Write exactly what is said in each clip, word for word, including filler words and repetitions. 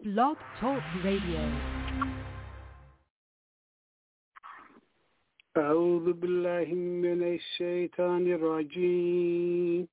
Blog Talk Radio. أعوذ بالله من الشيطان الرجيم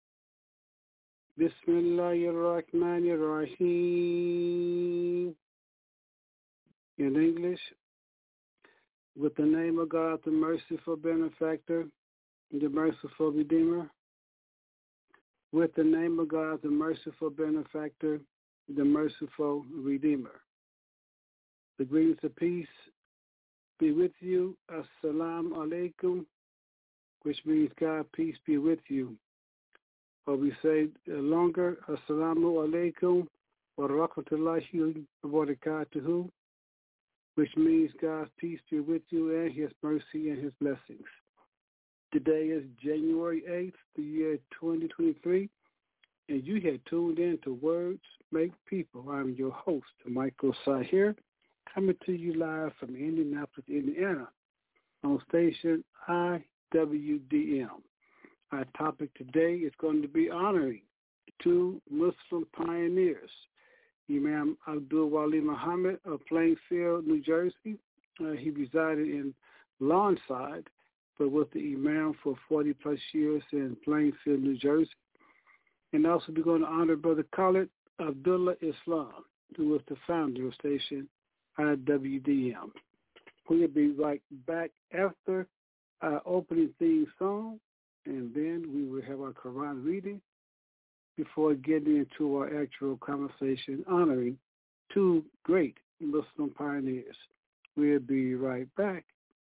بسم الله الرحمن الرحيم. In English, with the name of God, the merciful benefactor, the merciful redeemer. With the name of God, the merciful benefactor, the merciful redeemer. The greetings of peace be with you. Assalamu alaikum, which means God, peace be with you. Or we say longer, Assalamu alaikum wa rahmatullahi wa barakatuhu, which means God's peace be with you and his mercy and his blessings. Today is January eighth, the year twenty twenty-three, and you had tuned in to Words Make People. I'm your host, Michael Sahir, coming to you live from Indianapolis, Indiana, on station I W D M. Our topic today is going to be honoring two Muslim pioneers, Imam Abdul Wali Muhammad of Plainfield, New Jersey. Uh, he resided in Lawnside, but was the Imam for forty plus years in Plainfield, New Jersey. And also we're going to honor Brother Khalid Abdullah Islam, who was the founder of station I W D M. We'll be right back after our opening theme song, and then we will have our Quran reading before getting into our actual conversation honoring two great Muslim pioneers. We'll be right back.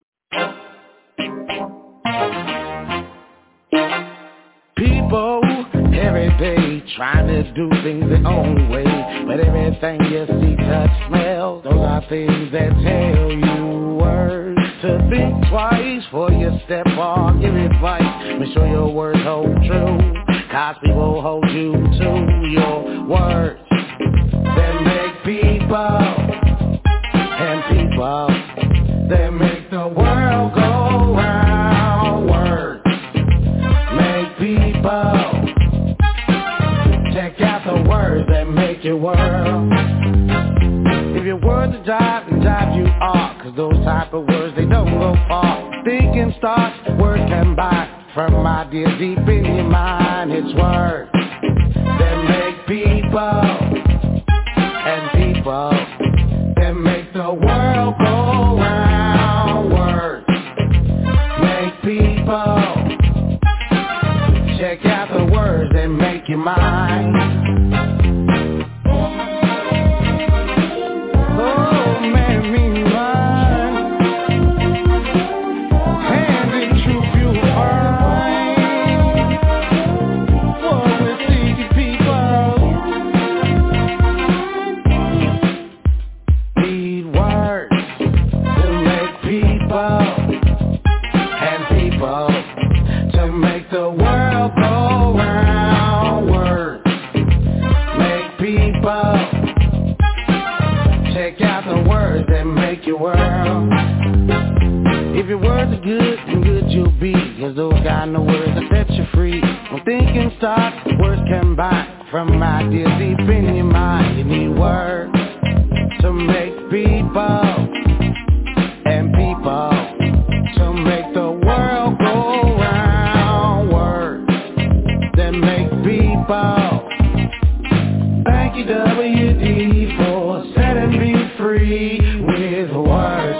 People every day trying to do things their own way, but everything you see, touch, smell, those are things that tell you words to think twice before you step on, give advice, make sure your words hold true, cause people hold you to your words that make people and people that make the world go round. Words make people. Check out the words that make your world. If your words are jive, then jive you are, cause those type of words, they don't go far. Thinking starts, words come by from ideas deep in your mind. It's words that make people and people that make the world go round. Words make people. Check out the words that make your mind. Oh, man, me mine. And in truth you'll find what we're seeking, people. Need words to make people and people to make the world go round. Words make people. Check out the words that make your world. If your words are good, then good you'll be, cause those kind of words that set you free. When thinking starts, words come by from ideas deep in your mind. You need words to make people and people to make the world go round. Words that make people. Thank you, W D, for setting me free with words.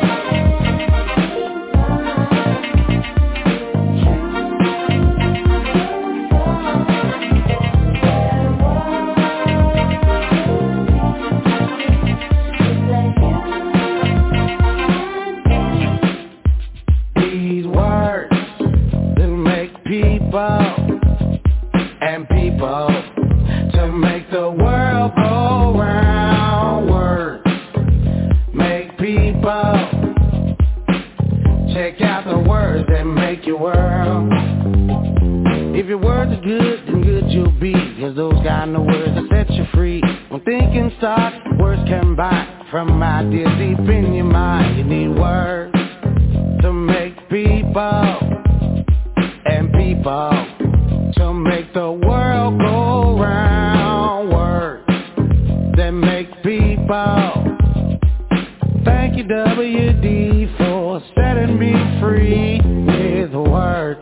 These words that make people and people to make the world go round. Words make people. Check out the words that make your world. If your words are good, then good you'll be, cause those kind of words that set you free. When thinking starts, words come by from ideas deep in your mind. You need words to make people and people to make the world go round. Words that make people. people. Thank you, W D, for setting me free with words.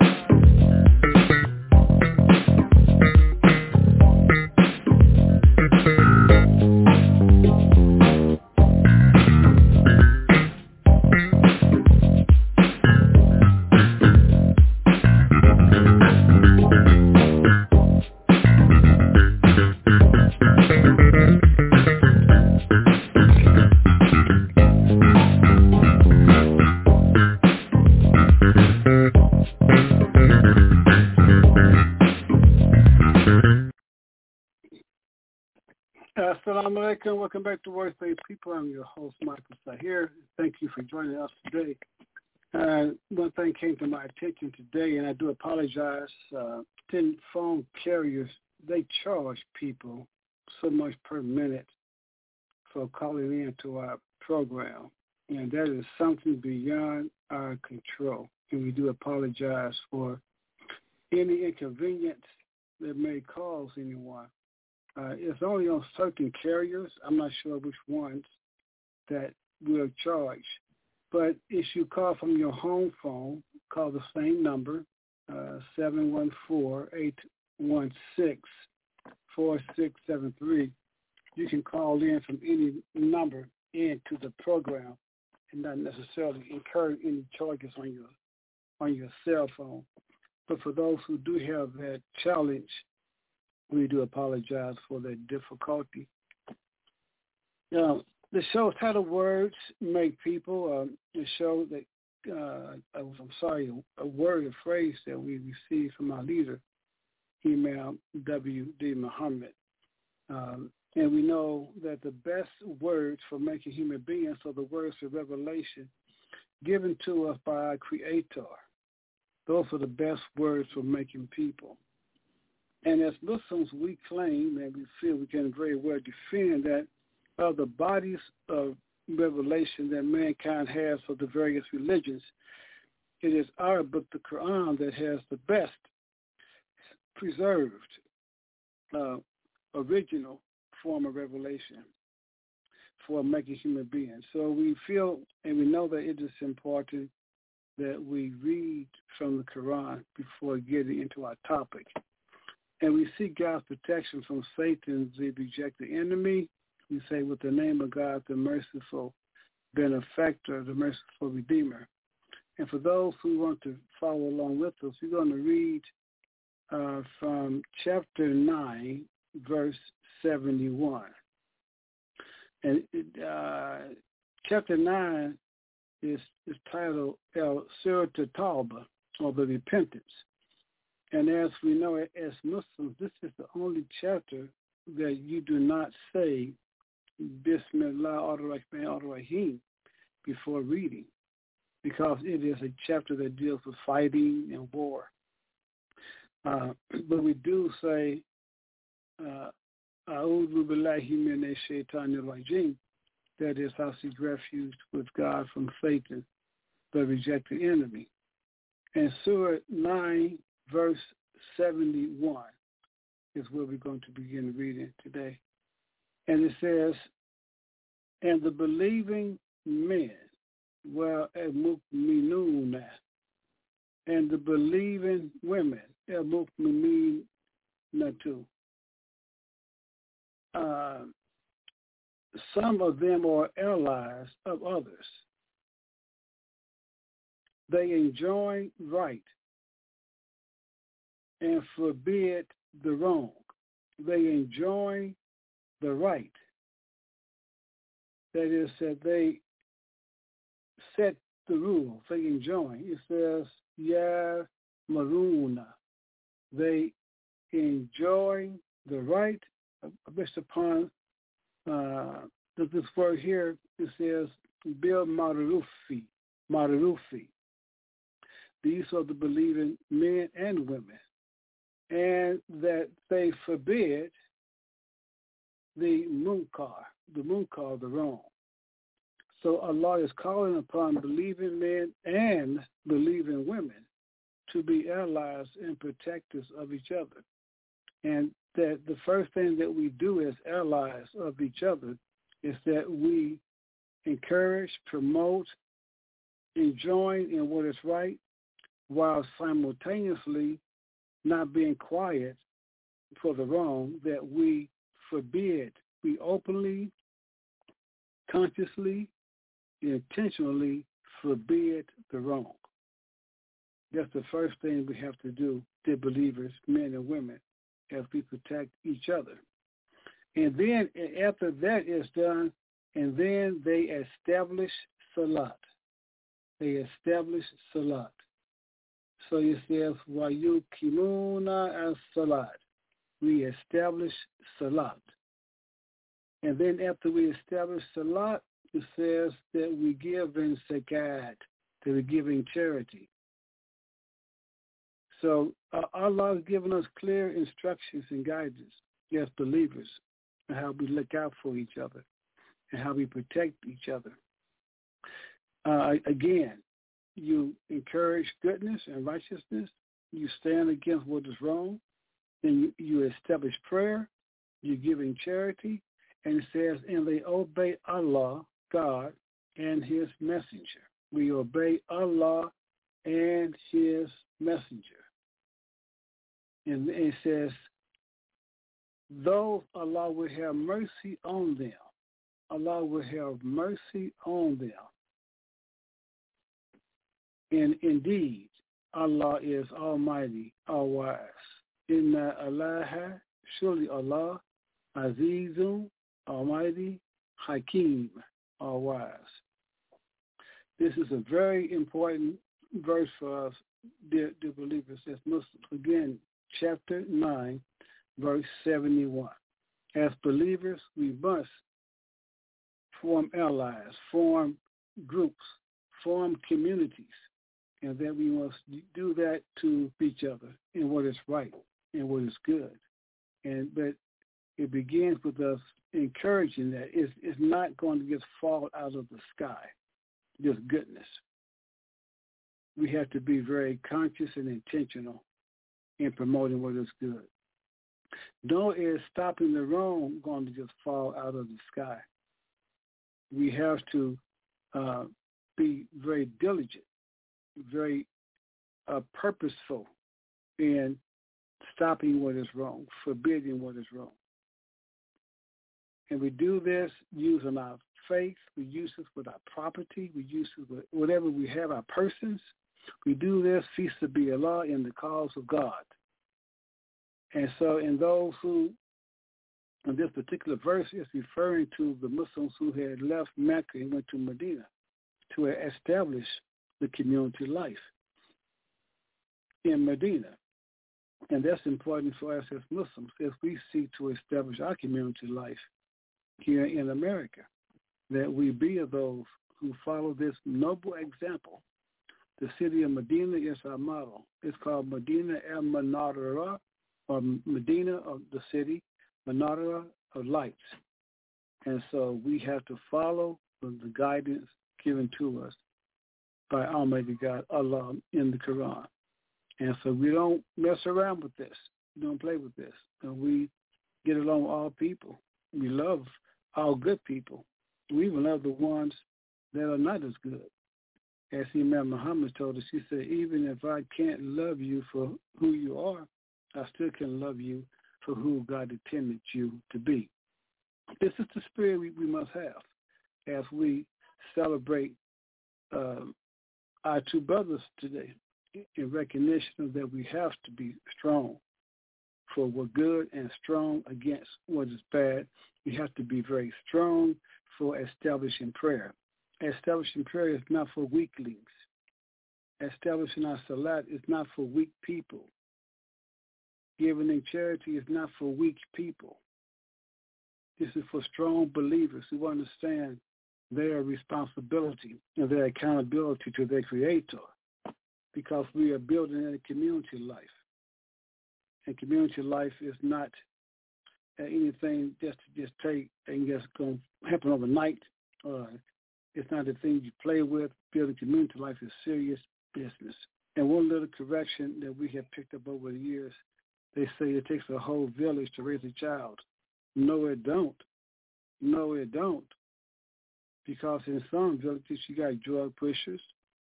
Assalamu alaikum. Welcome back to Wordspace People. I'm your host, Michael Sahir. Thank you for joining us today. Uh, one thing came to my attention today, and I do apologize. Uh, ten phone carriers, they charge people so much per minute for calling in to our program, and that is something beyond our control. And we do apologize for any inconvenience that may cause anyone. Uh, it's only on certain carriers, I'm not sure which ones, that will charge. But if you call from your home phone, call the same number, uh, seven one four, eight one six, four six seven three. You can call in from any number into the program and not necessarily incur any charges on your on your cell phone. But for those who do have that challenge, we do apologize for that difficulty. Now, the show's title, Words Make People, um, the show that, uh, I'm sorry, a word, a phrase that we received from our leader, Imam W D Muhammad. Um, and we know that the best words for making human beings are the words of revelation given to us by our Creator. Those are the best words for making people. And as Muslims, we claim and we feel we can very well defend that of the bodies of revelation that mankind has for the various religions, it is our book, the Quran, that has the best preserved uh, original form of revelation for making human beings. So we feel and we know that it is important that we read from the Quran before getting into our topic. And we seek God's protection from Satan, the rejected enemy. We say, with the name of God, the merciful benefactor, the merciful redeemer. And for those who want to follow along with us, we're going to read uh, from chapter nine, verse seventy-one. And uh, chapter nine is, is titled El Surah Tawbah, or the Repentance. And as we know, as Muslims, this is the only chapter that you do not say Bismillah ar-Rahman ar-Rahim before reading, because it is a chapter that deals with fighting and war. Uh, but we do say, A'udhu billahi minash shaitanir rajim, that is, I seek refuge with God from Satan, the rejected enemy. And Surah nine, verse seventy-one is where we're going to begin reading today. And it says, and the believing men, well, al-mu'minuna, and the believing women, al-mu'minatu, uh, some of them are allies of others. They enjoin right and forbid the wrong. They enjoin the right. That is, that they set the rules. They enjoin. It says, Ya Maruna. They enjoy the right based upon uh, this word here. It says, Bil Ma'rufi. Ma'rufi. These are the believing men and women. And that they forbid the munkar, the munkar, the wrong. So Allah is calling upon believing men and believing women to be allies and protectors of each other. And that the first thing that we do as allies of each other is that we encourage, promote, and join in what is right, while simultaneously not being quiet for the wrong, that we forbid, we openly, consciously, intentionally forbid the wrong. That's the first thing we have to do, dear believers, men and women, as we protect each other. And then after that is done, and then they establish salat. They establish salat. So it says, وَيُقِيمُونَ as-salat. We establish salat. And then after we establish salat, it says that we give in zakat, that we're giving charity. So uh, Allah has given us clear instructions and guidance as believers on how we look out for each other and how we protect each other. Uh, again, you encourage goodness and righteousness. You stand against what is wrong. Then you, you establish prayer. You're giving charity. And it says, and they obey Allah, God, and his messenger. We obey Allah and his messenger. And it says, though Allah will have mercy on them, Allah will have mercy on them. And indeed, Allah is Almighty, all-wise. Inna Allah, surely Allah, Azizun, Almighty, Hakim, all-wise. This is a very important verse for us, dear, dear believers, as Muslims. Again, chapter nine, verse seventy-one. As believers, we must form allies, form groups, form communities, and that we must do that to each other in what is right and what is good. And but it begins with us encouraging that. It's, it's not going to just fall out of the sky, just goodness. We have to be very conscious and intentional in promoting what is good. Nor is stopping the wrong going to just fall out of the sky. We have to uh, be very diligent, very uh, purposeful in stopping what is wrong, forbidding what is wrong. And we do this using our faith. We use this with our property. We use it with whatever we have, our persons. We do this fi-sabilillah in the cause of God. And so in those who, in this particular verse, is referring to the Muslims who had left Mecca and went to Medina to establish the community life in Medina. And that's important for us as Muslims as we seek to establish our community life here in America, that we be of those who follow this noble example. The city of Medina is our model. It's called Medina al-Munawwara, or Medina of the city, Munawwara of lights. And so we have to follow the guidance given to us by Almighty God, Allah, in the Quran. And so we don't mess around with this. We don't play with this. And we get along with all people. We love all good people. We even love the ones that are not as good. As Imam Muhammad told us, he said, even if I can't love you for who you are, I still can love you for who God intended you to be. This is the spirit we, we must have as we celebrate uh, our two brothers today, in recognition that we have to be strong for what good and strong against what is bad. We have to be very strong for establishing prayer. Establishing prayer is not for weaklings. Establishing our salat is not for weak people. Giving in charity is not for weak people. This is for strong believers who understand their responsibility and their accountability to their Creator, because we are building a community life. And community life is not anything just to just take and just going to happen overnight. Uh, it's not a thing you play with. Building community life is serious business. And one little correction that we have picked up over the years, they say it takes a whole village to raise a child. No, it don't. No, it don't. Because in some villages, you got drug pushers,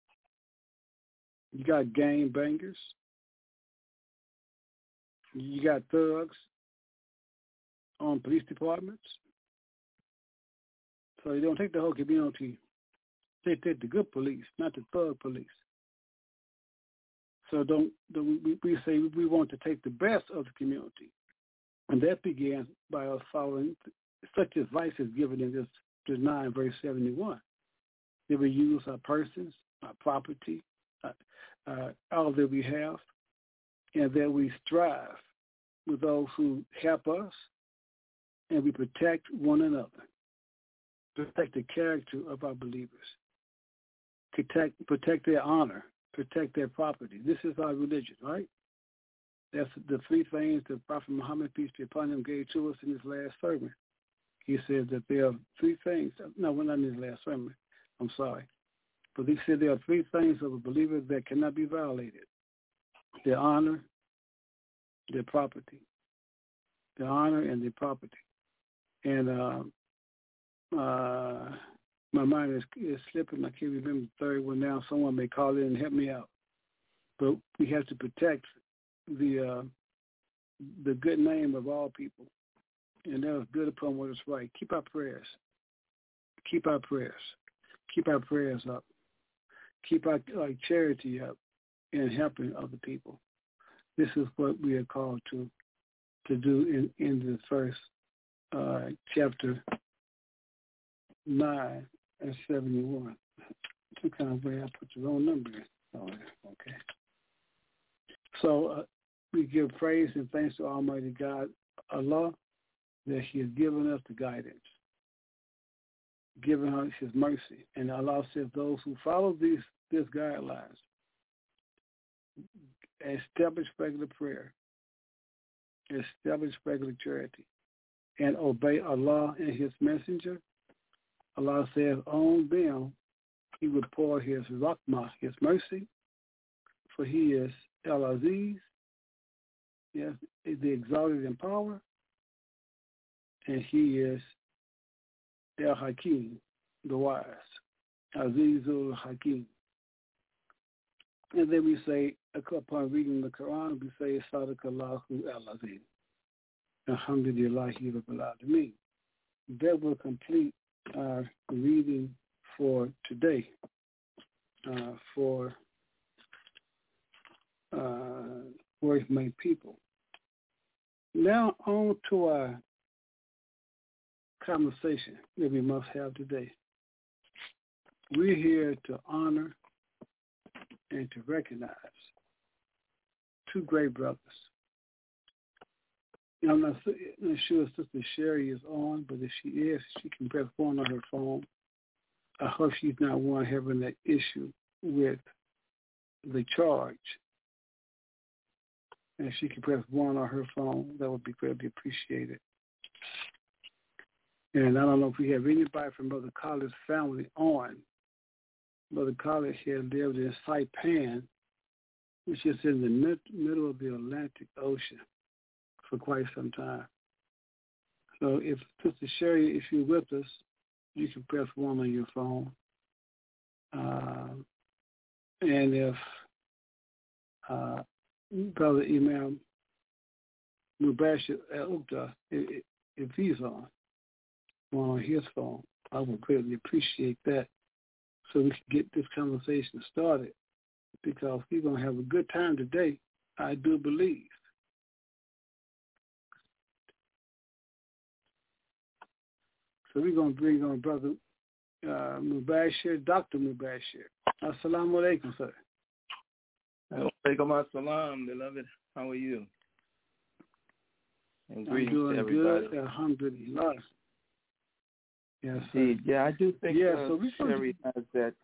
you got gang bangers, you got thugs on police departments. So you don't take the whole community. They take the good police, not the thug police. So don't, don't we, we say we want to take the best of the community. And that began by us following such advice is given in this, this nine, verse seventy-one. That we use our persons, our property, uh, uh, all that we have, and that we strive with those who help us, and we protect one another. Protect the character of our believers. Protect, protect their honor. Protect their property. This is our religion, right? That's the three things that Prophet Muhammad, peace be upon him, gave to us in his last sermon. He said that there are three things. No, we're not in his last sermon. I'm sorry. But he said there are three things of a believer that cannot be violated. Their honor, their property. Their honor and their property. And uh, uh, my mind is, is slipping. I can't remember the third one now. Someone may call in and help me out. But we have to protect the uh, the good name of all people, and that is good upon what is right. Keep our prayers. Keep our prayers. Keep our prayers up. Keep our like charity up in helping other people. This is what we are called to to do in, in the first uh, chapter nine and seventy-one. Some kind of way I put the wrong number in. Oh, okay. So uh, we give praise and thanks to Almighty God, Allah, that He has given us the guidance, given us His mercy. And Allah says those who follow these these guidelines, establish regular prayer, establish regular charity, and obey Allah and His messenger, Allah says on them He would pour His rahmah, His mercy, for He is Al-Aziz, yes, the exalted in power, and He is Al-Hakim, the wise, Azizul Hakim. And then we say, upon reading the Quran, we say, Sadakallahu Al-Aziz, Alhamdulillahi Rabbil Alameen. That will complete our reading for today, uh, for uh, Worth My People. Now on to our conversation that we must have today. We're here to honor and to recognize two great brothers. I'm not, not sure if Sister Sherry is on, but if she is, she can press one on her phone. I hope she's not one having that issue with the charge. And if she can press one on her phone, that would be greatly appreciated. And I don't know if we have anybody from Brother Collins' family on. Brother Collins had lived in Saipan, which is in the mid- middle of the Atlantic Ocean, for quite some time. So if Sister Sherry, if you're with us, you can press one on your phone. Uh, and if uh, Brother Imam Mubashir Al-Uqda, if, if he's on, one on his phone, I would greatly appreciate that so we can get this conversation started, because we're going to have a good time today, I do believe. So we're going to bring on Brother uh, Mubashir, Doctor Mubashir. Assalamu alaikum, sir. Alaikum assalam, beloved. How are you? And I'm greetings doing to everybody. good, alhamdulillah. Yes, sir. Indeed. Yeah, I do think yeah, uh, so we Sherry has that.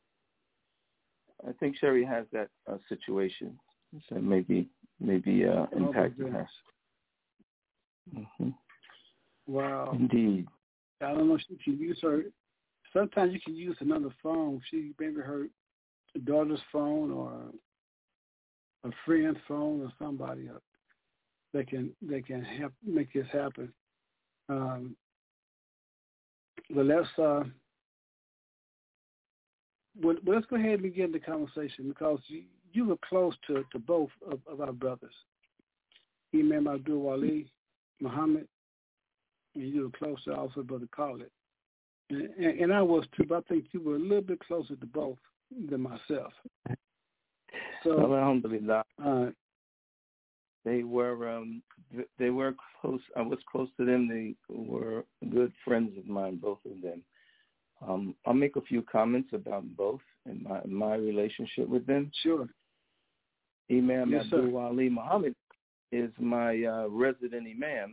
I think Sherry has that uh, situation that maybe maybe uh, impacted oh, her. Mm-hmm. Wow. Indeed. I don't know if she can use her. Sometimes you can use another phone. She maybe her daughter's phone or a friend's phone or somebody else that can that can help make this happen. Um, well, let's uh, well, let's go ahead and begin the conversation because you, you were close to, to both of, of our brothers, Imam Abdul Wali Muhammad, and you were close to also Brother Khalid. And, and, and I was too, but I think you were a little bit closer to both than myself. So, Alhamdulillah. Uh, they were um, they were close. I was close to them. They were good friends of mine, both of them. Um, I'll make a few comments about both and my my relationship with them. Sure. Imam Yes, Abdul sir. Wali Muhammad is my uh, resident imam.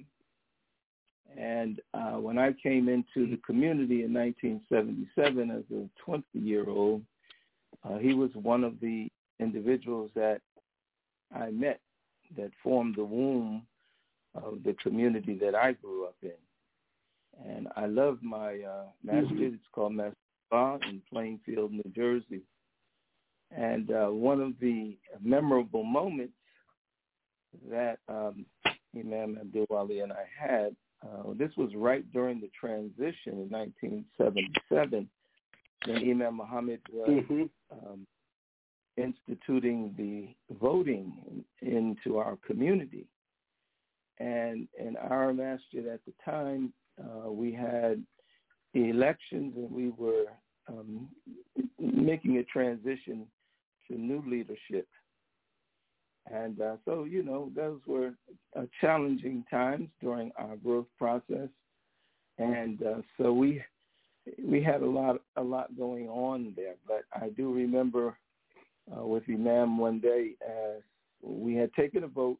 And uh, when I came into the community in nineteen seventy-seven as a twenty-year-old, uh, he was one of the individuals that I met that formed the womb of the community that I grew up in. And I love my uh, masjid. Mm-hmm. It's called Masjid in Plainfield, New Jersey. And uh, one of the memorable moments that um, Imam Abdul Wali and I had, uh, this was right during the transition in nineteen seventy-seven, when Imam Muhammad was mm-hmm. um, instituting the voting into our community. And in our masjid at the time, uh, we had elections and we were um, making a transition to new leadership. And uh, so, you know, those were uh, challenging times during our growth process. And uh, so we we had a lot a lot going on there. But I do remember uh, with Imam one day, as we had taken a vote,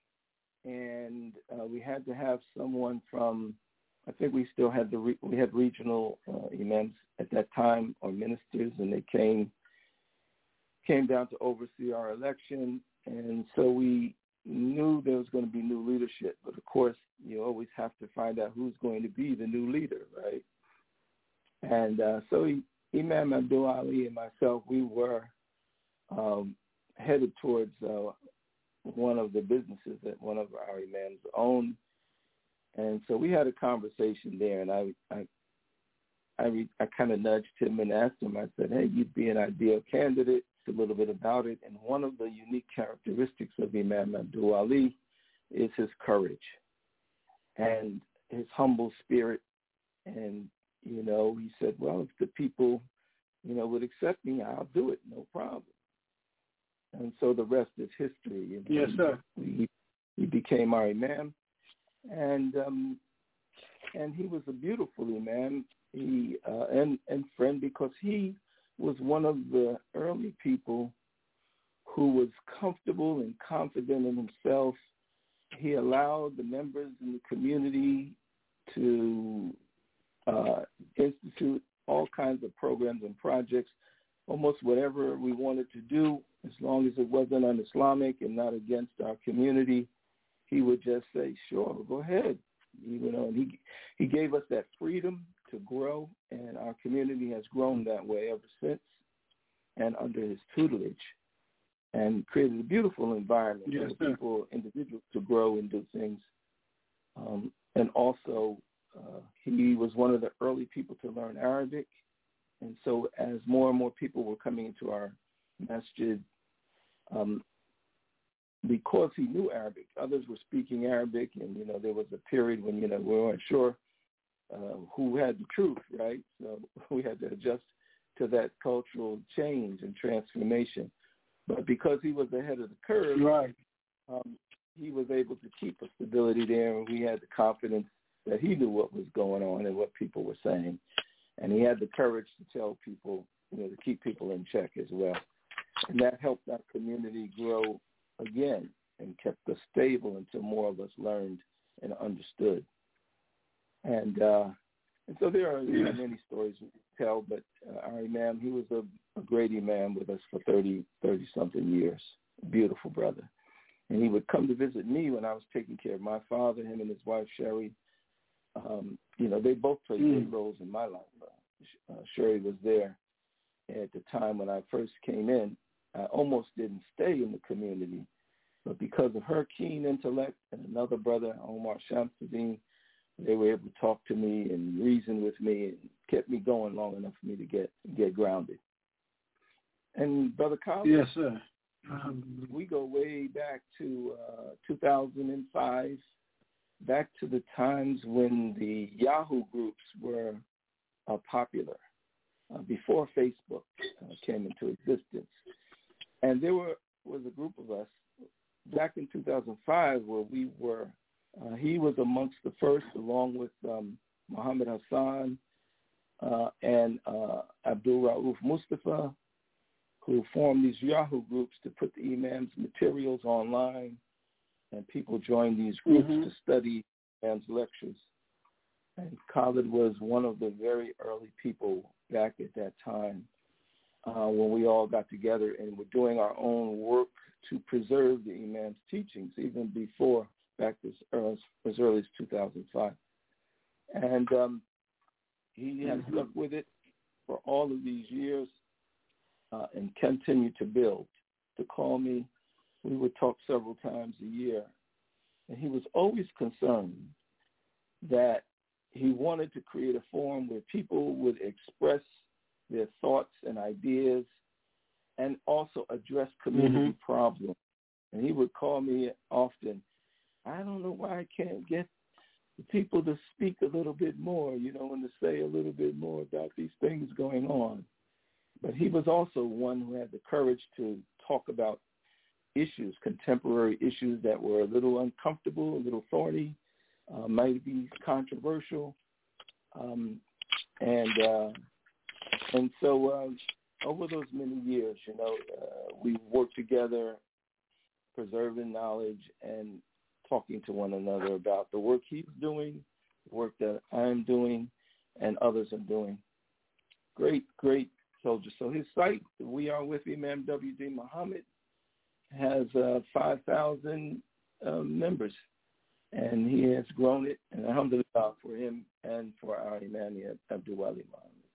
and uh, we had to have someone from, I think we still had the re- we had regional uh, imams at that time, or ministers, and they came came down to oversee our election. And so we knew there was going to be new leadership. But, of course, you always have to find out who's going to be the new leader, right? And uh, so he, Imam Abdul Ali and myself, we were um, headed towards uh, one of the businesses that one of our imams owned. And so we had a conversation there, and I I, I, re, I kind of nudged him and asked him, I said, hey, you'd be an ideal candidate. A little bit about it, and one of the unique characteristics of Imam Abdul Ali is his courage and his humble spirit. And, you know, he said, well, if the people, you know, would accept me, I'll do it, no problem. And so the rest is history. You know, yes, sir. He, he became our imam, and um, and he was a beautiful imam, he uh, and and friend, because he was one of the early people who was comfortable and confident in himself. He allowed the members in the community to uh, institute all kinds of programs and projects, almost whatever we wanted to do, as long as it wasn't un-Islamic and not against our community. He would just say, sure, go ahead. You know, and he, he gave us that freedom to grow, and our community has grown that way ever since, and under his tutelage, and created a beautiful environment yes, for people, individuals, to grow and do things. Um, and also, uh, he was one of the early people to learn Arabic, and so as more and more people were coming into our masjid, um, because he knew Arabic, others were speaking Arabic, and, you know, there was a period when, you know, we weren't sure Uh, who had the truth, right? So we had to adjust to that cultural change and transformation. But because he was ahead of the curve, right, um, he was able to keep a stability there, and we had the confidence that he knew what was going on and what people were saying. And he had the courage to tell people, you know, to keep people in check as well. And that helped our community grow again and kept us stable until more of us learned and understood. And uh, and so there are, you know, many stories we can tell, but uh, our imam, he was a, a great imam with us for thirty, thirty-something years, beautiful brother. And he would come to visit me when I was taking care of my father, him and his wife, Sherry. Um, you know, they both played mm. great roles in my life. Uh, Sherry was there at the time when I first came in. I almost didn't stay in the community, but because of her keen intellect and another brother, Omar Shamsuddin, they were able to talk to me and reason with me and kept me going long enough for me to get get grounded. And Brother Collins, yes, sir. Um, we go way back to uh, two thousand five, back to the times when the Yahoo groups were uh, popular, uh, before Facebook uh, came into existence. And there were was a group of us back in two thousand five where we were, uh, he was amongst the first, along with um, Muhammad Hassan uh, and uh, Abdul Rauf Mustafa, who formed these Yahoo groups to put the Imam's materials online, and people joined these groups mm-hmm. to study Imam's lectures. And Khalid was one of the very early people back at that time uh, when we all got together and were doing our own work to preserve the Imam's teachings, even before, back as early as, early as two thousand five. And um, he has mm-hmm. stuck with it for all of these years. Uh, and continue to build. To call me, we would talk several times a year, and he was always concerned that he wanted to create a forum where people would express their thoughts and ideas and also address community mm-hmm. problems. And he would call me often, I don't know why I can't get the people to speak a little bit more, you know, and to say a little bit more about these things going on. But he was also one who had the courage to talk about issues, contemporary issues that were a little uncomfortable, a little thorny, uh, might be controversial. Um, and uh, and so uh, over those many years, you know, uh, we worked together, preserving knowledge and talking to one another about the work he's doing, the work that I'm doing, and others are doing. Great, great soldier. So his site, We Are With Imam W D Muhammad, has uh, five thousand uh, members, and he has grown it, and alhamdulillah for him and for our Imam Abdul Wali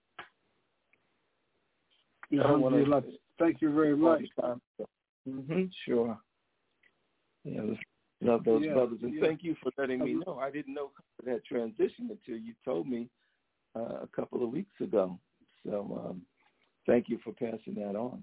Muhammad. Alhamdulillah. Thank you very much. Mm-hmm, sure. Yeah, love those yeah, brothers, and yeah. thank you for letting me know. I didn't know that transition until you told me uh, a couple of weeks ago. So um, thank you for passing that on.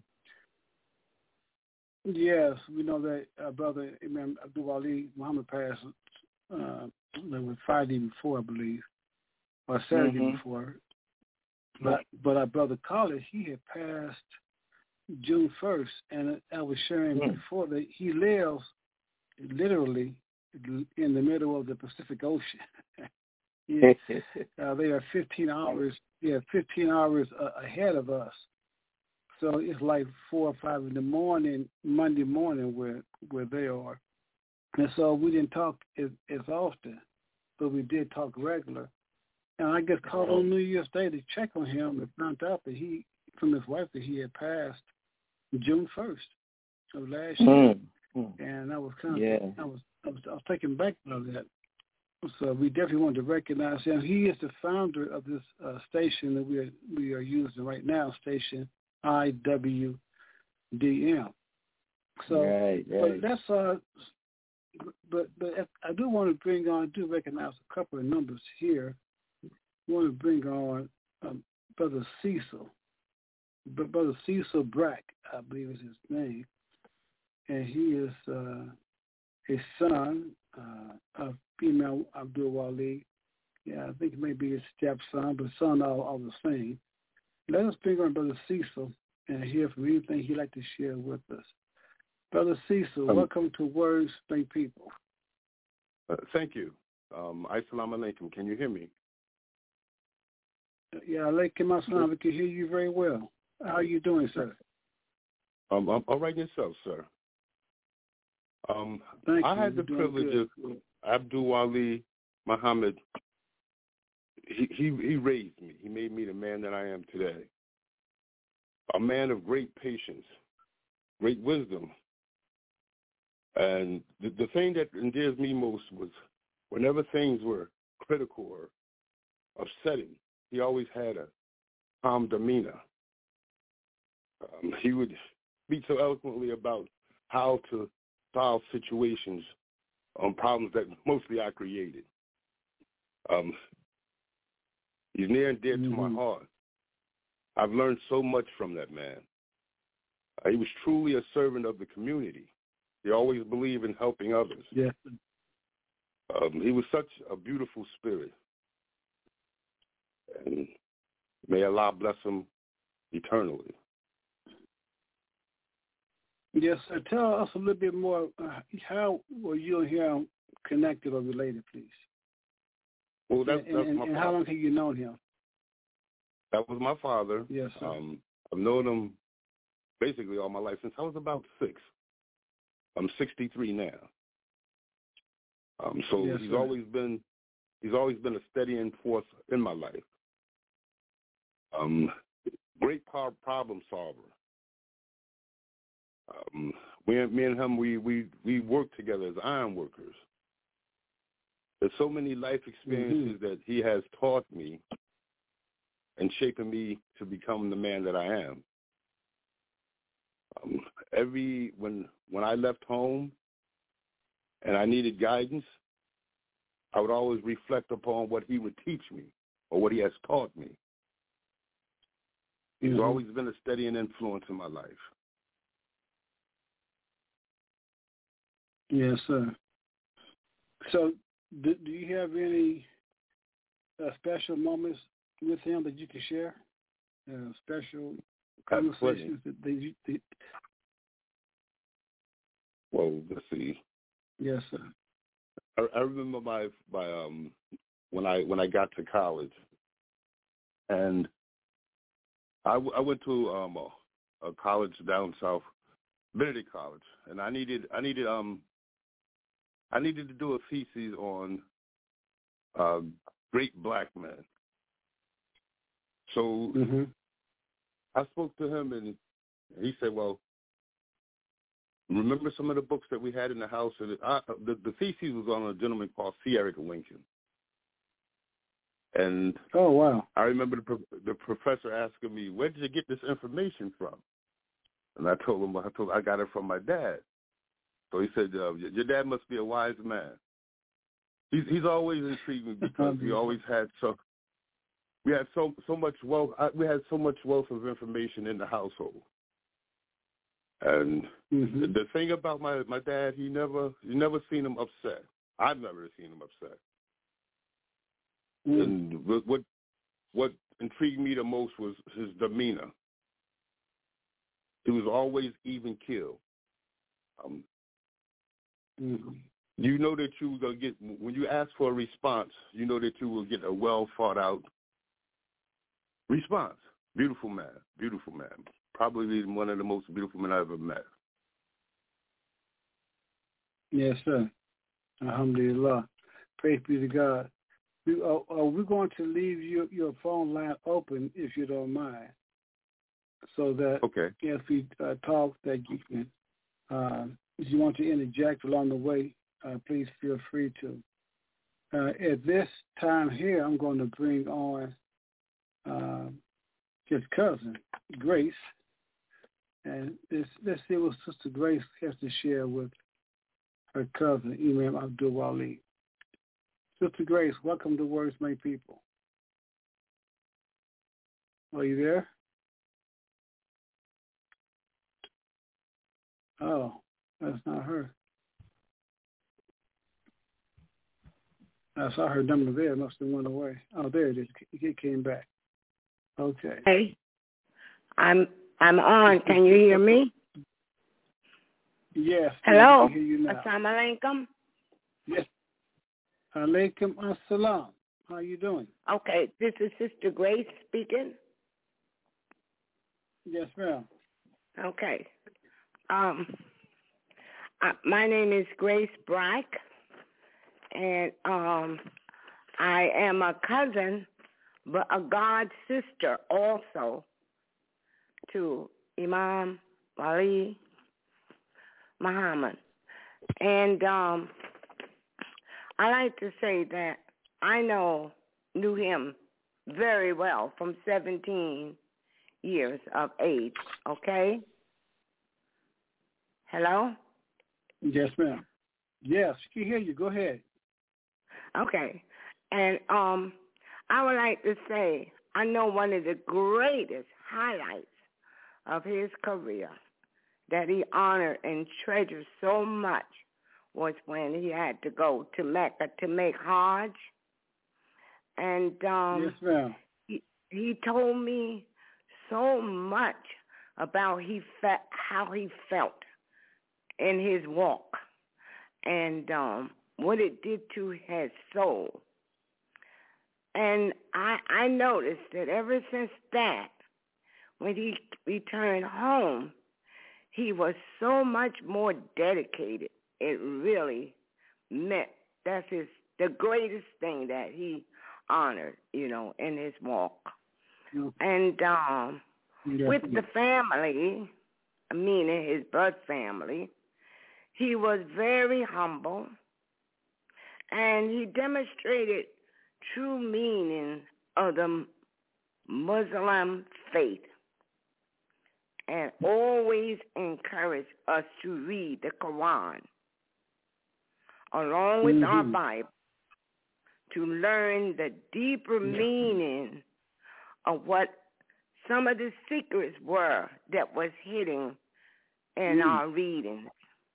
Yes, we know that uh, Brother Imam Abdul Wali Muhammad passed uh, was Friday before, I believe, or Saturday mm-hmm. before. But but our brother Khalid, he had passed June first, and I was sharing mm-hmm. before that he lives literally in the middle of the Pacific Ocean. yeah, uh, they are fifteen hours. Yeah, fifteen hours uh, ahead of us. So it's like four or five in the morning, Monday morning, where where they are. And so we didn't talk as, as often, but we did talk regular. And I just called on New Year's Day to check on him and found out that he, from his wife, that he had passed June first of last year. Mm-hmm. And I was kind of, yeah. I was, I was, I was taken back by that. So we definitely wanted to recognize him. He is the founder of this uh, station that we are we are using right now, station I W D M. So, right, right. but that's uh, but but I do want to bring on. I do recognize a couple of numbers here. I want to bring on um, Brother Cecil, but Brother Cecil Brack, I believe is his name, and he is uh, his son uh, of female Abdul Wali. Yeah, I think it may be his stepson, but son all, all the same. Let us bring on Brother Cecil and hear from anything he'd like to share with us. Brother Cecil, um, welcome to Words Thank People. Uh, thank you. Um, Assalamu alaikum. Can you hear me? Yeah, alaikum assalam. We can hear you very well. How are you doing, sir? Um, I'm all right yourself, sir. Um, Thank I you. had the You're privilege good. of Abdul Wali Muhammad. He, he he raised me. He made me the man that I am today. A man of great patience, great wisdom. And the, the thing that endears me most was whenever things were critical or upsetting, he always had a calm demeanor. Um, he would speak so eloquently about how to solve situations on problems that mostly I created. Um, he's near and dear mm-hmm. to my heart. I've learned so much from that man. Uh, he was truly a servant of the community. He always believed in helping others. Yeah. Um, he was such a beautiful spirit. And may Allah bless him eternally. Yes, sir. Tell us a little bit more. Uh, how were you and him connected or related, please? Well, that's, and, that's and, my and father. how long have you known him? That was my father. Yes, sir. Um, I've known him basically all my life since I was about six. I'm sixty-three now. Um, so yes, he's sir. always been he's always been a steadying force in my life. Um, great power problem solver. Um, we, me and him, we, we, we work together as iron workers. There's so many life experiences mm-hmm. that he has taught me and shaping me to become the man that I am. Um, every when when I left home and I needed guidance, I would always reflect upon what he would teach me or what he has taught me. He's mm-hmm. always been a steadying influence in my life. Yes, sir. So, do, do you have any uh, special moments with him that you can share? Uh, special conversations that they, they... Well, let's see. Yes, sir. I, I remember my my um when I when I got to college, and I, I went to um a, a college down south, Benedict College, and I needed I needed um I needed to do a thesis on uh, great black men. So mm-hmm. I spoke to him, and he said, "Well, remember some of the books that we had in the house?" And I, the, the thesis was on a gentleman called C. Eric Lincoln. And oh wow! I remember the, the professor asking me, "Where did you get this information from?" And I told him, "I told I got it from my dad." So he said, uh, "Your dad must be a wise man." He's he's always intrigued me because we always had so we had so so much wealth. We had so much wealth of information in the household. And mm-hmm. the, the thing about my my dad, he never you never seen him upset. I've never seen him upset. Mm. And what, what what intrigued me the most was his demeanor. He was always even keel. Um, mm-hmm. You know that you will get when you ask for a response. You know that you will get a well thought out response. Beautiful man, beautiful man. Probably one of the most beautiful men I've ever met. Yes, sir. Alhamdulillah. Praise be to God. We, uh, uh, we're going to leave your, your phone line open, if you don't mind, so that okay. if we uh, talk, that you can, uh, if you want to interject along the way, uh, please feel free to. Uh, at this time here, I'm going to bring on uh, his cousin, Grace. And let's, let's see what Sister Grace has to share with her cousin, Imam Abdul-Wali. Sister Grace, welcome to Words Made People. Are you there? Oh, that's not her. I saw her number there. It must have went away. Oh, there it is. It came back. Okay. Hey, I'm I'm on. Can you hear me? Yes. Hello. I can hear you now. Assalamu alaikum. Yes. Alaikum assalam. How are you doing? Okay, this is Sister Grace speaking. Yes, ma'am. Okay. Um, uh, my name is Grace Brack, and um, I am a cousin, but a god sister also to Imam Ali Muhammad. And um, I like to say that I know, knew him very well from seventeen years of age, okay? Hello? Yes, ma'am. Yes, she can hear you. Go ahead. Okay. And um, I would like to say, I know one of the greatest highlights of his career that he honored and treasured so much was when he had to go to Mecca to make Hajj. And um, yes, ma'am. He, he told me so much about he fe- how he felt in his walk and um, what it did to his soul. And I, I noticed that ever since that, when he returned home, he was so much more dedicated. It really meant that's his the greatest thing that he honored, you know, in his walk. Mm-hmm. And um, yes, with the family, meaning his blood family, he was very humble, and he demonstrated true meaning of the Muslim faith and always encouraged us to read the Quran along with mm-hmm. our Bible to learn the deeper yeah. meaning of what some of the secrets were that was hidden in mm. our readings.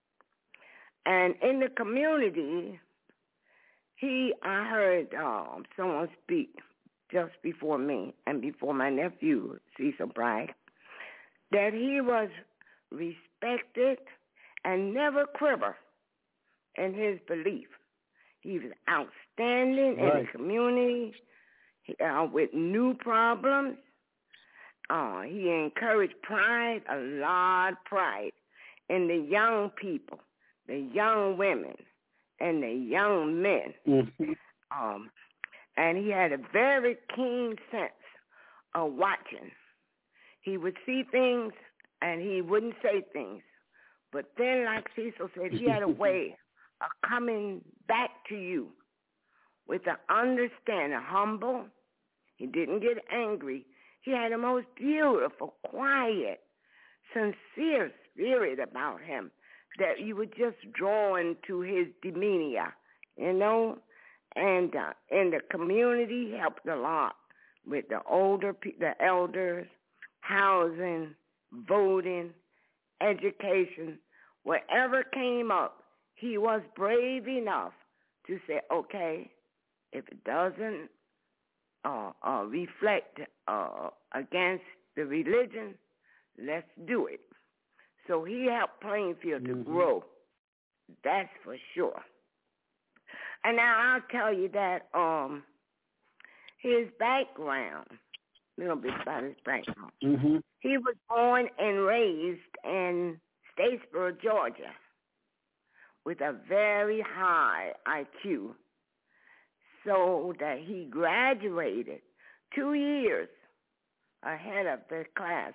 And in the community, he, I heard um, someone speak just before me and before my nephew, Cecil Bragg, that he was respected and never quiver in his belief. He was outstanding right. in the community uh, with new problems. Uh, he encouraged pride, a lot of pride, in the young people, the young women, and the young men. Mm-hmm. Um, and he had a very keen sense of watching. He would see things, and he wouldn't say things. But then, like Cecil said, he had a way of coming back to you with an understanding, humble. He didn't get angry. He had the most beautiful, quiet, sincere spirit about him that you would just draw into his demeanor, you know. And uh, in the community, he helped a lot with the older, pe- the elders, housing, voting, education. Whatever came up, he was brave enough to say, okay, if it doesn't uh, uh, reflect uh, against the religion, let's do it. So he helped Plainfield mm-hmm. to grow. That's for sure. And now I'll tell you that um, his background, a little bit about his background. Mm-hmm. He was born and raised in Statesboro, Georgia, with a very high I Q, so that he graduated two years ahead of the class.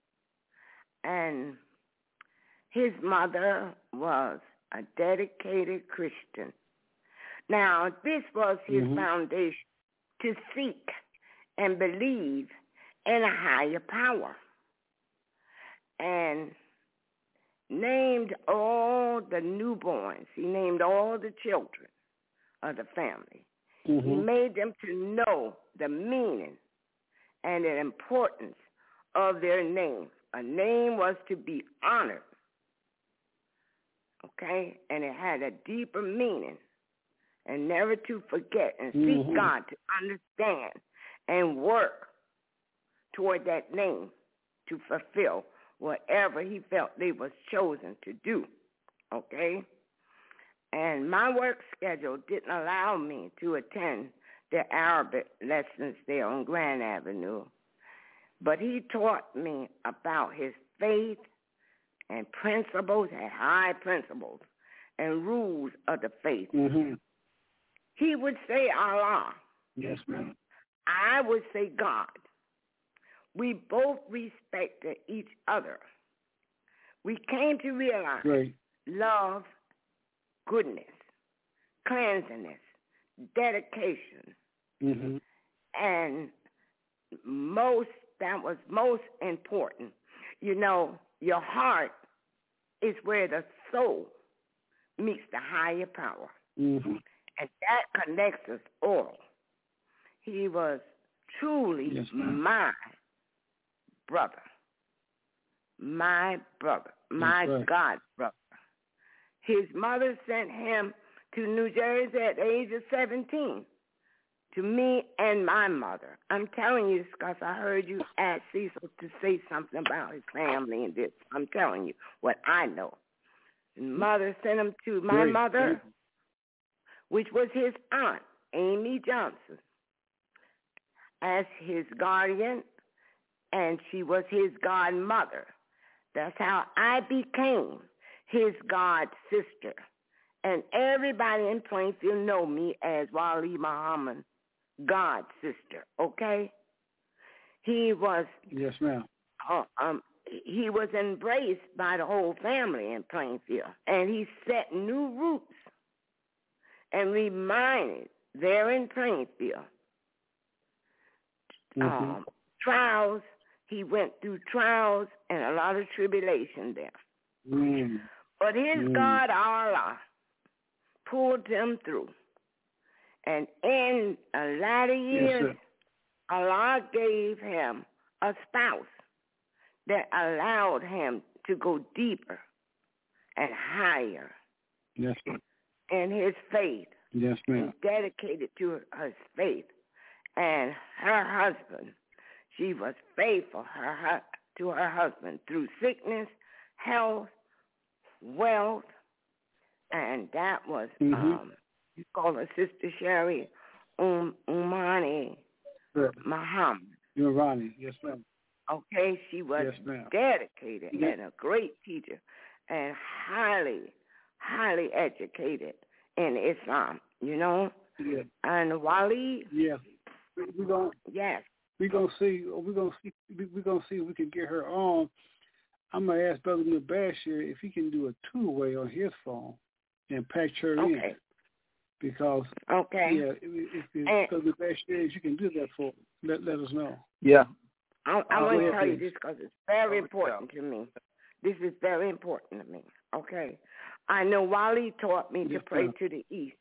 And his mother was a dedicated Christian. Now, this was his mm-hmm. foundation, to seek and believe in a higher power. And named all the newborns. He named all the children of the family. Mm-hmm. He made them to know the meaning and the importance of their name. A name was to be honored, okay? And it had a deeper meaning. And never to forget and seek mm-hmm. God to understand and work toward that name to fulfill whatever he felt they was chosen to do, okay? And my work schedule didn't allow me to attend the Arabic lessons there on Grand Avenue. But he taught me about his faith and principles, and high principles and rules of the faith. Mm-hmm. He would say Allah. Yes, ma'am. I would say God. We both respected each other. We came to realize right. love, goodness, cleanliness, dedication, mm-hmm. and most, that was most important. You know, your heart is where the soul meets the higher power. Mm-hmm. And that connects us all. he was truly yes, my brother, my brother, my right. God brother. His mother sent him to New Jersey at the age of seventeen, to me and my mother. I'm telling you this because I heard you ask Cecil to say something about his family and this. I'm telling you what I know. His mother sent him to my Great. mother, which was his aunt, Amy Johnson, as his guardian, and she was his godmother. That's how I became his god sister. And everybody in Plainfield know me as Wali Muhammad, god sister, okay? He was Yes, ma'am. uh, um he was embraced by the whole family in Plainfield, and he set new roots and reminded there in Plainfield. Mm-hmm. Um, trials, he went through trials and a lot of tribulation there. Mm. But his Mm. God, Allah, pulled him through. And in a latter years, Yes, Allah gave him a spouse that allowed him to go deeper and higher yes, ma'am. in his faith. Yes, ma'am. He dedicated to his faith. And her husband, she was faithful her, to her husband through sickness, health, wealth, and that was, mm-hmm. um, you call her Sister Sherry um, Umani Sure. Muhammad. You're Ronnie. Yes, ma'am. Okay, she was Yes, ma'am. dedicated Yeah. and a great teacher and highly, highly educated in Islam, you know? Yeah. And Wali, Yeah. We're gonna yes. we're gonna see we're gonna see we're gonna see if we can get her on. I'm gonna ask Brother Mubashir if he can do a two-way on his phone and patch her Okay. in. Because Okay. yeah, if, if And- Brother Mubashir is, you can do that for let let us know. Yeah. I, I Oh, want go to ahead, tell you please. this because it's very Oh, important to me. This is very important to me, okay? I know Wali taught me to Yes, pray ma'am. to the east.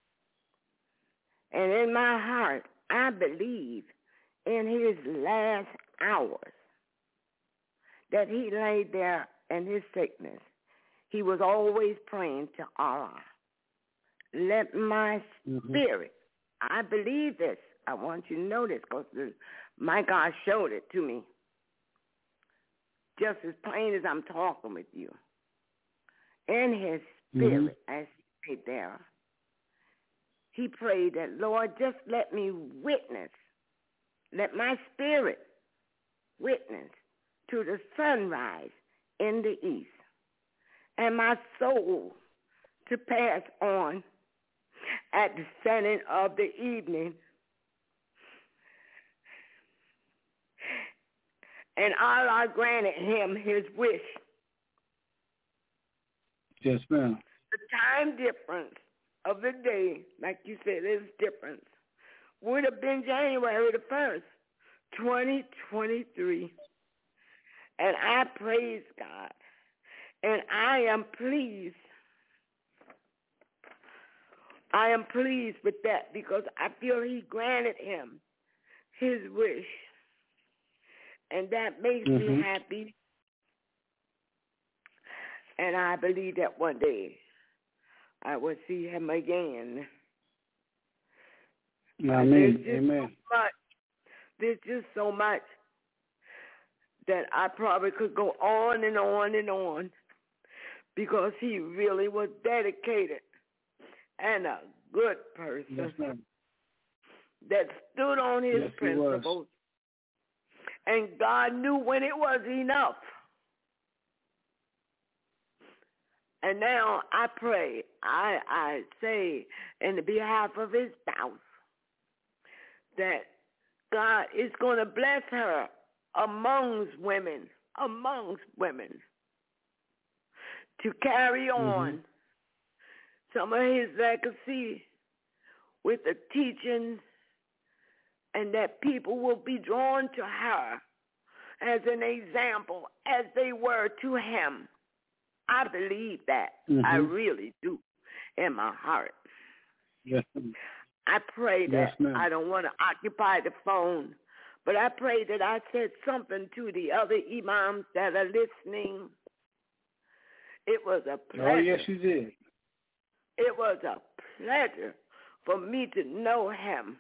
And in my heart, I believe in his last hours that he laid there in his sickness. He was always praying to Allah. Let my Mm-hmm. spirit, I believe this. I want you to know this because my God showed it to me. Just as plain as I'm talking with you. In his spirit, mm-hmm. as he prayed there, he prayed that, Lord, just let me witness, let my spirit witness to the sunrise in the east, and my soul to pass on at the setting of the evening. And Allah granted him his wish. Yes, ma'am. The time difference of the day, like you said, is difference, would have been January the first, twenty twenty-three. And I praise God. And I am pleased. I am pleased with that because I feel he granted him his wish. And that makes mm-hmm. me happy. And I believe that one day I will see him again. Amen. Amen. So much, there's just so much that I probably could go on and on and on because he really was dedicated and a good person Yes, ma'am. that stood on his Yes, principles. And God knew when it was enough. And now I pray, I, I say in the behalf of his spouse that God is going to bless her amongst women, amongst women, to carry on mm-hmm. some of his legacy with the teachings, and that people will be drawn to her as an example as they were to him. I believe that. Mm-hmm. I really do in my heart. Yes. I pray that yes, I don't want to occupy the phone, but I pray that I said something to the other imams that are listening. It was a pleasure. Oh, yes, you did. It was a pleasure for me to know him.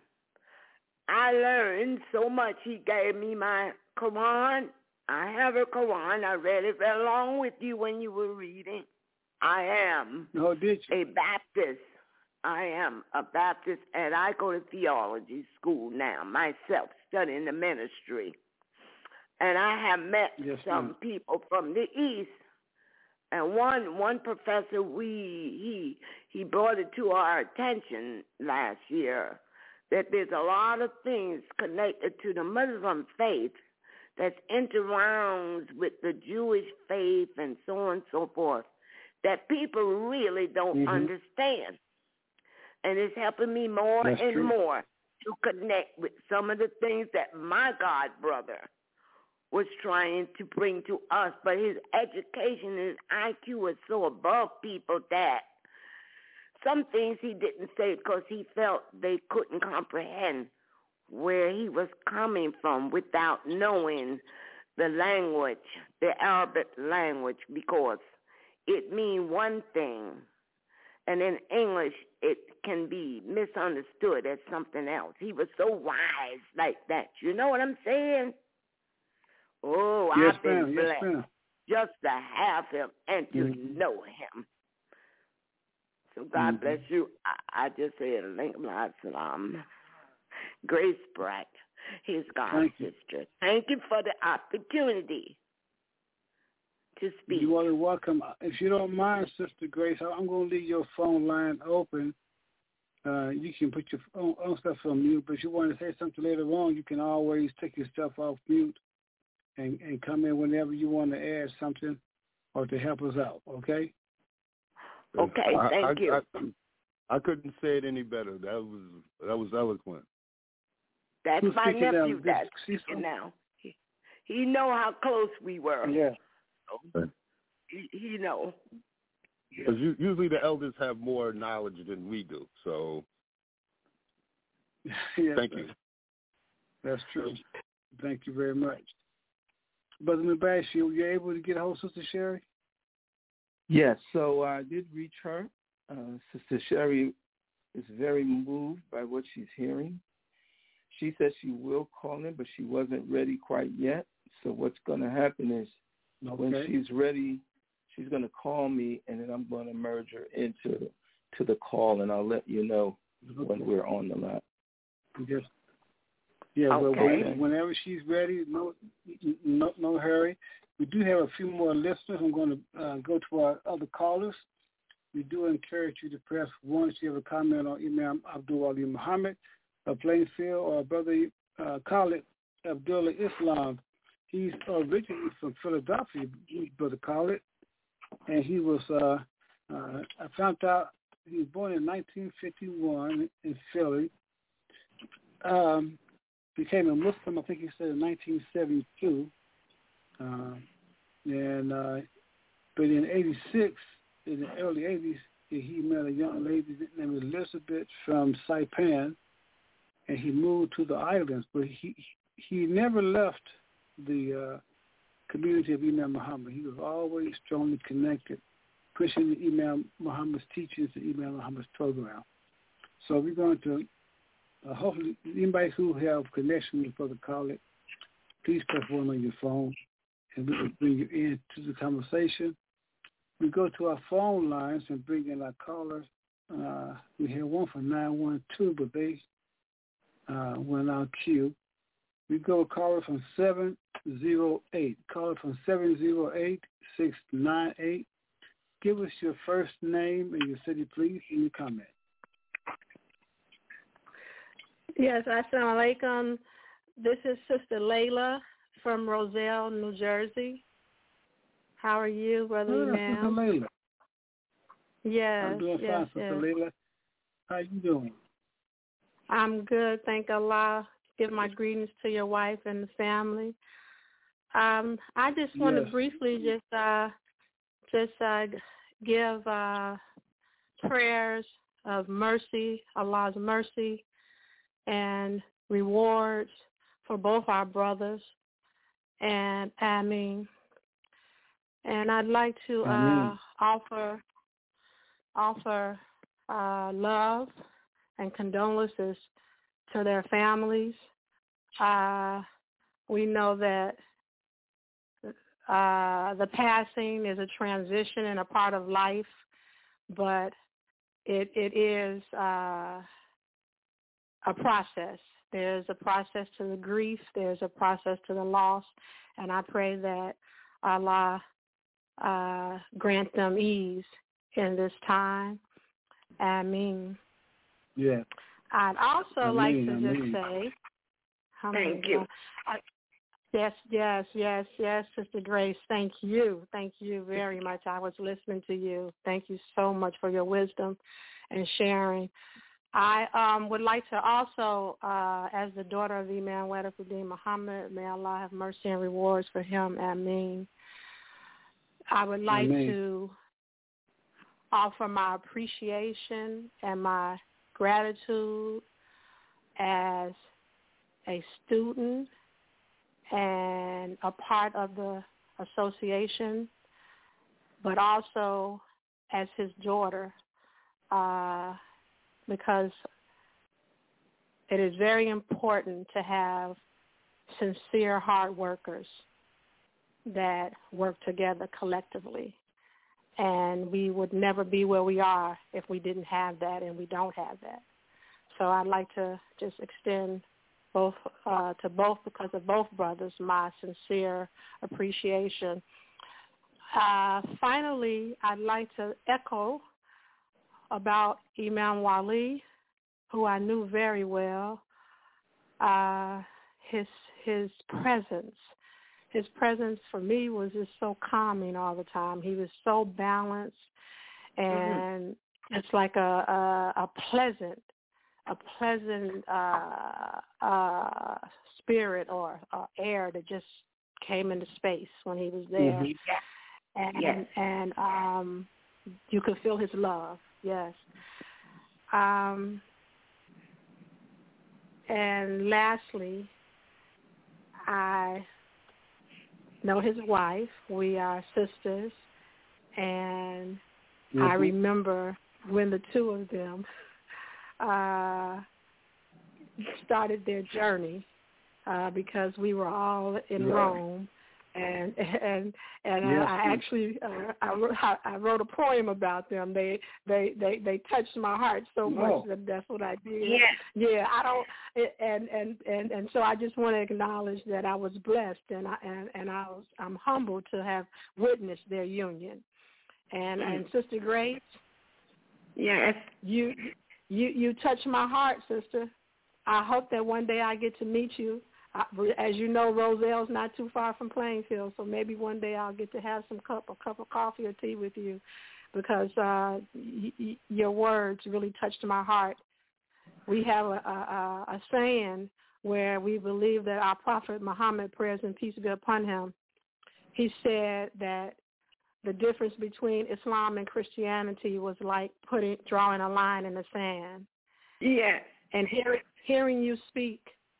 I learned so much. He gave me my Quran. I have a Quran. I read it right along with you when you were reading. I am oh, did you? a Baptist. I am a Baptist, and I go to theology school now myself, studying the ministry. And I have met yes, some ma'am. people from the East. And one one professor, we he he brought it to our attention last year that there's a lot of things connected to the Muslim faith that's interwound with the Jewish faith and so on and so forth that people really don't mm-hmm. understand. And it's helping me more that's and true. more to connect with some of the things that my God brother was trying to bring to us, but his education and his I Q was so above people that some things he didn't say because he felt they couldn't comprehend where he was coming from without knowing the language, the Arabic language, because it means one thing, and in English it can be misunderstood as something else. He was so wise like that. You know what I'm saying? Oh, yes, I've been ma'am. blessed Yes, ma'am. just to have him and to mm-hmm. know him. So God mm-hmm. bless you. I, I just said, alaikum salam. Grace Bright, his God sister. Thank you for the opportunity to speak. You are welcome. If you don't mind, Sister Grace, I'm going to leave your phone line open. Uh, you can put your own, own stuff on mute, but if you want to say something later on, you can always take your stuff off mute. And, and come in whenever you want to add something or to help us out, okay? Okay, thank I, you. I, I, I couldn't say it any better. That was that was eloquent. That's Who's my nephew now? that's speaking now. He, he know how close we were. Yeah. So he, he know. Because usually the elders have more knowledge than we do, so yes, thank you. That's true. Thank you very much. Brother Mbashi, were you able to get a hold of Sister Sherry? Yes, so I did reach her. Uh, Sister Sherry is very moved by what she's hearing. She said she will call in, but she wasn't ready quite yet. So what's going to happen is okay. when she's ready, she's going to call me, and then I'm going to merge her into to the call, and I'll let you know okay. when we're on the line. Yes. Yeah, okay. well, when, whenever she's ready, no, no, no hurry. We do have a few more listeners. I'm going to uh, go to our other callers. We do encourage you to press one if you have a comment on Imam Abdul Ali Muhammad of Plainfield or Brother uh, Khalid Abdullah Islam. He's originally from Philadelphia, Brother Khalid, and he was, uh, uh, I found out he was born in nineteen fifty-one in Philly. Um, became a Muslim, I think he said, in nineteen seventy-two. Uh, and uh, but in eighty-six, in the early eighties, he met a young lady named Elizabeth from Saipan, and he moved to the islands. But he he never left the uh, community of Imam Muhammad. He was always strongly connected, pushing Imam Muhammad's teachings and Imam Muhammad's program. So we're going to uh, hopefully anybody who have connection with Brother Khalid, please press one on your phone, and we will bring you into the conversation. We go to our phone lines and bring in our callers. Uh, we have one from nine one two, but they uh, went out queue. We go caller from seven zero eight. Caller from seven zero eight, six nine eight. Give us your first name and your city, please, and your comment. Yes, assalamu alaikum. This is Sister Layla from Roselle, New Jersey. How are you, Brother Oh, Imam? Sister Layla. Yes, I'm doing yes, fine, Sister yes. Layla. How you doing? I'm good, thank Allah. Give my greetings to your wife and the family. Um, I just want Yes. to briefly just uh, just uh, give uh, prayers of mercy, Allah's mercy, and rewards for both our brothers. And Ameen. And I'd like to uh, offer offer uh, love and condolences to their families. Uh, we know that uh, the passing is a transition and a part of life, but it it is uh, a process. There's a process to the grief. There's a process to the loss. And I pray that Allah uh, grant them ease in this time. Ameen. Yeah. I'd also Ameen, like to Ameen. just say, Thank you. Uh, yes, yes, yes, yes, Sister Grace. Thank you. Thank you very much. I was listening to you. Thank you so much for your wisdom and sharing. I um, would like to also, uh, as the daughter of Imam Wafiuddin Muhammad, may Allah have mercy and rewards for him. Ameen. I would like Ameen. to offer my appreciation and my gratitude as a student and a part of the association, but also as his daughter, uh, because it is very important to have sincere hard workers that work together collectively. And we would never be where we are if we didn't have that, and we don't have that. So I'd like to just extend both uh, to both, because of both brothers, my sincere appreciation. Uh, finally, I'd like to echo about Imam Wali, who I knew very well. Uh, his his presence, his presence for me was just so calming all the time. He was so balanced, and mm-hmm. it's like a, a, a pleasant, a pleasant uh, uh, spirit or uh, air that just came into space when he was there, mm-hmm. and yes. and um, you could feel his love. Yes. Um, and lastly, I know his wife. We are sisters, and mm-hmm. I remember when the two of them uh, started their journey uh, because we were all in yeah. Rome. And and and yes. I, I actually uh, I, wrote, I wrote a poem about them. They they they, they touched my heart so much oh. that that's what I did. Yes. Yeah, I don't and, and and and so I just want to acknowledge that I was blessed, and I and, and I was I'm humbled to have witnessed their union. And mm. and Sister Grace, yes, you you you touched my heart, sister. I hope that one day I get to meet you. As you know, Roselle's not too far from Plainfield, so maybe one day I'll get to have some cup, a cup of coffee or tea with you, because uh, y- y- your words really touched my heart. We have a, a, a saying where we believe that our Prophet Muhammad, prayers and peace be upon him, he said that the difference between Islam and Christianity was like putting drawing a line in the sand. Yes. And hearing hearing you speak,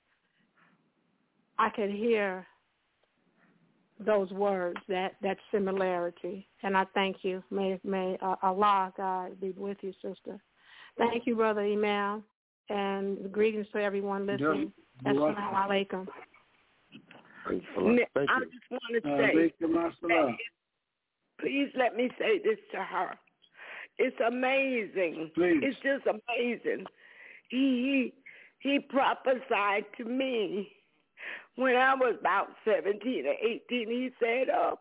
I could hear those words, that, that similarity, and I thank you. May may uh, Allah, God, be with you, sister. Thank you, Brother Imam, and greetings to everyone listening. Assalamu alaikum. Thank you. I just want to say, uh, please let me say this to her. It's amazing. Please. It's just amazing. He, he, he prophesied to me when I was about seventeen or eighteen. He said, "Oh,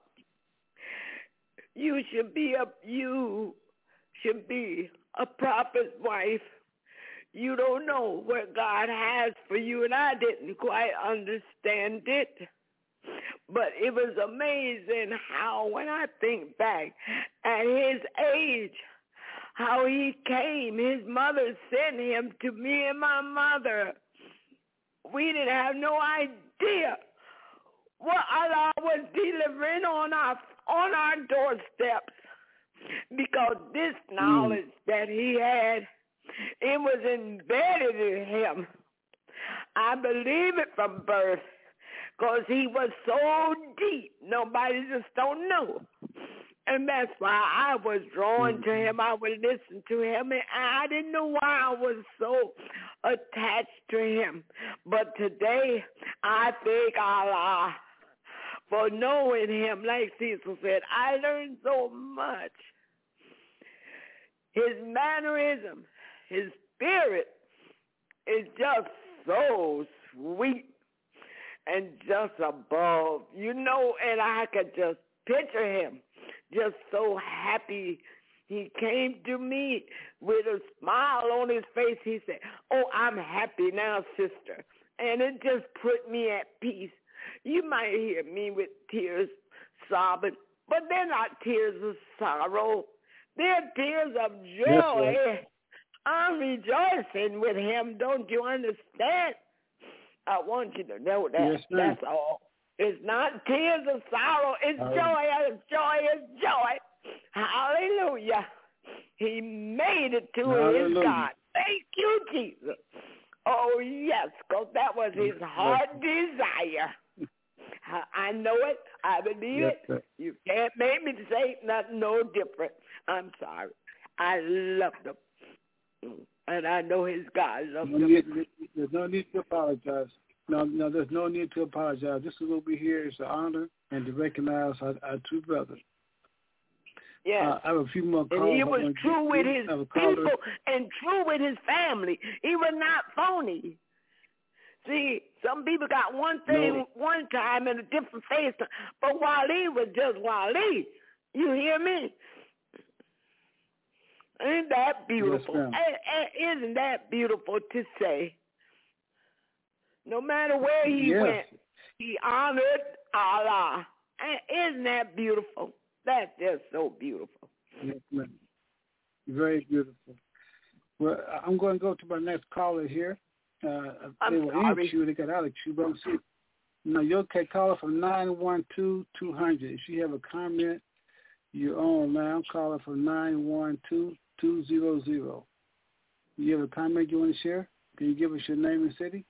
you should be a you should be a prophet's wife. You don't know what God has for you." And I didn't quite understand it, but it was amazing how, when I think back at his age, how he came. His mother sent him to me and my mother. We didn't have no idea what Allah was delivering on our on our doorsteps, because this knowledge mm. that he had It was embedded in him. I believe it from birth because he was so deep. Nobody just don't know. And that's why I was drawn to him. I would listen to him, and I didn't know why I was so attached to him. But today, I thank Allah for knowing him. Like Cecil said, I learned so much. His mannerism, his spirit is just so sweet and just above, you know, and I could just picture him just so happy. He came to me with a smile on his face. He said, oh, I'm happy now, sister. And it just put me at peace. You might hear me with tears sobbing, but they're not tears of sorrow. They're tears of joy. Yes, I'm rejoicing with him. Don't you understand? I want you to know that. Yes, that's all. It's not tears of sorrow. It's um, joy. It's joy. It's joy. Hallelujah. He made it to hallelujah. His God. Thank you, Jesus. Oh, yes, because that was his heart desire. I know it. I believe yes, it. Sir. You can't make me say nothing no different. I'm sorry. I love him. And I know his God loves no him. Need, there's no need to apologize. No, no, there's no need to apologize. This is what we here is to honor and to recognize our, our two brothers. Yeah, uh, I have a few more calls. And he was true with his people and true with his family. He was not phony. See, some people got one thing no. one time and a different face, but Wali was just Wali. You hear me? Ain't that beautiful? Yes, Isn't that beautiful to say? No matter where he yes. went, he honored Allah. Isn't that beautiful? That's just so beautiful. Yes, ma'am. Very beautiful. Well, I'm going to go to my next caller here. Uh, I'm they were sorry. in queue. They got out of queue. But I'm see, no, you okay? Caller from nine one two, two hundred. If you have a comment, you're on now. Caller from nine one two, two hundred. You have a comment you want to share? Can you give us your name and city?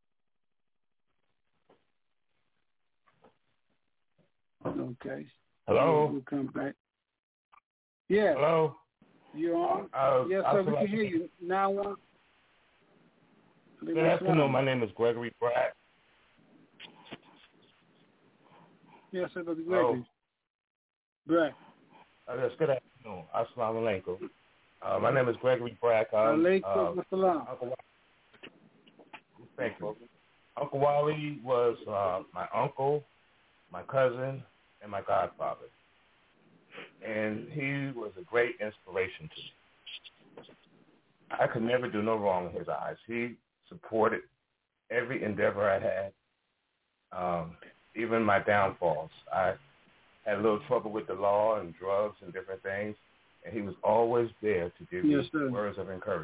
Okay. Hello. We'll come back. Yeah. Hello. You on? Uh, yes, sir. We can hear you. Now one. Good afternoon. My name is Gregory Brack. Yes, sir. Brother Gregory. Brack. Uh, yes, good afternoon. Assalamu alaikum. Uh, my name is Gregory Brack. Alaikum assalam. Uncle Thank you. Uncle Wally was uh, my uncle, my cousin, and my godfather. And he was a great inspiration to me. I could never do no wrong in his eyes. He supported every endeavor I had, um, even my downfalls. I had a little trouble with the law and drugs and different things, and he was always there to give yes, me sir. words of encouragement.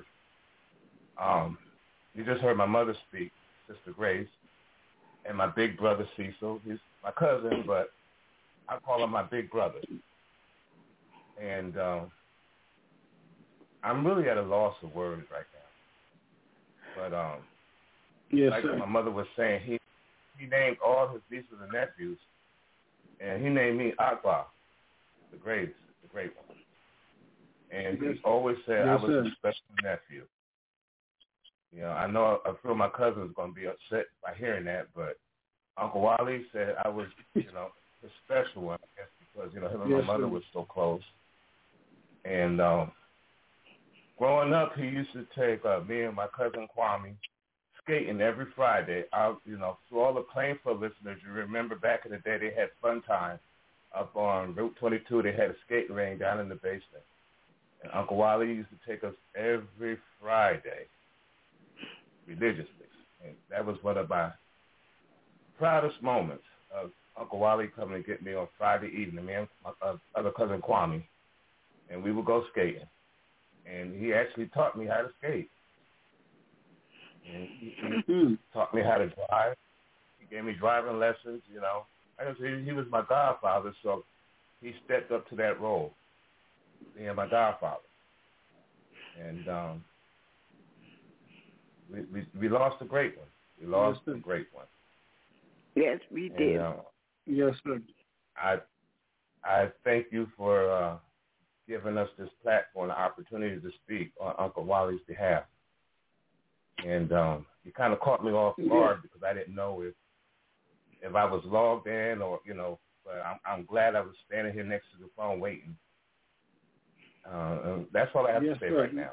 Um, you just heard my mother speak, Sister Grace, and my big brother Cecil. He's my cousin, but I call him my big brother. And um, I'm really at a loss of words right now. But um, yes, like sir. my mother was saying, he he named all his nieces and nephews, and he named me Akbar, the great, the great one. And yes. he always said yes, I was sir. a special nephew. You know, I know I feel my cousin's going to be upset by hearing that, but Uncle Wally said I was, you know, the special one, I guess, because, you know, him and yes, my mother sir. were so close. And um, growing up, he used to take uh, me and my cousin Kwame skating every Friday. Out, you know, for all the Plainfield listeners, you remember back in the day they had Fun Time up on Route twenty-two. They had a skating ring down in the basement. And Uncle Wally used to take us every Friday religiously. And that was one of my proudest moments of Uncle Wally coming to get me on Friday evening, me and my uh, other cousin Kwame. And we would go skating. And he actually taught me how to skate. And he, he taught me how to drive. He gave me driving lessons, you know. I was, he, he was my godfather, so he stepped up to that role, being my godfather. And um, we, we, we lost a great one. We lost yes, a great one. Yes, we did. And, uh, yes, sir. I I thank you for uh, giving us this platform, the opportunity to speak on Uncle Wally's behalf. And um, you kind of caught me off guard because I didn't know if if I was logged in or, you know, but I'm, I'm glad I was standing here next to the phone waiting. Uh, that's all I have yes, to say sir. right now.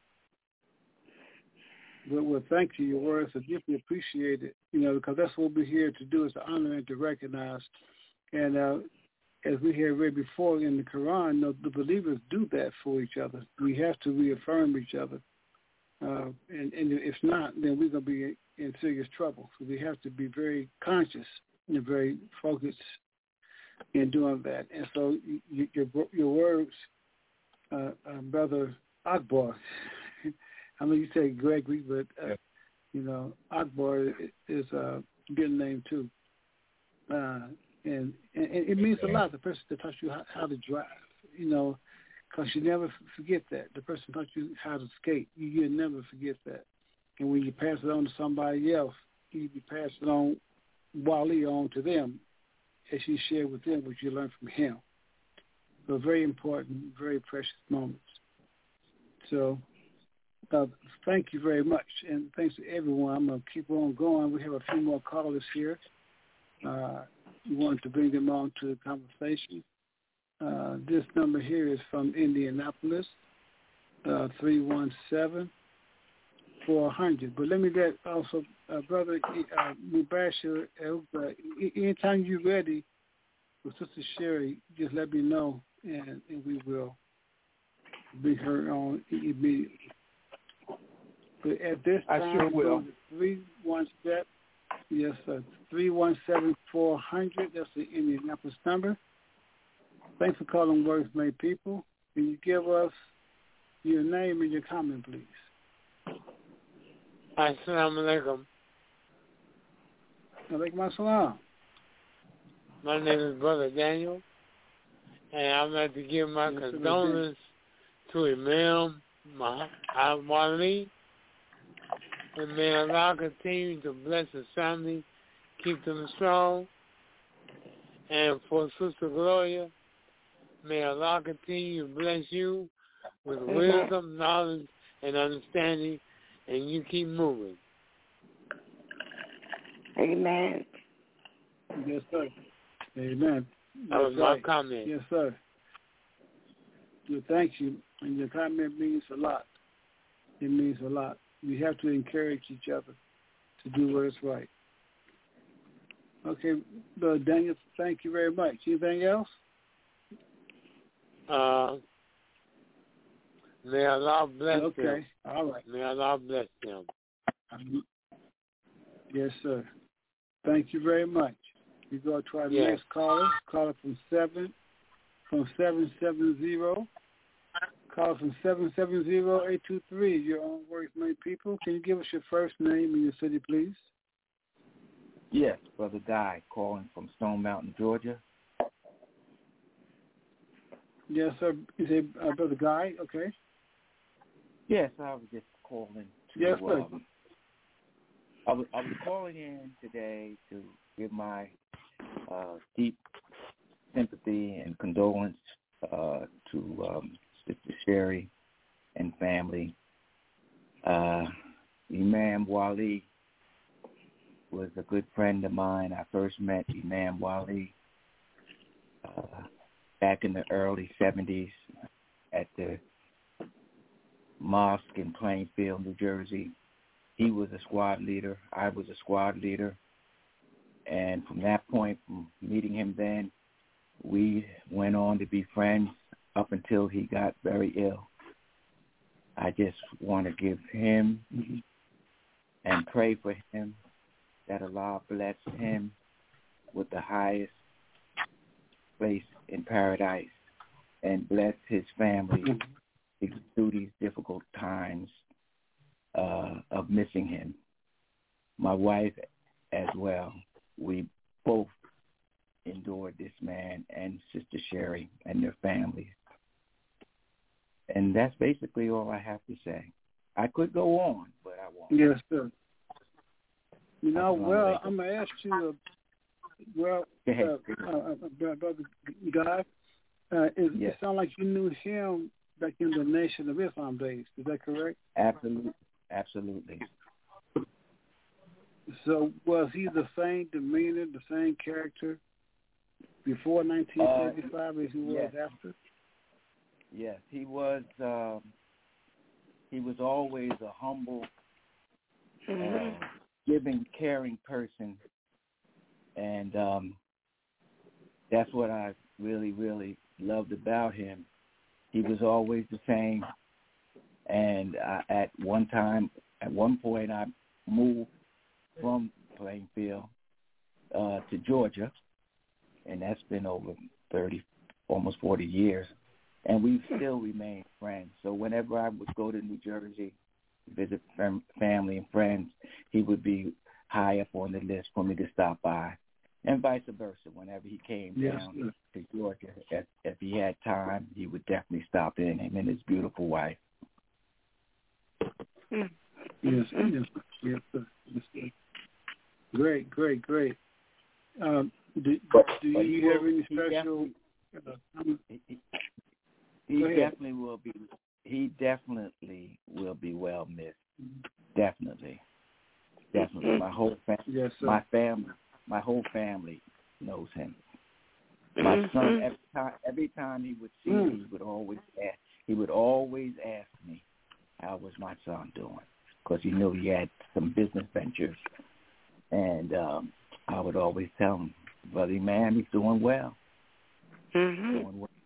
Well, well, thank you. Your words are deeply appreciated, you know, because that's what we're here to do, is to honor and to recognize. And uh, as we have read before in the Quran, you know, the believers do that for each other. We have to reaffirm each other. Uh, and, and if not, then we're going to be in serious trouble. So we have to be very conscious and very focused in doing that. And so you, your your words, uh, uh, Brother Akbar, I know you say Gregory, but, uh, you know, Akbar is a good name too. Uh, and, and it means a lot, the person that taught you how, how to drive, you know, because you never forget that. The person taught you how to skate. You, you never forget that. And when you pass it on to somebody else, you be passing on Wally on to them as you share with them what you learned from him. So very important, very precious moments. So uh, thank you very much. And thanks to everyone. I'm going to keep on going. We have a few more callers here. Uh, we wanted to bring them on to the conversation. Uh, this number here is from Indianapolis, uh, three one seven, four hundred. But let me get also, uh, Brother uh, Mubashir, uh, anytime you're ready with Sister Sherry, just let me know, and, and we will bring her on immediately. But at this time, I sure will. three one seven, yes, sir, three one seven, four hundred. That's the Indianapolis number. Thanks for calling Words Made People. Can you give us your name and your comment, please? Assalamu alaikum. Alaikum assalam. My name is Brother Daniel, and I'd like to give my yes, condolences to Imam Al-Wali, and may Allah continue to bless his family, keep them strong. And for Sister Gloria, may Allah continue to bless you with Amen. wisdom, knowledge, and understanding, and you keep moving. Amen. Yes, sir. Amen. That was That's my right. comment. Yes, sir. Well, thank you. And your comment means a lot. It means a lot. We have to encourage each other to do what is right. Okay, Brother Daniel, thank you very much. Anything else? Uh, may Allah bless okay. them. All right. May Allah bless them. Um, yes, sir. Thank you very much. We go to our yes. next caller. Caller from seven from seven seven zero. Caller from seven seven zero eight two three. Your own Words Made People. Can you give us your first name and your city, please? Yes, Brother Guy, calling from Stone Mountain, Georgia. Yes, sir. Is it uh, Brother Guy? Okay. Yes, I was just calling to. Yes, sir. Um, I was, I was calling in today to give my uh, deep sympathy and condolence uh, to um, Sister Sherry and family. Uh, Imam Wali was a good friend of mine. I first met Imam Wali uh, back in the early seventies at the mosque in Plainfield, New Jersey. He was a squad leader. I was a squad leader. And from that point, from meeting him then, we went on to be friends up until he got very ill. I just want to give him and pray for him that Allah bless him with the highest place in paradise and bless his family through these difficult times uh, of missing him. My wife as well. We both endured this man and Sister Sherry and their families. And that's basically all I have to say. I could go on, but I won't. Yes, sir. You know, well, I'm going to ask you, uh, well, uh, uh, uh, Brother Guy, uh, it, yes. it sounds like you knew him back in the Nation of Islam days. Is that correct? Absolutely. Absolutely. So was he the same demeanor, the same character before nineteen seventy-five uh, as he was yes. after? Yes, he was. Um, he was always a humble, uh, giving, caring person, and um, that's what I really, really loved about him. He was always the same, and I, at one time, at one point, I moved from Plainfield uh, to Georgia, and that's been over thirty, almost forty years. And we still remain friends. So whenever I would go to New Jersey, visit fam- family and friends, he would be high up on the list for me to stop by, and vice versa. Whenever he came yes, down sir. to Georgia, if, if he had time, he would definitely stop in, him and his beautiful wife. Yes, yes, yes, yes, sir. Yes, sir. Great, great, great. Um, do but, do but you will, have any special... He, he, he definitely will be. He definitely will be well missed. Definitely, definitely. My whole family, yes, sir. my family, my whole family knows him. My son, every time, every time he would see me, he would always ask. He would always ask me, "How was my son doing?" Because he knew he had some business ventures, and um, I would always tell him, "Brother, man, he's doing well." Mm-hmm. Doing well.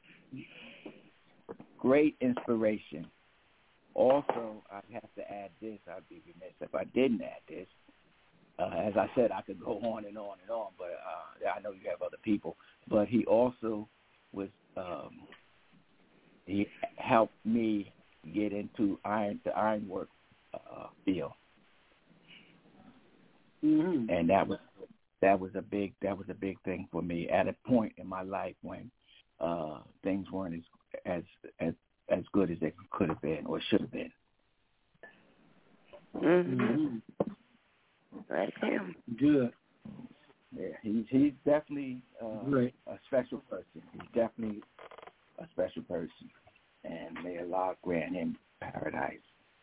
Great inspiration. Also, I'd have to add this. I'd be remiss if I didn't add this. Uh, as I said, I could go on and on and on, but uh, I know you have other people. But he also was, um, he helped me get into iron the ironwork uh, field, mm-hmm. and that was that was a big that was a big thing for me at a point in my life when uh, things weren't as as as as good as they could have been or should have been. Mm-hmm. That's him. Good. Yeah, he's he's definitely uh, Great. a special person. He's definitely a special person, and may Allah grant him paradise.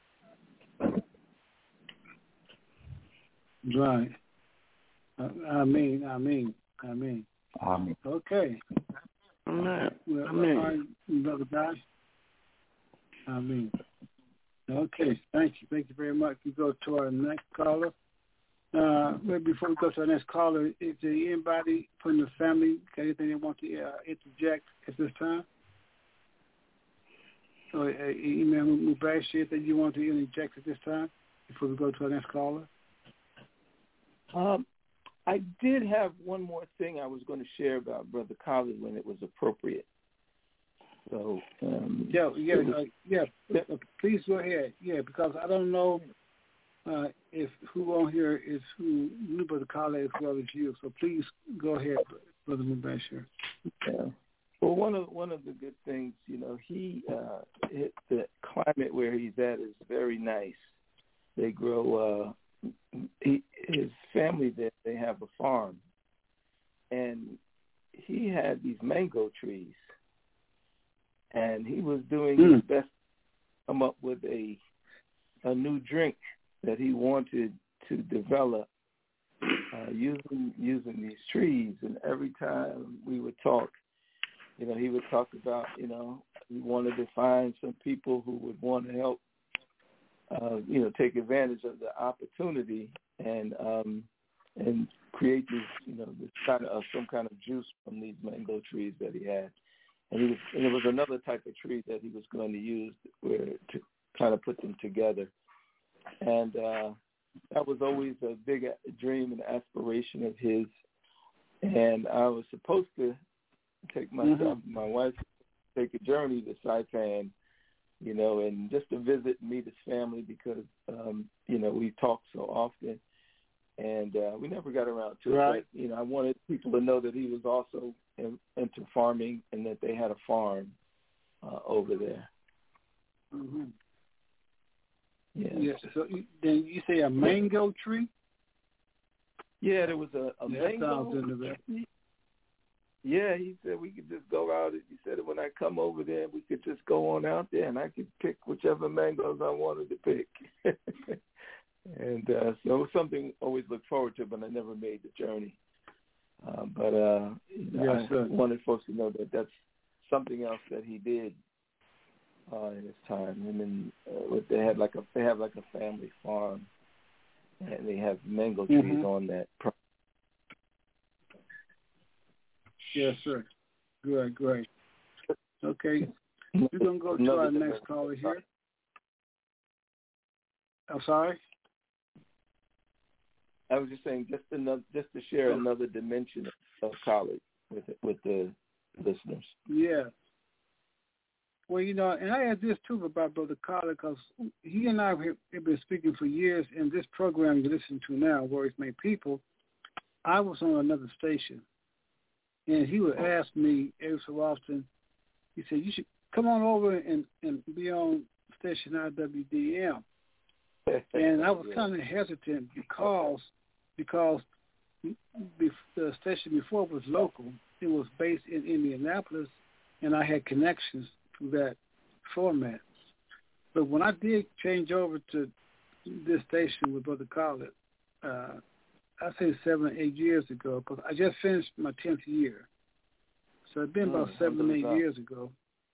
Right. Uh, I mean, I mean, I mean. Amen. Okay. Amen. Well, Amen. all right, Brother Guy. I mean. Okay. Thank you. Thank you very much. We go to our next caller. Uh, well, before we go to our next caller, is there anybody from the family got anything they want to uh, interject at this time? Or uh, Imam Mubashir that you want to interject at this time before we go to our next caller? Um, I did have one more thing I was going to share about Brother Khalid when it was appropriate. So, um, yeah, yeah, was, uh, yeah. Uh, please go ahead. Yeah, because I don't know uh, if who on here is who knew Brother Khalid as well as you. So please go ahead, Brother Mubashir. Yeah. Well, one of one of the good things, you know, he uh, it, the climate where he's at is very nice. They grow. Uh, he, his family there, they have a farm, and he had these mango trees, and he was doing mm. his best to come up with a a new drink that he wanted to develop uh, using using these trees. And every time we would talk, you know, he would talk about, you know, he wanted to find some people who would want to help, uh, you know, take advantage of the opportunity and um, and create this, you know, this kind of some kind of juice from these mango trees that he had. And he was, and there was another type of tree that he was going to use where to kind of put them together. And uh, that was always a big dream and aspiration of his. And I was supposed to take myself, mm-hmm. my wife, take a journey to Saipan, you know, and just to visit and meet his family because, um, you know, we talk so often, and uh, we never got around to right. it. But, you know, I wanted people to know that he was also in, into farming and that they had a farm uh, over there. Mm-hmm. Yeah. Yeah. So you, then you say a mango tree? Yeah, there was a, a yeah, mango. That sounds interesting. Yeah, he said we could just go out. He said when I come over there, we could just go on out there, and I could pick whichever mangoes I wanted to pick. and uh, so it was something I always looked forward to, but I never made the journey. Uh, but uh, you know, yes, I sir. wanted folks to know that that's something else that he did uh, in his time. And then uh, they had like a they have like a family farm, and they have mango trees mm-hmm. on that property. Yes, sir. Great, great. Okay. We're going to go to our next caller here. I'm sorry? I was just saying, just another, just to share another dimension of college with with the listeners. Yeah. Well, you know, and I had this too about Brother Carter, because he and I have been speaking for years in this program you listen to now, Words Made People. I was on another station. And he would ask me every so often, he said, you should come on over and, and be on station I W D M. And I was kind of hesitant because because the station before was local. It was based in Indianapolis, and I had connections to that format. But when I did change over to this station with Brother Collett, uh, I say seven or eight years ago, because I just finished my tenth year. So it's been about mm, seven, eight God. years ago.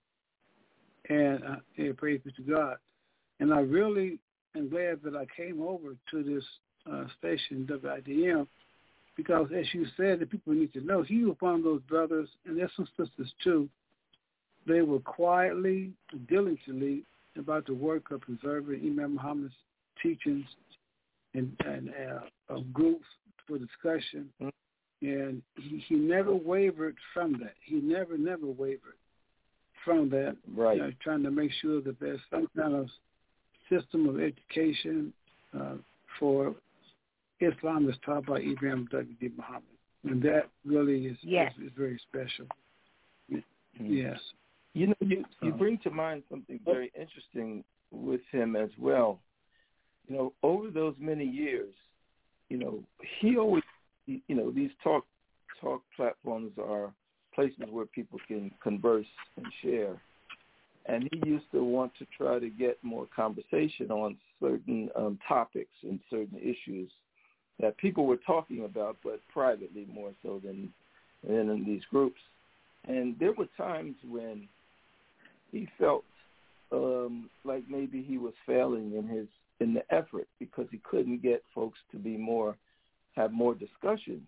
And uh, yeah, praise be to God. And I really am glad that I came over to this uh, station, W I D M, because as you said, the people need to know, he was one of those brothers, and there's some sisters too. They were quietly, diligently about the work of preserving Imam Muhammad's teachings and, and uh, of groups for discussion, mm. and he, he never wavered from that. He never, never wavered from that. Right. You know, trying to make sure that there's some kind of system of education uh, for Islam that's taught by Imam W D Muhammad, and that really is yes. is, is very special. Mm-hmm. Yes. You know, you, you bring to mind something very interesting with him as well. You know, over those many years, you know, he always, you know, these talk talk platforms are places where people can converse and share. And he used to want to try to get more conversation on certain um, topics and certain issues that people were talking about, but privately more so than, than in these groups. And there were times when he felt um, like maybe he was failing in his in the effort because he couldn't get folks to be more, have more discussions.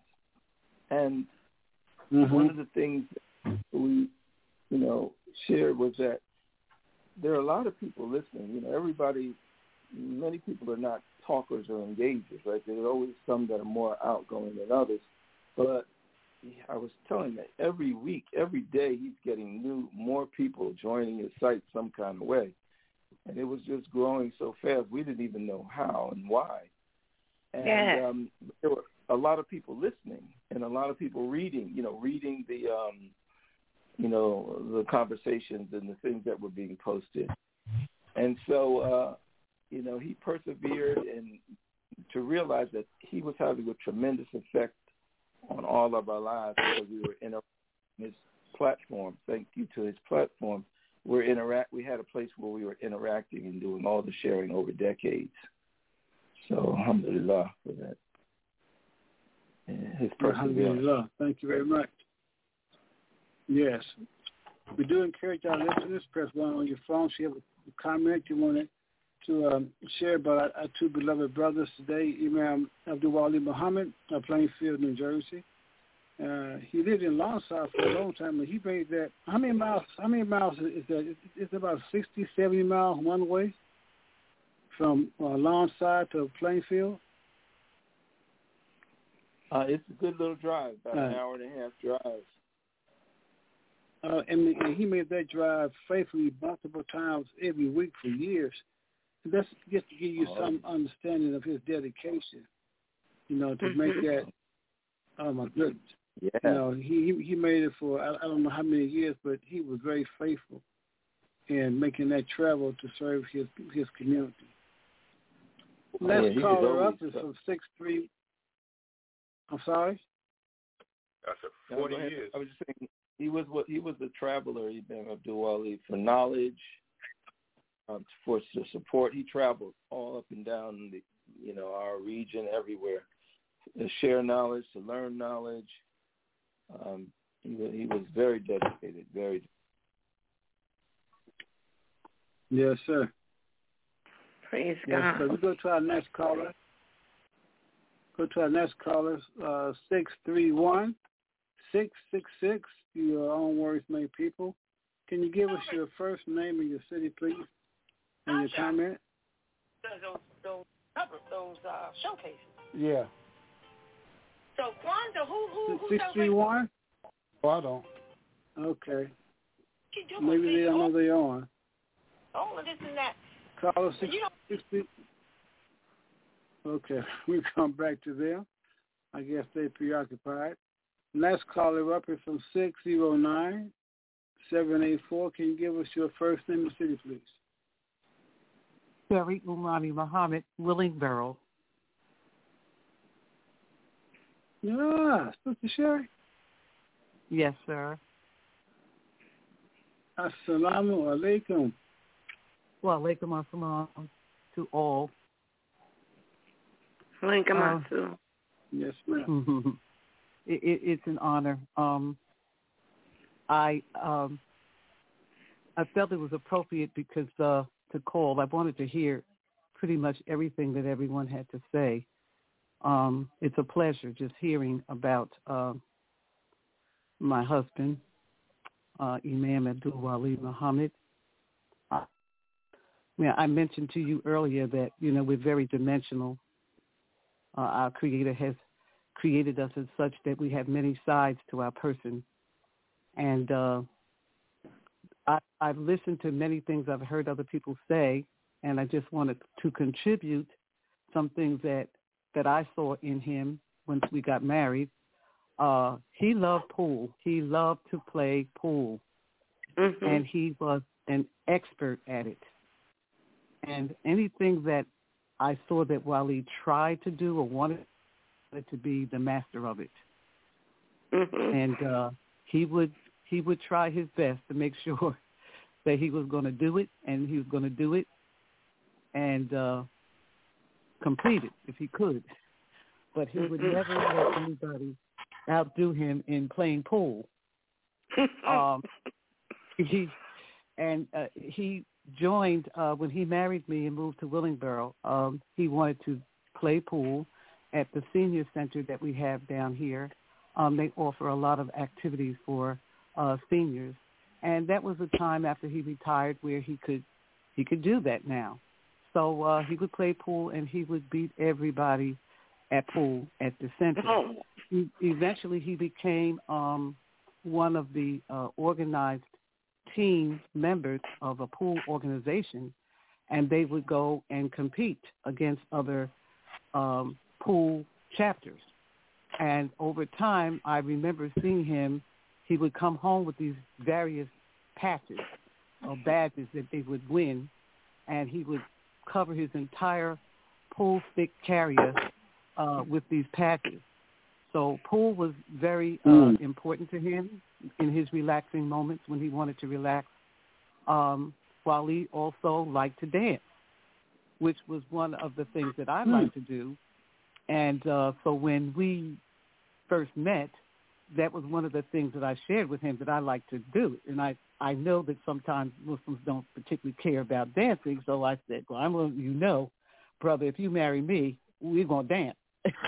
And mm-hmm. one of the things we, you know, shared was that there are a lot of people listening. You know, everybody, many people are not talkers or engagers, right? There are always some that are more outgoing than others. But I was telling that every week, every day, he's getting new, more people joining his site some kind of way. And it was just growing so fast, we didn't even know how and why. And yeah. um, there were a lot of people listening and a lot of people reading, you know, reading the, um, you know, the conversations and the things that were being posted. And so, uh, you know, he persevered and to realize that he was having a tremendous effect on all of our lives because we were in his platform. Thank you to his platform. We're interact. We had a place where we were interacting and doing all the sharing over decades. So, alhamdulillah for that. And his perseverance. Alhamdulillah. Thank you very much. Yes. We do encourage our listeners, press one on your phone. So you have a comment you wanted to um, share about our, our two beloved brothers today, Imam Abdul Wali Muhammad of Plainfield, New Jersey. Uh, he lived in Lawnside for a long time, and he made that. How many miles? How many miles is that? It's about sixty, seventy miles one way from uh, Lawnside to Plainfield. Uh, it's a good little drive, about uh, an hour and a half drive. Uh, and, and he made that drive faithfully multiple times every week for years. And that's just to give you oh. some understanding of his dedication, you know, to make that. Oh my goodness! Yeah. You know, he he made it for I, I don't know how many years, but he was very faithful in making that travel to serve his his community. Next yeah, caller up always, is from six three. I'm sorry. That's a forty no, years. I was just saying he was what he was a traveler. Imam Abdul-Wali for knowledge, um, for support. He traveled all up and down the you know our region, everywhere, to share knowledge, to learn knowledge. Um, he was he was very dedicated, very. Yes, sir. Praise yes, God. Sir. We go to our next caller. Go to our next caller, uh, six three one, six six six. Your own words made people. Can you give us your first name and your city, please, and your comment? Those, those, those uh, showcases. Yeah. So, Wanda, who, who, who six three one? Oh, I don't. Okay. doing? Maybe they don't know they're on. All of this and that. Caller six sixty. Okay, we come back to them. I guess they're preoccupied. Next caller up is from six zero nine, seven eight four. Can you give us your first name and city, please? Sherry Umani Muhammad, Willingboro. Yeah, Sister Sherry. Yes, sir. Assalamu alaikum. Wa alaikum assalam to all. Alaikum uh, assalam. Yes, ma'am. it, it, it's an honor. Um, I um, I felt it was appropriate because uh, to call. I wanted to hear pretty much everything that everyone had to say. Um, it's a pleasure just hearing about uh, my husband, uh, Imam Abdul-Wali Muhammad. Uh, yeah, I mentioned to you earlier that, you know, we're very dimensional. Uh, our Creator has created us as such that we have many sides to our person. And uh, I, I've listened to many things I've heard other people say, and I just wanted to contribute some things that, that I saw in him once we got married. Uh, he loved pool. He loved to play pool, mm-hmm. and he was an expert at it. And anything that I saw that Wali tried to do or wanted to be the master of it. Mm-hmm. And uh, he would he would try his best to make sure that he was going to do it, and he was going to do it and uh, complete it if he could. But he would mm-hmm. never let anybody outdo him in playing pool. um, he and uh, he joined uh, when he married me and moved to Willingboro. Um, he wanted to play pool at the senior center that we have down here. Um, they offer a lot of activities for uh, seniors, and that was a time after he retired where he could he could do that now. So uh, he would play pool, and he would beat everybody at pool at the center. Oh. He, eventually, he became um, one of the uh, organized team members of a pool organization, and they would go and compete against other um, pool chapters. And over time, I remember seeing him, he would come home with these various patches or badges that they would win, and he would cover his entire pool stick carrier uh, with these patches. So pool was very uh, mm. important to him in his relaxing moments when he wanted to relax. Um, Wali also liked to dance, which was one of the things that I mm. liked to do. And uh, so when we first met, that was one of the things that I shared with him that I like to do. And I, I know that sometimes Muslims don't particularly care about dancing, so I said, well, I'm going to, you know, brother, if you marry me, we're going to dance.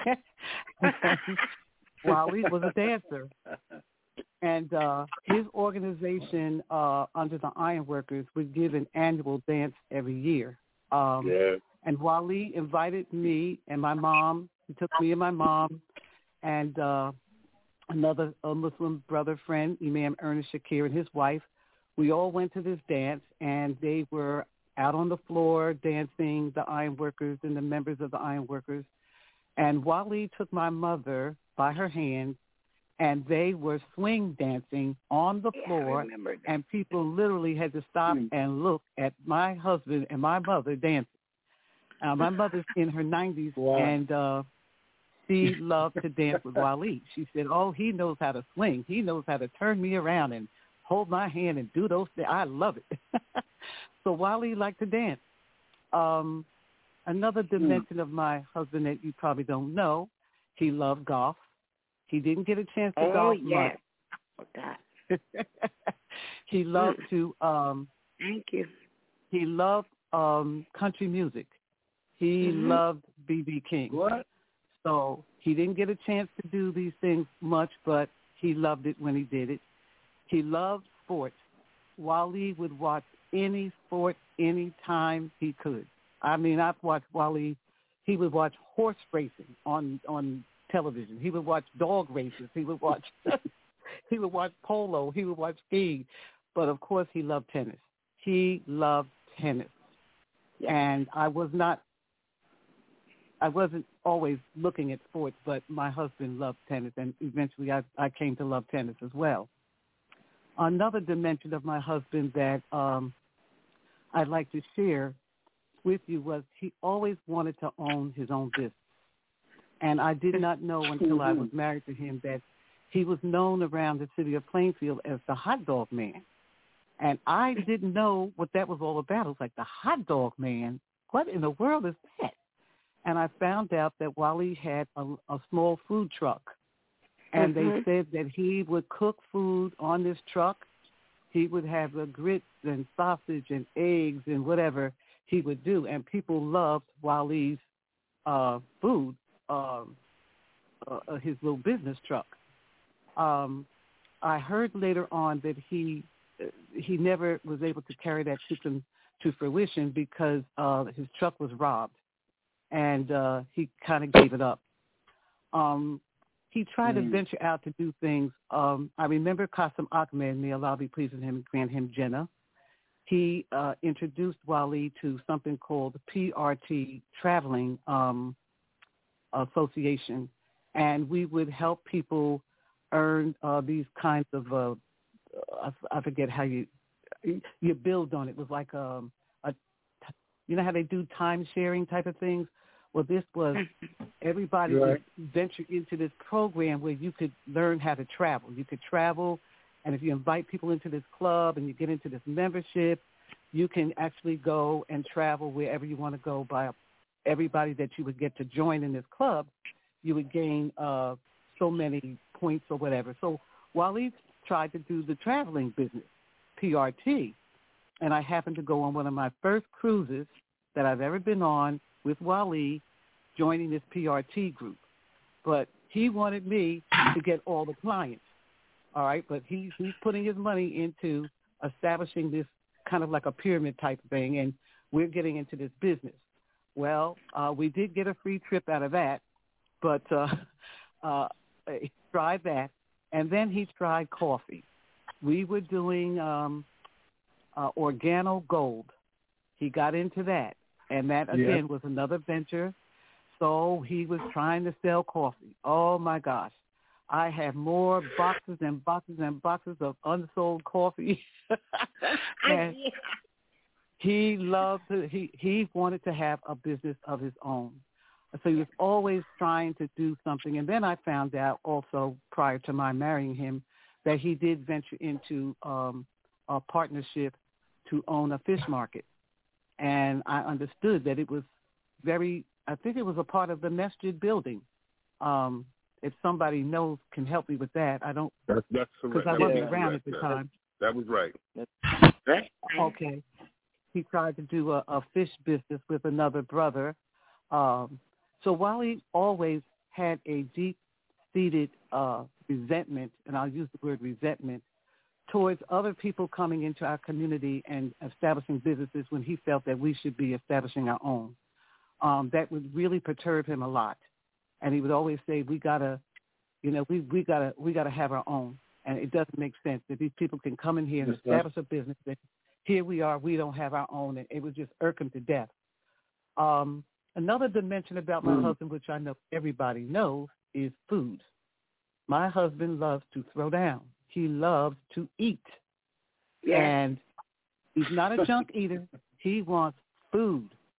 Wali was a dancer. And uh, his organization uh, under the Ironworkers would give an annual dance every year. Um, yeah. And Wali invited me and my mom. He took me and my mom and uh, another a Muslim brother friend, Imam Ernest Shakir, and his wife. We all went to this dance, and they were out on the floor dancing, the Ironworkers and the members of the Ironworkers. And Wali took my mother by her hand, and they were swing dancing on the yeah, floor, and people literally had to stop mm. and look at my husband and my mother dancing. Uh, my mother's in her nineties, wow. and uh, she loved to dance with Wally. She said, oh, he knows how to swing. He knows how to turn me around and hold my hand and do those things. I love it. So Wally liked to dance. Um, another dimension mm. of my husband that you probably don't know, he loved golf. He didn't get a chance to oh, golf yes. much. He loved mm. to. Um, Thank you. He loved um, country music. He mm-hmm. loved B B King. What? So he didn't get a chance to do these things much, but he loved it when he did it. He loved sports. Wally would watch any sport any time he could. I mean, I've watched Wally. He would watch horse racing on on television. He would watch dog races. He would watch. He would watch polo. He would watch skiing. But of course, he loved tennis. He loved tennis, and I was not. I wasn't always looking at sports, but my husband loved tennis, and eventually I, I came to love tennis as well. Another dimension of my husband that um, I'd like to share with you was he always wanted to own his own business. And I did not know until I was married to him that he was known around the city of Plainfield as the hot dog man. And I didn't know what that was all about. It was like, the hot dog man? What in the world is that? And I found out that Wally had a, a small food truck. And mm-hmm. they said that he would cook food on this truck. He would have the grits and sausage and eggs and whatever he would do. And people loved Wally's uh, food, um, uh, his little business truck. Um, I heard later on that he he never was able to carry that to, to fruition because uh, his truck was robbed. And uh, he kind of gave it up. Um, he tried mm. to venture out to do things. Um, I remember Qasim Ahmed, may Allah be pleased with him and grant him Jannah. He uh, introduced Wally to something called P R T Traveling um, Association, and we would help people earn uh, these kinds of, uh, I, I forget how you, you build on it. It was like um, a, you know how they do time sharing type of things? Well, this was everybody right. would venture into this program where you could learn how to travel. You could travel, and if you invite people into this club and you get into this membership, you can actually go and travel wherever you want to go by everybody that you would get to join in this club. You would gain uh, so many points or whatever. So Wally tried to do the traveling business, P R T, and I happened to go on one of my first cruises that I've ever been on with Wally joining this P R T group. But he wanted me to get all the clients, all right? But he, he's putting his money into establishing this kind of like a pyramid type thing, and we're getting into this business. Well, uh, we did get a free trip out of that, but uh, uh, he tried that, and then he tried coffee. We were doing um, uh, Organo Gold. He got into that. And that, again, yeah. was another venture. So he was trying to sell coffee. Oh, my gosh. I have more boxes and boxes and boxes of unsold coffee. And he loved to, he, he wanted to have a business of his own. So he was always trying to do something. And then I found out also, prior to my marrying him, that he did venture into um, a partnership to own a fish market. And I understood that it was very, I think it was a part of the masjid building. Um, if somebody knows, can help me with that. I don't, that's, that's because right. I wasn't yeah, around right. at the that, time. That was right. Okay. He tried to do a, a fish business with another brother. Um, so while he always had a deep-seated uh, resentment, and I'll use the word resentment, towards other people coming into our community and establishing businesses when he felt that we should be establishing our own. Um, that would really perturb him a lot. And he would always say, we gotta, you know, we, we gotta, we gotta have our own. And it doesn't make sense that these people can come in here and establish a business that here we are, we don't have our own. And it would just irk him to death. Um, another dimension about my mm. husband, which I know everybody knows, is food. My husband loves to throw down. He loves to eat. Yeah. And he's not a junk eater. He wants food.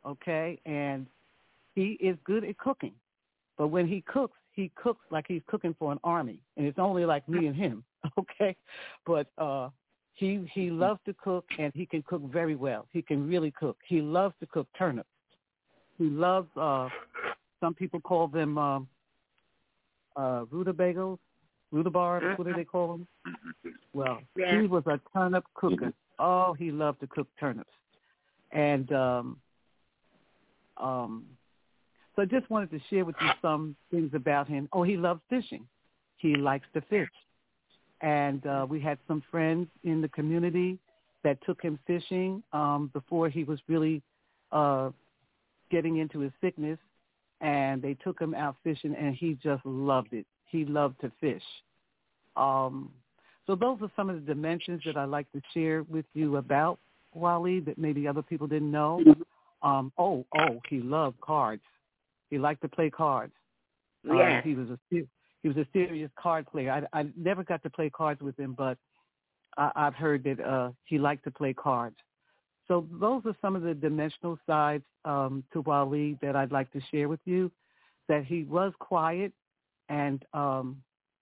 okay? And he is good at cooking. But when he cooks, he cooks like he's cooking for an army, and it's only like me and him, okay? But uh, he he loves to cook, and he can cook very well. He can really cook. He loves to cook turnips. He loves, uh, some people call them um, uh, rutabagas, rhubarb, what do they call them? Well, yeah. he was a turnip cooker. Oh, he loved to cook turnips. And um, um, so I just wanted to share with you some things about him. Oh, he loves fishing. He likes to fish. And uh, we had some friends in the community that took him fishing um, before he was really uh, getting into his sickness. And they took him out fishing, and he just loved it. He loved to fish. Um, so those are some of the dimensions that I like to share with you about Wally that maybe other people didn't know. Um, oh, oh, he loved cards. He liked to play cards. Yeah. Uh, he was a he was a serious card player. I, I never got to play cards with him, but I, I've heard that uh, he liked to play cards. So those are some of the dimensional sides um, to Wally that I'd like to share with you. That he was quiet and um,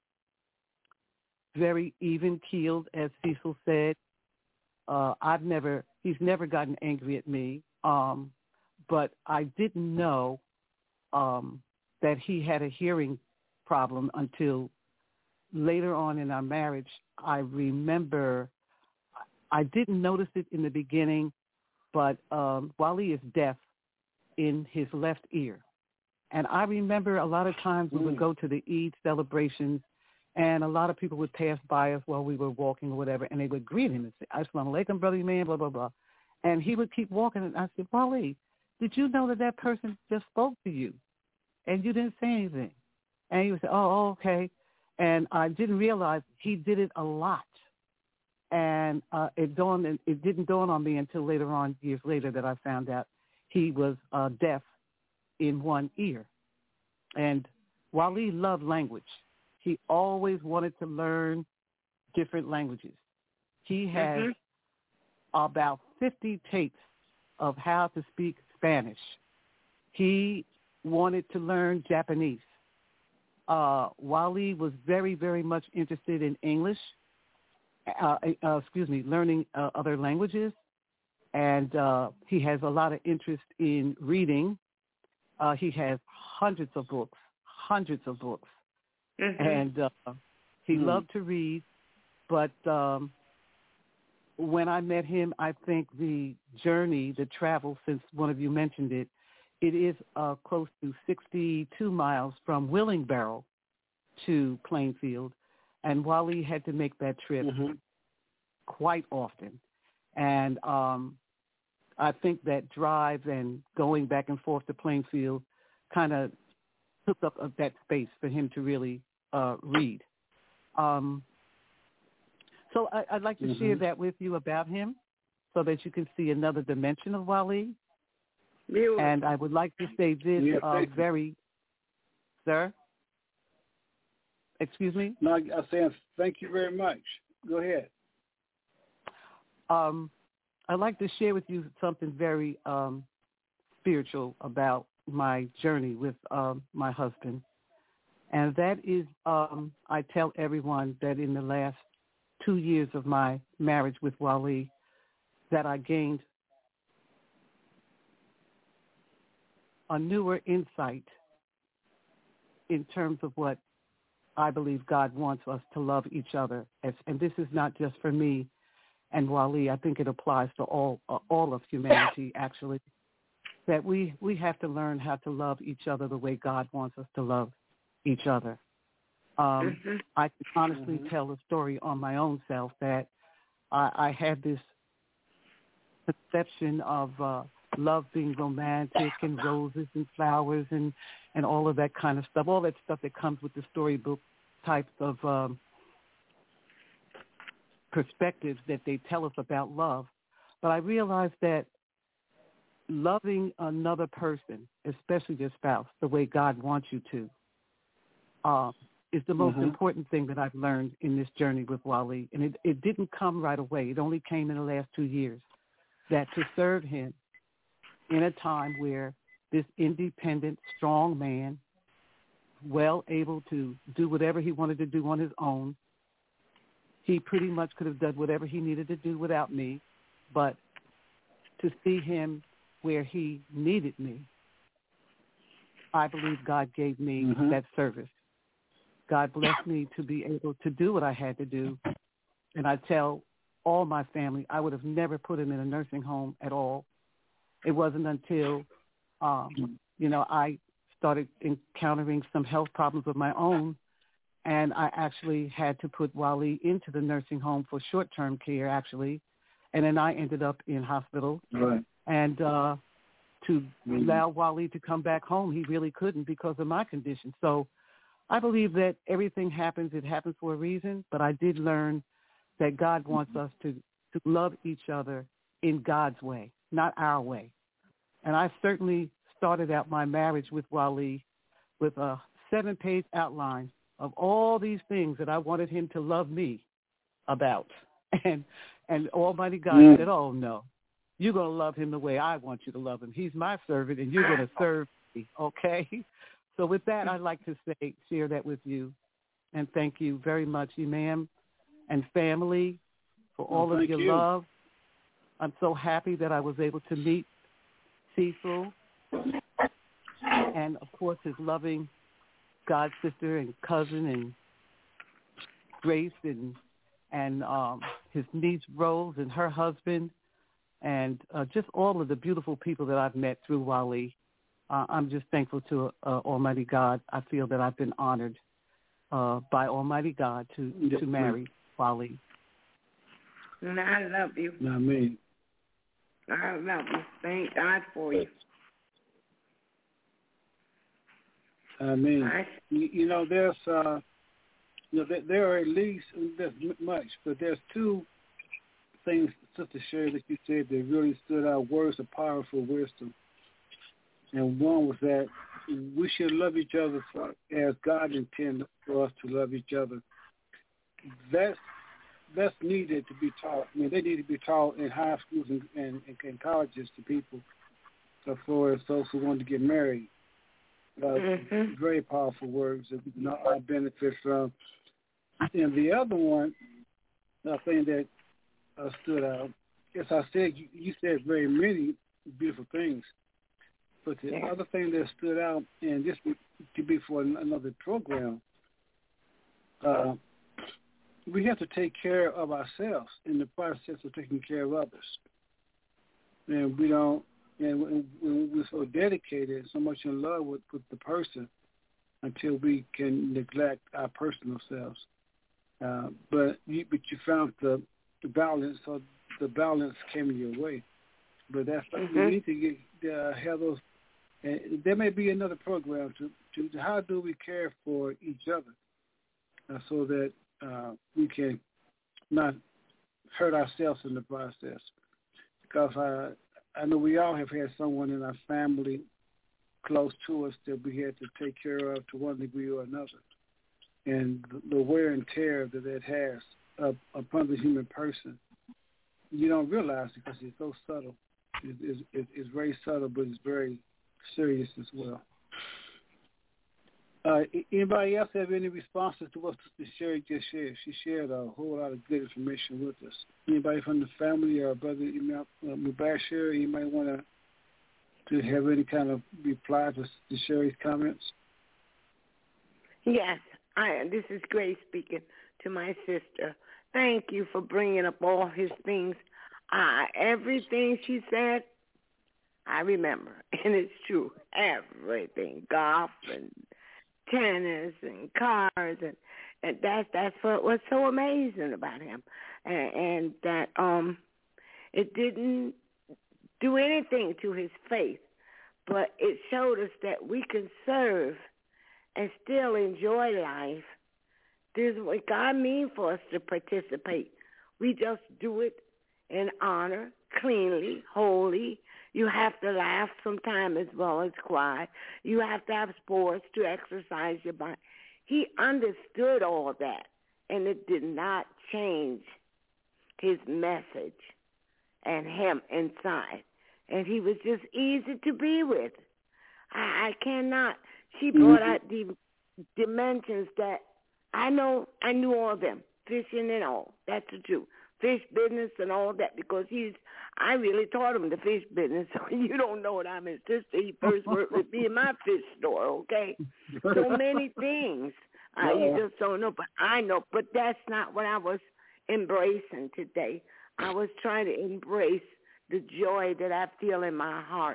very even-keeled, as Cecil said. Uh, I've never, he's never gotten angry at me, um, but I didn't know um, that he had a hearing problem until later on in our marriage. I remember, I didn't notice it in the beginning, but um, Wally is deaf in his left ear. And I remember a lot of times we would go to the Eid celebrations, and a lot of people would pass by us while we were walking or whatever, and they would greet him and say, Assalamu alaikum, brother man, blah, blah, blah. And he would keep walking, and I said, Wally, did you know that that person just spoke to you, and you didn't say anything? And he would say, oh, okay. And I didn't realize he did it a lot. And uh, it dawned, it didn't dawn on me until later on, years later, that I found out he was uh, deaf in one ear. And Wally loved language. He always wanted to learn different languages. He has mm-hmm. about fifty tapes of how to speak Spanish. He wanted to learn Japanese. Uh, Wally was very, very much interested in English, uh, uh, excuse me, learning uh, other languages. And uh, he has a lot of interest in reading. Uh, he has hundreds of books, hundreds of books. Mm-hmm. And uh, he mm. loved to read. But um, when I met him, I think the journey, the travel, since one of you mentioned it, it is uh, close to sixty-two miles from Willingbarrow to Plainfield. And Wally had to make that trip mm-hmm. quite often. And um, I think that drive and going back and forth to Plainfield kind of took up uh, that space for him to really uh, read. Um, so I, I'd like to mm-hmm. share that with you about him so that you can see another dimension of Wally. Beautiful. And I would like to say this yeah, uh, very, sir? Excuse me? No, I'm saying thank you very much. Go ahead. Um, I'd like to share with you something very um, spiritual about my journey with um, my husband. And that is, um, I tell everyone that in the last two years of my marriage with Wally, that I gained a newer insight in terms of what I believe God wants us to love each other. As, and this is not just for me and Wally. I think it applies to all uh, all of humanity, actually, that we, we have to learn how to love each other the way God wants us to love each other. Um, mm-hmm. I can honestly mm-hmm. tell a story on my own self that I, I had this perception of uh, love being romantic and roses and flowers and, and all of that kind of stuff, all that stuff that comes with the storybook types of um, perspectives that they tell us about love. But I realized that loving another person, especially your spouse, the way God wants you to, uh, is the most mm-hmm. important thing that I've learned in this journey with Wally. And it, it didn't come right away. It only came in the last two years. That to serve him in a time where this independent, strong man, well able to do whatever he wanted to do on his own, he pretty much could have done whatever he needed to do without me, but to see him where he needed me, I believe God gave me mm-hmm. that service. God blessed me to be able to do what I had to do. And I tell all my family, I would have never put him in a nursing home at all. It wasn't until, um, you know, I started encountering some health problems of my own, and I actually had to put Wally into the nursing home for short-term care, actually. And then I ended up in hospital. Right. And uh, to mm-hmm. allow Wally to come back home, he really couldn't because of my condition. So I believe that everything happens, it happens for a reason, but I did learn that God wants us to, to love each other in God's way, not our way. And I certainly started out my marriage with Wally with a seven-page outline of all these things that I wanted him to love me about. And and Almighty God mm. said, oh, no, you're going to love him the way I want you to love him. He's my servant, and you're going to serve me, okay? So with that, I'd like to say, share that with you. And thank you very much, Imam and family, for all well, of your you. love. I'm so happy that I was able to meet Cecil and, of course, his loving god sister and cousin and Grace and and um, his niece Rose and her husband and uh, just all of the beautiful people that I've met through Wally. Uh, I'm just thankful to uh, Almighty God. I feel that I've been honored uh, by Almighty God to, to marry Wally. And I love you. I mean, I love you. Thank God for you. I mean, you, you know, there's, uh, you know, there, there are at least, there's much, but there's two things, Sister Sherry, that you said that really stood out, words of powerful wisdom. And one was that we should love each other for, as God intended for us to love each other. That's that's needed to be taught. I mean, they need to be taught in high schools and, and, and colleges to people as far as those who want to get married. Uh, mm-hmm. Very powerful words that we can all benefit from. And the other one, I think that uh, stood out, as I said, you, you said very many beautiful things. But the yeah. other thing that stood out, and this could be for another program, uh, we have to take care of ourselves in the process of taking care of others. And we don't, and we're so dedicated, so much in love with, with the person until we can neglect our personal selves. Uh, but you, but you found the, the balance, so the balance came your way. But that's mm-hmm. you need to get uh, have those. And there may be another program to, to how do we care for each other uh, so that uh, we can not hurt ourselves in the process. Because I, I know we all have had someone in our family close to us that we had to take care of to one degree or another. And the wear and tear that it has uh, upon the human person, you don't realize it because it's so subtle. It, it's, it, it's very subtle, but it's very serious as well. Uh, anybody else have any responses to what Sister Sherry just shared? She shared a whole lot of good information with us. Anybody from the family or Brother Mubashir, you might want to to have any kind of reply to Sister Sherry's comments? Yes, I. This is Grace speaking to my sister. Thank you for bringing up all his things. Uh, everything she said, I remember, and it's true. Everything, golf and tennis and cars, and, and that that's what was so amazing about him, and, and that um, it didn't do anything to his faith, but it showed us that we can serve and still enjoy life. This is what God means for us to participate. We just do it in honor, cleanly, holy. You have to laugh sometime as well as cry. You have to have sports to exercise your body. He understood all that, and it did not change his message and him inside. and he was just easy to be with. I, I cannot. She brought out the dimensions that I know. I knew all of them, fishing and all. That's the truth. Fish business and all that, because he's, I really taught him the fish business. So you don't know it. I'm his sister. He first worked with me in my fish store, okay? So many things. Uh, you just don't know, but I know. But that's not what I was embracing today. I was trying to embrace the joy that I feel in my heart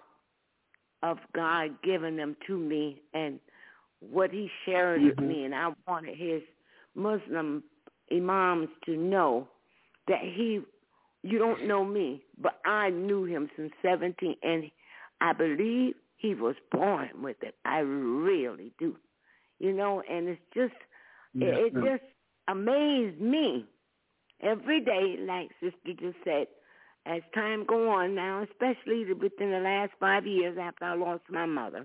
of God giving them to me and what he shared mm-hmm. with me. And I wanted his Muslim imams to know that he, you don't know me, but I knew him since seventeen, and I believe he was born with it. I really do. You know, and it's just, yeah, it, it just amazed me every day, like Sister just said, as time go on now, especially within the last five years after I lost my mother,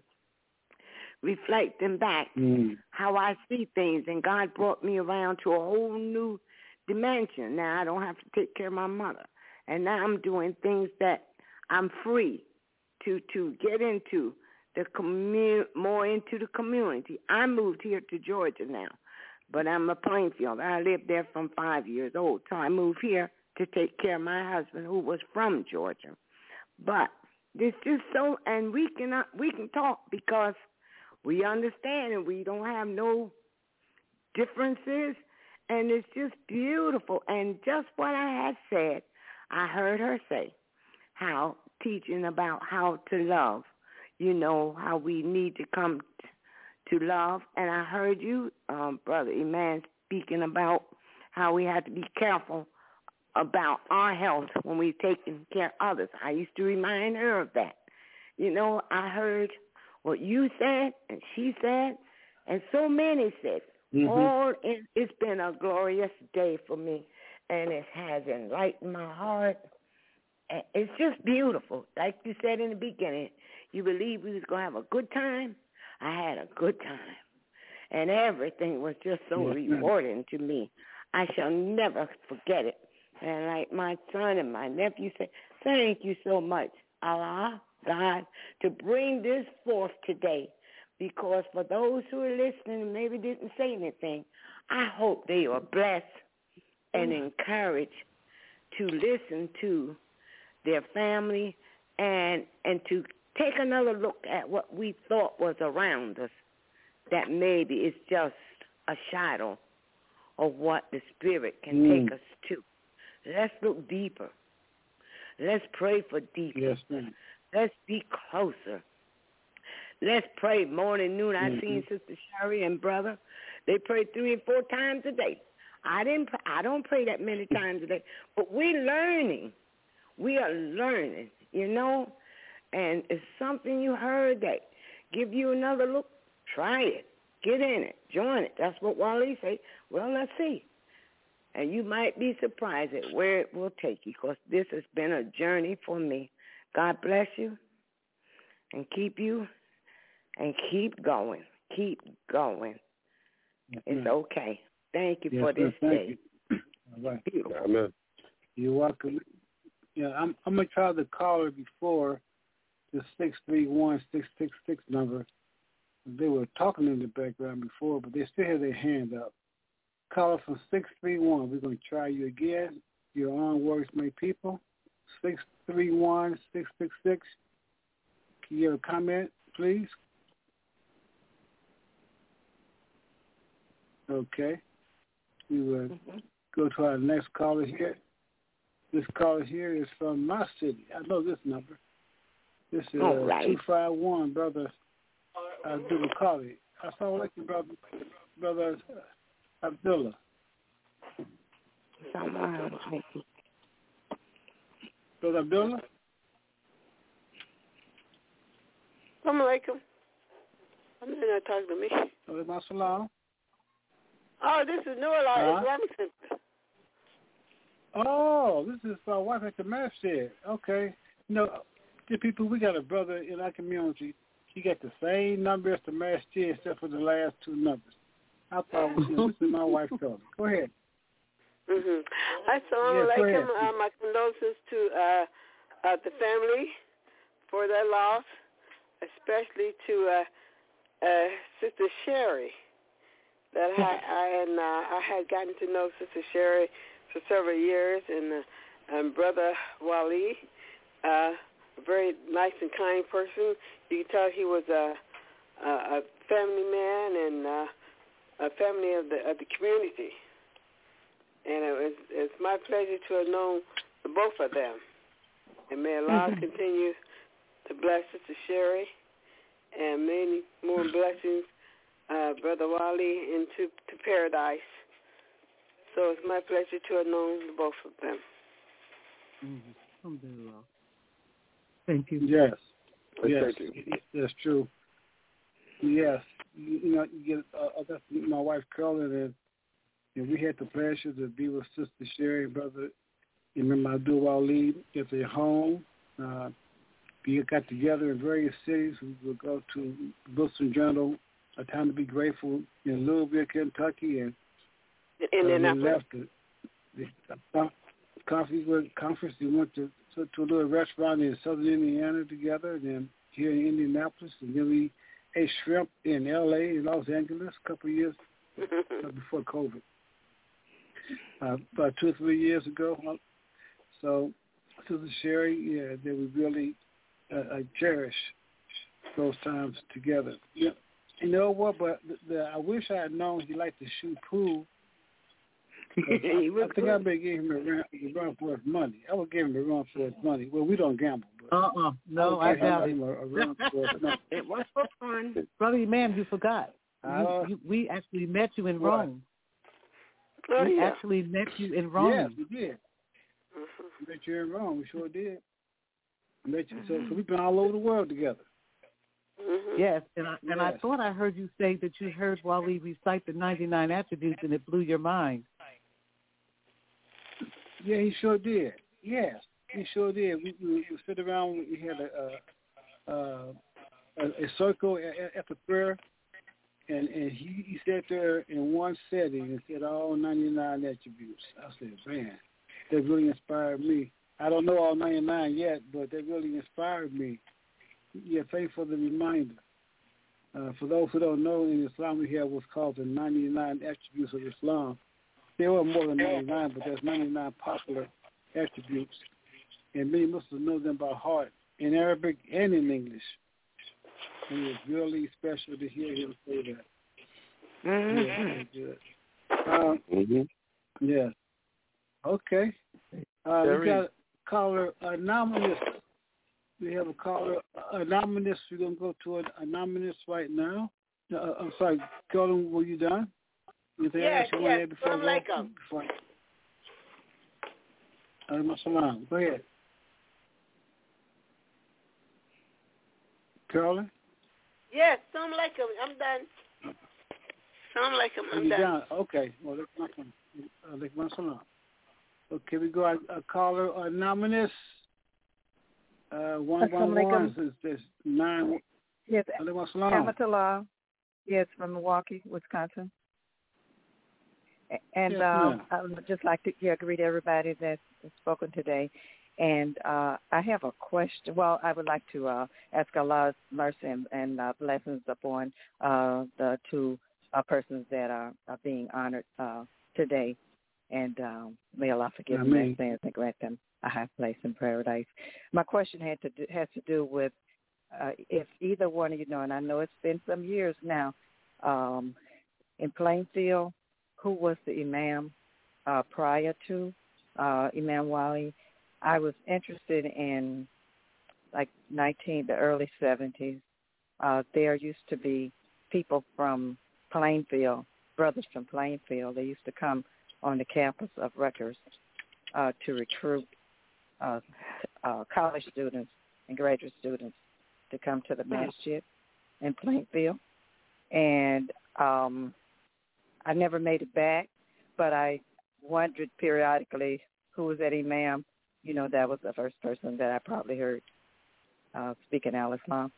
reflecting back mm. how I see things, and God brought me around to a whole new dimension. Now I don't have to take care of my mother, and now I'm doing things that I'm free to to get into the commu- more into the community. I moved here to Georgia now, but I'm a Plainfield. I lived there from five years old, so I moved here to take care of my husband, who was from Georgia. But it's just so, and we can we can talk because we understand, and we don't have no differences. And it's just beautiful. And just what I had said, I heard her say, how teaching about how to love, you know, how we need to come t- to love. And I heard you, um, Brother Iman, speaking about how we have to be careful about our health when we're taking care of others. I used to remind her of that. You know, I heard what you said and she said, and so many said. Mm-hmm. All it, it's been a glorious day for me, and it has enlightened my heart. And it's just beautiful. Like you said in the beginning, you believe we was going to have a good time. I had a good time, and everything was just so yes, rewarding to me. I shall never forget it. And like my son and my nephew say, thank you so much, Allah, God, to bring this forth today. Because for those who are listening and maybe didn't say anything, I hope they are blessed and encouraged to listen to their family and and to take another look at what we thought was around us, that maybe it's just a shadow of what the Spirit can mm. take us to. Let's look deeper. Let's pray for deeper. Yes, ma'am. Let's be closer. Let's pray morning, noon. I mm-hmm. seen Sister Sherry and brother. They pray three and four times a day. I didn't. I don't pray that many times a day, but we're learning. We are learning, you know. And it's something you heard that give you another look. Try it. Get in it. Join it. That's what Wally say. Well, let's see. And you might be surprised at where it will take you, because this has been a journey for me. God bless you and keep you. And keep going. Keep going. Yes, it's okay. Thank you yes, for this thank day. You. All right. Amen. You're welcome. Yeah, I'm, I'm going to try the caller before, the six three one, six six six number. They were talking in the background before, but they still have their hand up. Caller from six three one. We're going to try you again. Your own words, my people. six three one, six six six. Can you have a comment, please? Okay. We will mm-hmm. go to our next caller here. This caller here is from my city. I know this number. This is uh, right. two five one, Brother Abdullah Kali. Assalamu alaikum, brother, brother Abdullah. Assalamu alaikum. Brother Abdullah? Assalamu alaikum. I'm not talking to me. Alaikum assalam. Oh, this is Noah uh-huh. Islamic Center. Oh, this is my wife at the masjid. Okay. You know, the people, we got a brother in our community. He got the same number as the masjid except for the last two numbers. I thought, you know, this is my wife calling. Go ahead. Mm-hmm. Assalamu alaikum. Uh, my condolences to uh, uh, the family for their loss, especially to uh, uh, Sister Sherry. That I, I and uh, I had gotten to know Sister Sherry for several years, and, uh, and Brother Wali, uh, a very nice and kind person. You can tell he was a, a, a family man and uh, a family of the of the community. And it was it's my pleasure to have known the both of them. And may Allah mm-hmm. continue to bless Sister Sherry, and many more blessings. Uh, Brother Wali into to paradise. So it's my pleasure to have known the both of them. Mm-hmm. Thank you. Yes, yes, Thank you. That's true. Yes, you, you know, you get uh, that's my wife Carla, and, and we had the pleasure to be with Sister Sherry and Brother Imam Abdul Wali at their home. Uh, we got together in various cities. We would go to Wilson Journal. A time to be grateful in Louisville, Kentucky, and uh, we left the, the uh, conference. Conference. We went to, to to a little restaurant in Southern Indiana together, and then here in Indianapolis, and then we ate shrimp in L A in Los Angeles a couple of years before COVID, uh, about two or three years ago. So, Sister Sherry, yeah, that we really uh, I cherish those times together. Yeah. You know what? But the, the, I wish I had known he liked to shoot pool. I, I think I better give him a run, a run for his money. I would give him a run for his money. Well, we don't gamble. But uh-uh. No, I, I doubt it. A, a run for his money. It was for fun. Brother Imam, you forgot. Uh, you, you, we actually met you in what? Rome. Oh, we yeah. actually met you in Rome. Yes, we did. Mm-hmm. We met you in Rome. We sure did. We met you. Mm-hmm. So, so we've been all over the world together. Mm-hmm. Yes, and I, and yes. I thought I heard you say that you heard Wali recite the ninety-nine attributes, and it blew your mind. Yeah, he sure did. Yes, he sure did. We, we, we sit around. We had a a, a, a circle at, at the prayer, and, and he, he sat there in one setting and said all ninety-nine attributes. I said, man, that really inspired me. I don't know all ninety-nine yet, but that really inspired me. Yeah, thanks for the reminder. Uh, for those who don't know, in Islam we have what's called the ninety-nine attributes of Islam. There were more than ninety-nine, but there's ninety-nine popular attributes, and many Muslims know them by heart in Arabic and in English. And it's really special to hear him say that. Mm-hmm. Yeah, good. Um, mm-hmm. Yeah. Okay. Uh, we got caller anonymous. We have a caller anonymous. We're gonna go to an anonymous right now. Uh, I'm sorry, Golden, were you done? Anything yes, else you yes. want to add before Assalamu alaikum. Go ahead. Carolyn? Yes, assalamu alaikum. I'm done. Assalamu alaikum. I'm You're done. done. Okay. Well, that's not alaikum assalam. Okay, we go. A, a caller anonymous. Uh, one one one is this nine. Yes, alaikum assalam. Amatullah. Yes, from Milwaukee, Wisconsin. And yes, um, I would just like to yeah, greet everybody that's spoken today. And uh, I have a question. Well, I would like to uh, ask Allah's mercy and, and uh, blessings upon uh, the two uh, persons that are, are being honored uh, today. And um, may Allah forgive them their sins and grant them a high place in paradise. My question had to do, has to do with uh, if either one of you know, and I know it's been some years now, um, in Plainfield, who was the imam uh, prior to uh, Imam Wali? I was interested in, like, nineteen the early seventies. Uh, there used to be people from Plainfield, brothers from Plainfield. They used to come on the campus of Rutgers uh, to recruit uh, uh, college students and graduate students to come to the masjid in Plainfield. And um, I never made it back, but I wondered periodically who was that imam. You know, that was the first person that I probably heard uh, speaking al-Islam.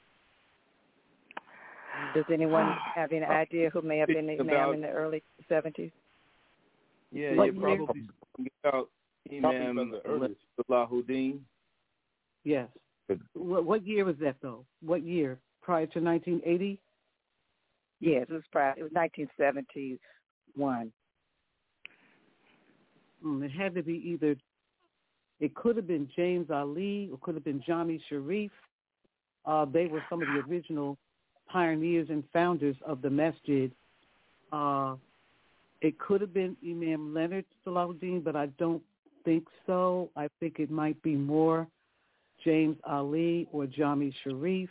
Does anyone have any idea who may have been the imam in the early seventies? Yeah, What you're year? probably talking about Imam Salahuddin. Yes. What, what year was that, though? What year? Prior to nineteen eighty? Yes, it was prior. It was nineteen seventy-one. Mm, it had to be either, it could have been James Ali or could have been Jami Sharif. Uh, they were some of the original pioneers and founders of the masjid. Uh, it could have been Imam Leonard Salahuddin, but I don't think so. I think it might be more James Ali or Jami Sharif.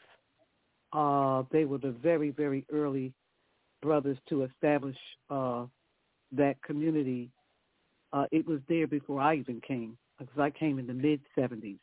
Uh, they were the very, very early brothers to establish uh, that community. Uh, it was there before I even came, because I came in the mid-seventies.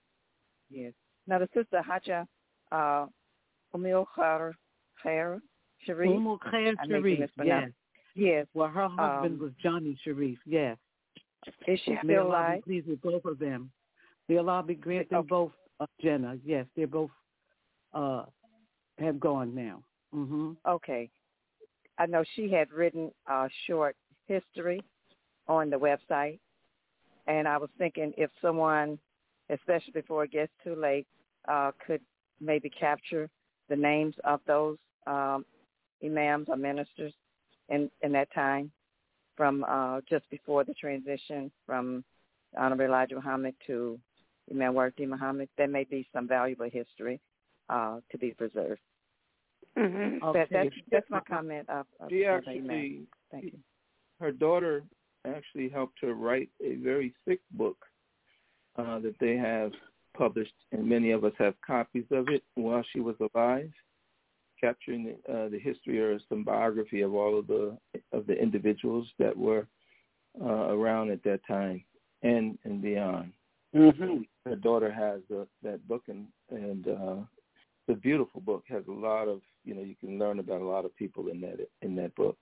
Yes. Now, the sister Haja uh, Umul Khair Sharif. Umul Khair Sharif, yes. Yes. Well, her husband um, was Johnny Sharif, yes. Is she May still Allah alive? be pleased with both of them. May Allah be grant them okay. both uh, Jannah. Yes, they're both uh, have gone now. Mm-hmm. Okay. I know she had written a short history on the website, and I was thinking if someone, especially before it gets too late, uh, could maybe capture the names of those um, imams or ministers in, in that time, from uh, just before the transition from Honorable Elijah Muhammad to Imam Wardi Muhammad. There may be some valuable history uh, to be preserved. Mm-hmm. Okay. That, that's, that's my comment. Of, of she of actually, Thank you. Her daughter actually helped her write a very thick book uh, that they have published, and many of us have copies of it while she was alive, capturing uh, the history or some biography of all of the of the individuals that were uh, around at that time and and beyond. Mm-hmm. Her daughter has uh, that book, and and uh, it's a beautiful book. Has a lot of, you know, you can learn about a lot of people in that in that book.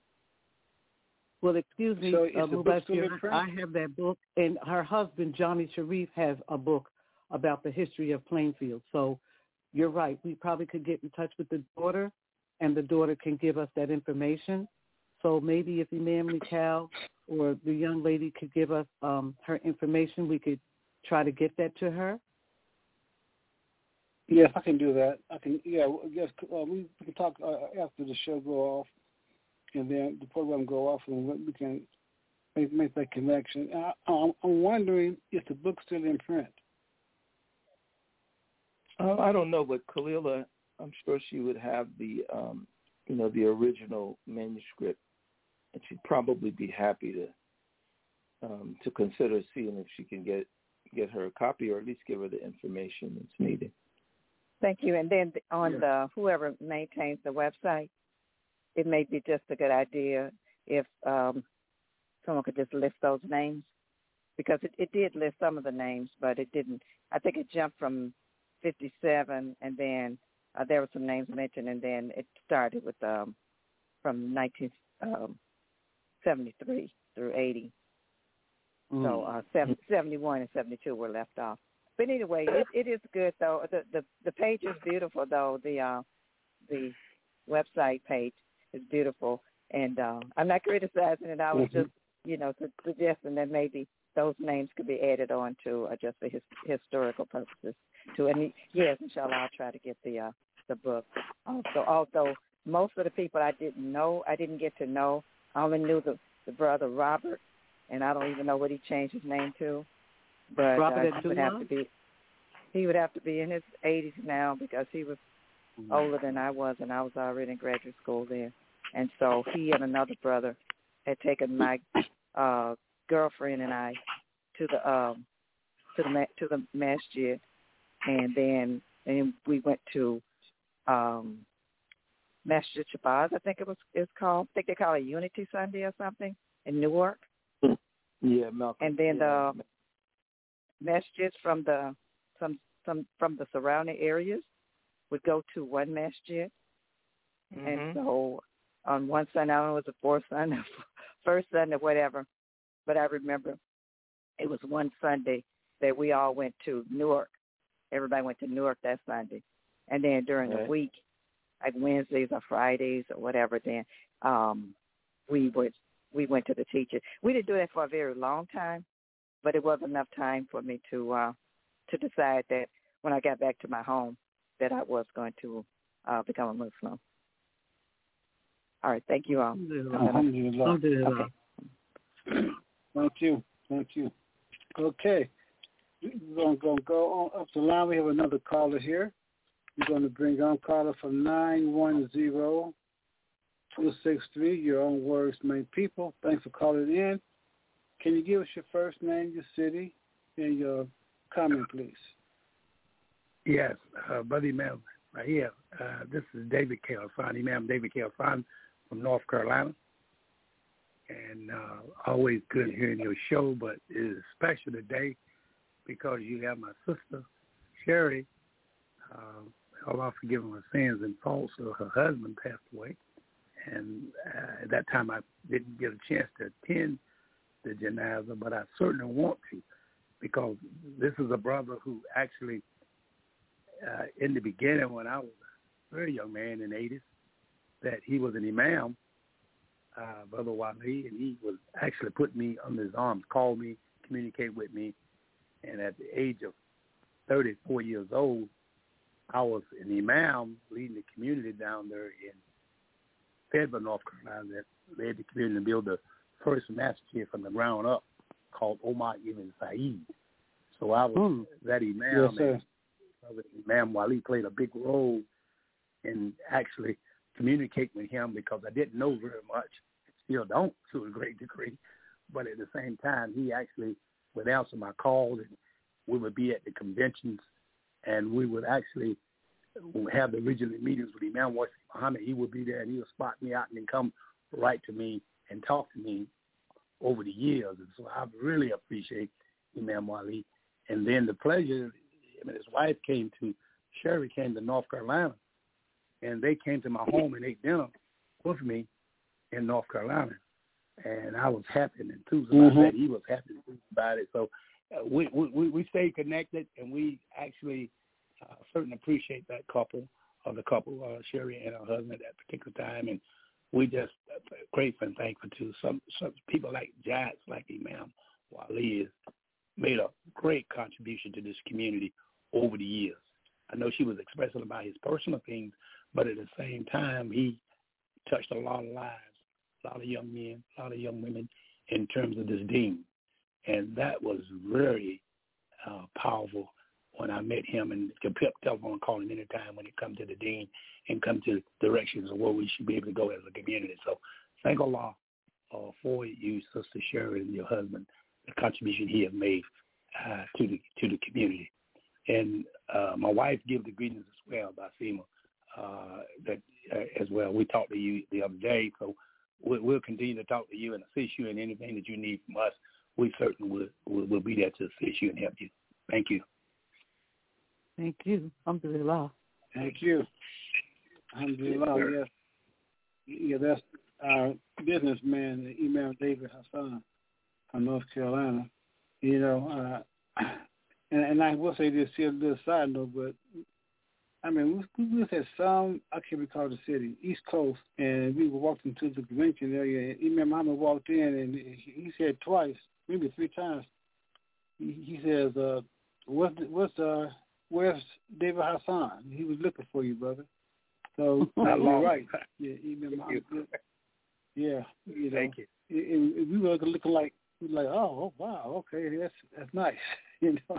Well, excuse me, So uh, is the book still in print? I have that book, and her husband, Johnny Sharif, has a book about the history of Plainfield. So you're right. We probably could get in touch with the daughter, and the daughter can give us that information. So maybe if Imam Mikal or the young lady could give us um, her information, we could try to get that to her. Yes, I can do that. I can. Yeah, I guess uh, we, we can talk uh, after the show go off, and then the program go off, and we can make, make that connection. I, I'm, I'm wondering if the book's still in print. Uh, I don't know, but Kalila, I'm sure she would have the, um, you know, the original manuscript, and she'd probably be happy to um, to consider seeing if she can get get her a copy, or at least give her the information that's needed. Thank you. And then on the whoever maintains the website, it may be just a good idea if um, someone could just list those names, because it, it did list some of the names, but it didn't. I think it jumped from fifty-seven, and then uh, there were some names mentioned, and then it started with um, from nineteen seventy-three through eighty. Mm. So uh, seven, seventy-one and seventy-two were left off. But anyway, it, it is good though. The, the the page is beautiful though. The uh, the website page is beautiful, and uh, I'm not criticizing it. I was mm-hmm. just you know su- suggesting that maybe those names could be added on to uh, just for his, historical purposes. To and yes, inshallah, I'll try to get the uh, the book. Also, although most of the people I didn't know, I didn't get to know. I only knew the, the brother Robert, and I don't even know what he changed his name to. But uh, he would have to be he would have to be in his eighties now, because he was mm-hmm. older than I was, and I was already in graduate school there. And so he and another brother had taken my uh, girlfriend and I to the um, to the to the masjid, and then and we went to um, Masjid Shabazz, I think it was it's called. I think they call it Unity Sunday or something in Newark. Yeah, Malcolm. And then yeah. the masjids from the some some from the surrounding areas would go to one masjid. Mm-hmm. And so on one Sunday, I don't know if it was the fourth Sunday, first Sunday, whatever, but I remember it was one Sunday that we all went to Newark. Everybody went to Newark that Sunday. And then during right. the week, like Wednesdays or Fridays or whatever, then um, we would we went to the teacher. We didn't do that for a very long time, but it was enough time for me to uh, to decide that when I got back to my home that I was going to uh, become a Muslim. All right, thank you all. Alhamdulillah. Okay. Thank you. Thank you. Okay. We're going to go on up the line. We have another caller here. We're going to bring on caller from nine one zero, two six three. Your own words, main people. Thanks for calling in. Can you give us your first name, your city, and your comment, please? Yes, uh, Brother Imam, right here. Uh, this is David K. Alfan, Imam David K. Alfan from North Carolina. And uh, always good hearing your show, but it is special today because you have my sister, Sherry. Uh, Allah forgive her sins and faults. So her husband passed away. And uh, at that time, I didn't get a chance to attend the janazah, but I certainly want to because this is a brother who actually, uh, in the beginning when I was a very young man in the eighties, that he was an imam, uh, Brother Wali, and he was actually put me under his arms, called me, communicate with me, and at the age of thirty-four years old, I was an imam leading the community down there in Fayetteville, North Carolina, that led the community to build the first masjid from the ground up called Omar Ibn Said. So I was mm. that imam, yes, sir. and Imam Wali played a big role in actually communicating with him because I didn't know very much, still don't to a great degree, but at the same time, he actually would answer my calls, and we would be at the conventions, and we would actually have the regional meetings with Imam Wasi Muhammad. He would be there, and he would spot me out and then come right to me and talk to me over the years. And so I really appreciate Imam Wali. And then the pleasure, I mean, his wife came to, Sherry came to North Carolina, and they came to my home and ate dinner with me in North Carolina. And I was happy and enthused about mm-hmm. that. He was happy and enthused about it. So uh, we, we, we stayed connected, and we actually uh, certainly appreciate that couple, or the couple, uh, Sherry and her husband at that particular time. And we just uh, grateful and thankful to some, some people like giants like Imam Wali has made a great contribution to this community over the years. I know she was expressing about his personal things, but at the same time, he touched a lot of lives, a lot of young men, a lot of young women in terms of this deen. And that was very uh, powerful when I met him and could pick up the telephone and call him anytime when it comes to the deen and come to directions of where we should be able to go as a community. So thank Allah uh, for you, Sister Sherry, and your husband, the contribution he has made uh, to the to the community. And uh, my wife gives the greetings as well, Basima, uh, that uh, as well. We talked to you the other day, so we'll, we'll continue to talk to you and assist you in anything that you need from us. We certainly will will, will be there to assist you and help you. Thank you. Thank you. Alhamdulillah. Thank you. Alhamdulillah. Yes. Yeah, that's our businessman, Imam David Hassan from North Carolina. You know, uh, and, and I will say this here, a little side note, but I mean, we, we was at some, I can't recall the city, East Coast, and we were walking to the convention area, and Imam Muhammad walked in, and he, he said twice, maybe three times, he, he says, uh, what's, what's, uh, where's David Hassan? He was looking for you, brother. So, you're right. Yeah, Imam Muhammad. Yeah, you know. Thank you. And, and we were looking like, we were like, oh, oh, wow, okay, that's that's nice, you know.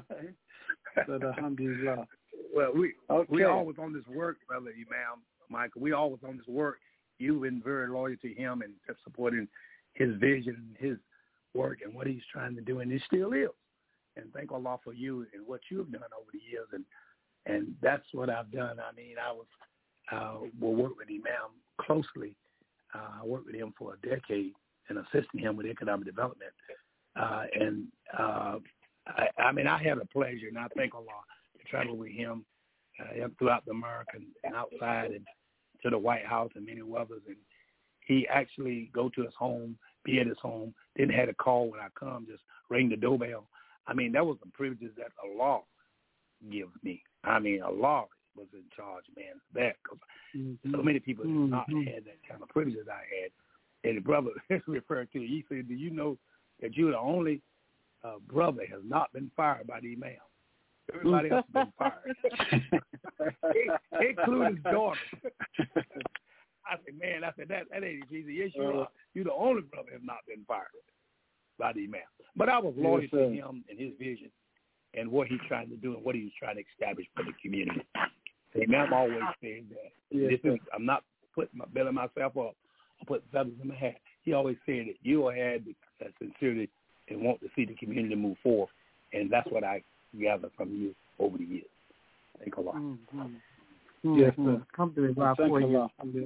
But alhamdulillah. Well, we okay. we always on this work, brother Imam Michael. We always on this work. You've been very loyal to him and supporting his vision, his work, and what he's trying to do, and he still is. And thank Allah for you and what you've done over the years, and and that's what I've done. I mean, I was uh, will work with Imam closely. Uh, I worked with him for a decade and assisting him with economic development. Uh, and uh, I, I mean, I had a pleasure, and I thank Allah to travel with him uh, throughout the America and outside and to the White House and many others. And he actually go to his home, be at his home, didn't have a call when I come, just ring the doorbell. I mean, that was the privileges that Allah gives me. I mean, Allah was in charge, man, of that, because mm-hmm. so many people have not mm-hmm. had that kind of privileges I had. And the brother referred to, he said, do you know that you're the only uh, brother has not been fired by the imam? Everybody else has been fired, including his daughter. I said, man, I said, that, that ain't easy. Yes, you are. You're the only brother who has not been fired by the imam. But I was loyal yes, to him and his vision and what he's trying to do and what he was trying to establish for the community. The imam always said that. Yes, this is, I'm not putting my belly myself up. I put feathers in my hat. He always said that you had the sincerity and want to see the community move forward. And that's what I gather from you over the years. Thank a lot. Mm-hmm. Mm-hmm. Yes, sir. Come to the Thank you.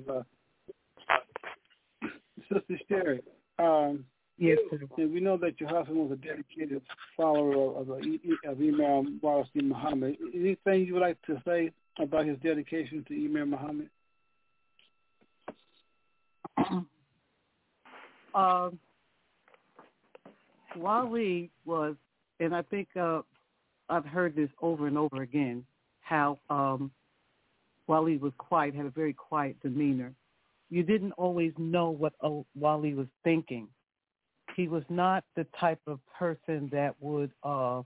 Sister Sherry, um, yes, sir. We know that your husband was a dedicated follower of, of, of Imam Wallace D. Muhammad. Anything you would like to say about his dedication to Imam Muhammad? um, Wali was, and I think uh, I've heard this over and over again, how um, Wali was quiet, had a very quiet demeanor. You didn't always know what Wali was thinking. He was not the type of person that would uh,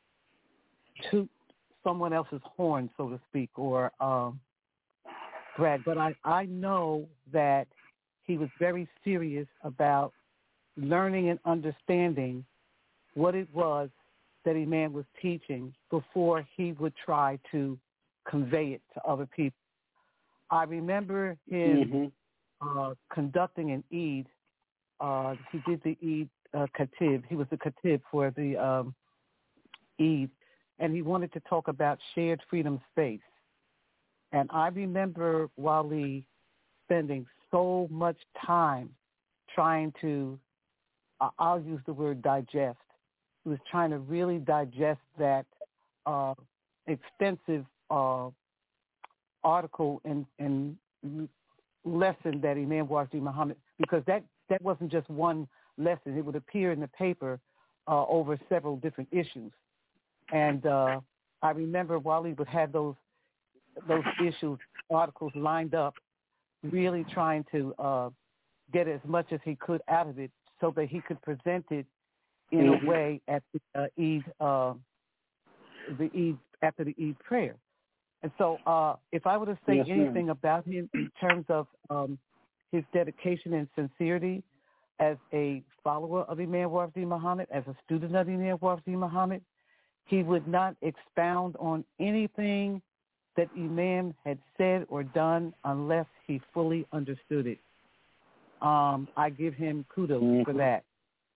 toot someone else's horn, so to speak, or um, brag. But I, I know that he was very serious about learning and understanding what it was that Imam was teaching before he would try to convey it to other people. I remember him mm-hmm. uh, conducting an Eid. Uh, he did the Eid uh, Khatib. He was the Khatib for the um, Eid, and he wanted to talk about shared freedom space. And I remember Wali spending so much time trying to, uh, I'll use the word digest. He was trying to really digest that uh, extensive uh, article and, and lesson that Imam Wallace D. Muhammad, because that, that wasn't just one lesson. It would appear in the paper uh, over several different issues. And uh, I remember Wali would have those those issues, articles lined up, really trying to uh, get as much as he could out of it so that he could present it in mm-hmm. a way at the uh, Eid, uh, the Eid, after the Eid prayer. And so uh, if I were to say yes, anything ma'am. about him in terms of um, his dedication and sincerity as a follower of Imam Wallace D. Muhammad, as a student of Imam Wallace D. Muhammad, he would not expound on anything that Imam had said or done unless he fully understood it. Um, I give him kudos mm-hmm. for that.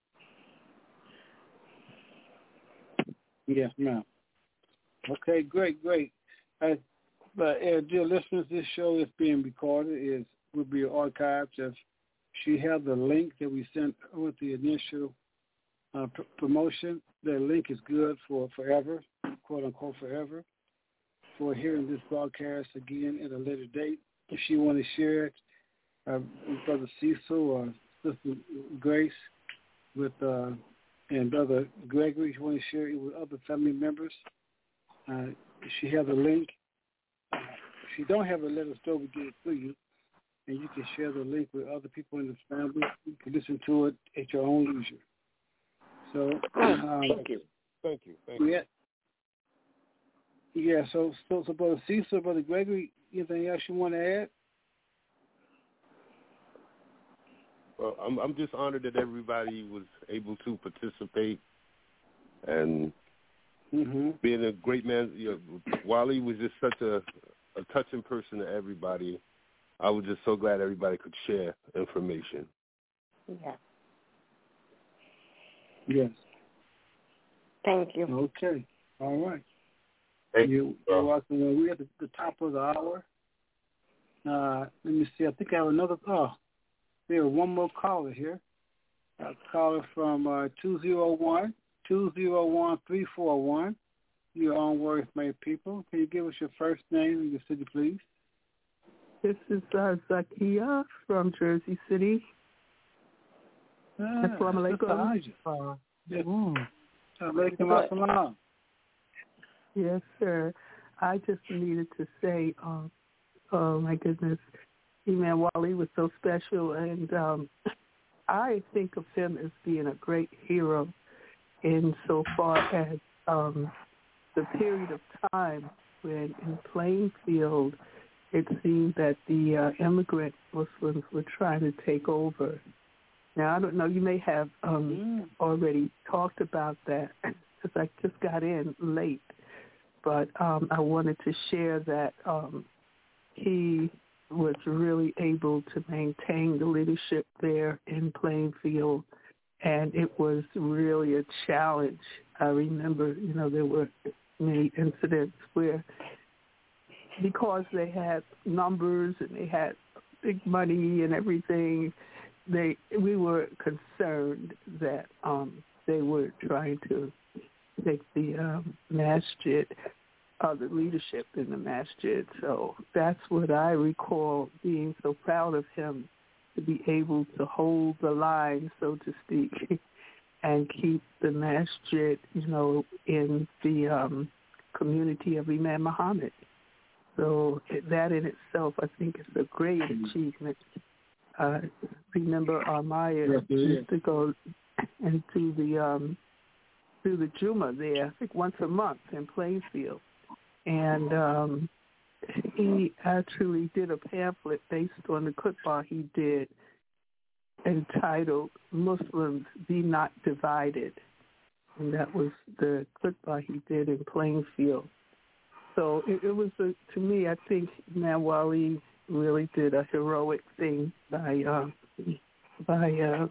Yes, ma'am. Okay, great, great. Uh, but uh, dear listeners, this show is being recorded. It will be archived. If she has the link that we sent with the initial uh, pr- promotion, the link is good for forever, quote unquote forever, for hearing this broadcast again at a later date. If she want to share it, uh, with Brother Cecil or Sister Grace with uh, and Brother Gregory, if you want to share it with other family members, uh, she has a link. If you don't have a let us know, we get it to you, and you can share the link with other people in the family. You can listen to it at your own leisure. So, um, thank you, thank you, thank you. Yeah, yeah. So, so, so, Brother Cecil, Brother Gregory, anything else you want to add? Well, I'm I'm just honored that everybody was able to participate, and mm-hmm. being a great man. You know, Wally was just such a, a touching person to everybody. I was just so glad everybody could share information. Yeah. Yes. Thank you. Okay. All right. Thank you. You're welcome. Well, we're at the, the top of the hour. Uh, let me see. I think I have another. Oh, there's one more caller here. A caller from uh, two zero one, two zero one, three four one. Your own words made people. Can you give us your first name and your city, please? This is uh, Zakia from Jersey City. Ah, Assalamu alaikum. Uh, yes. mm. Alaikum assalam. Yes, sir. I just needed to say, um, oh my goodness, Imam Wali was so special, and um, I think of him as being a great hero in so far as um, the period of time when in Plainfield it seemed that the uh, immigrant Muslims were trying to take over. Now, I don't know, you may have um, mm. already talked about that because I just got in late, but um, I wanted to share that um, he was really able to maintain the leadership there in Plainfield, and it was really a challenge. I remember, you know, there were many incidents where, because they had numbers and they had big money and everything, they we were concerned that um, they were trying to take the um, masjid, uh, the leadership in the masjid. So that's what I recall, being so proud of him, to be able to hold the line, so to speak, and keep the masjid, you know, in the um, community of Imam Muhammad. So that in itself, I think, is a great achievement. Uh, remember, Armaya yes, used to go and do the um, do the Juma there, I think once a month in Plainfield, and um, he actually did a pamphlet based on the khutbah he did, entitled "Muslims Be Not Divided," and that was the khutbah he did in Plainfield. So it, it was, a, to me, I think Imam Wali really did a heroic thing by uh, by uh,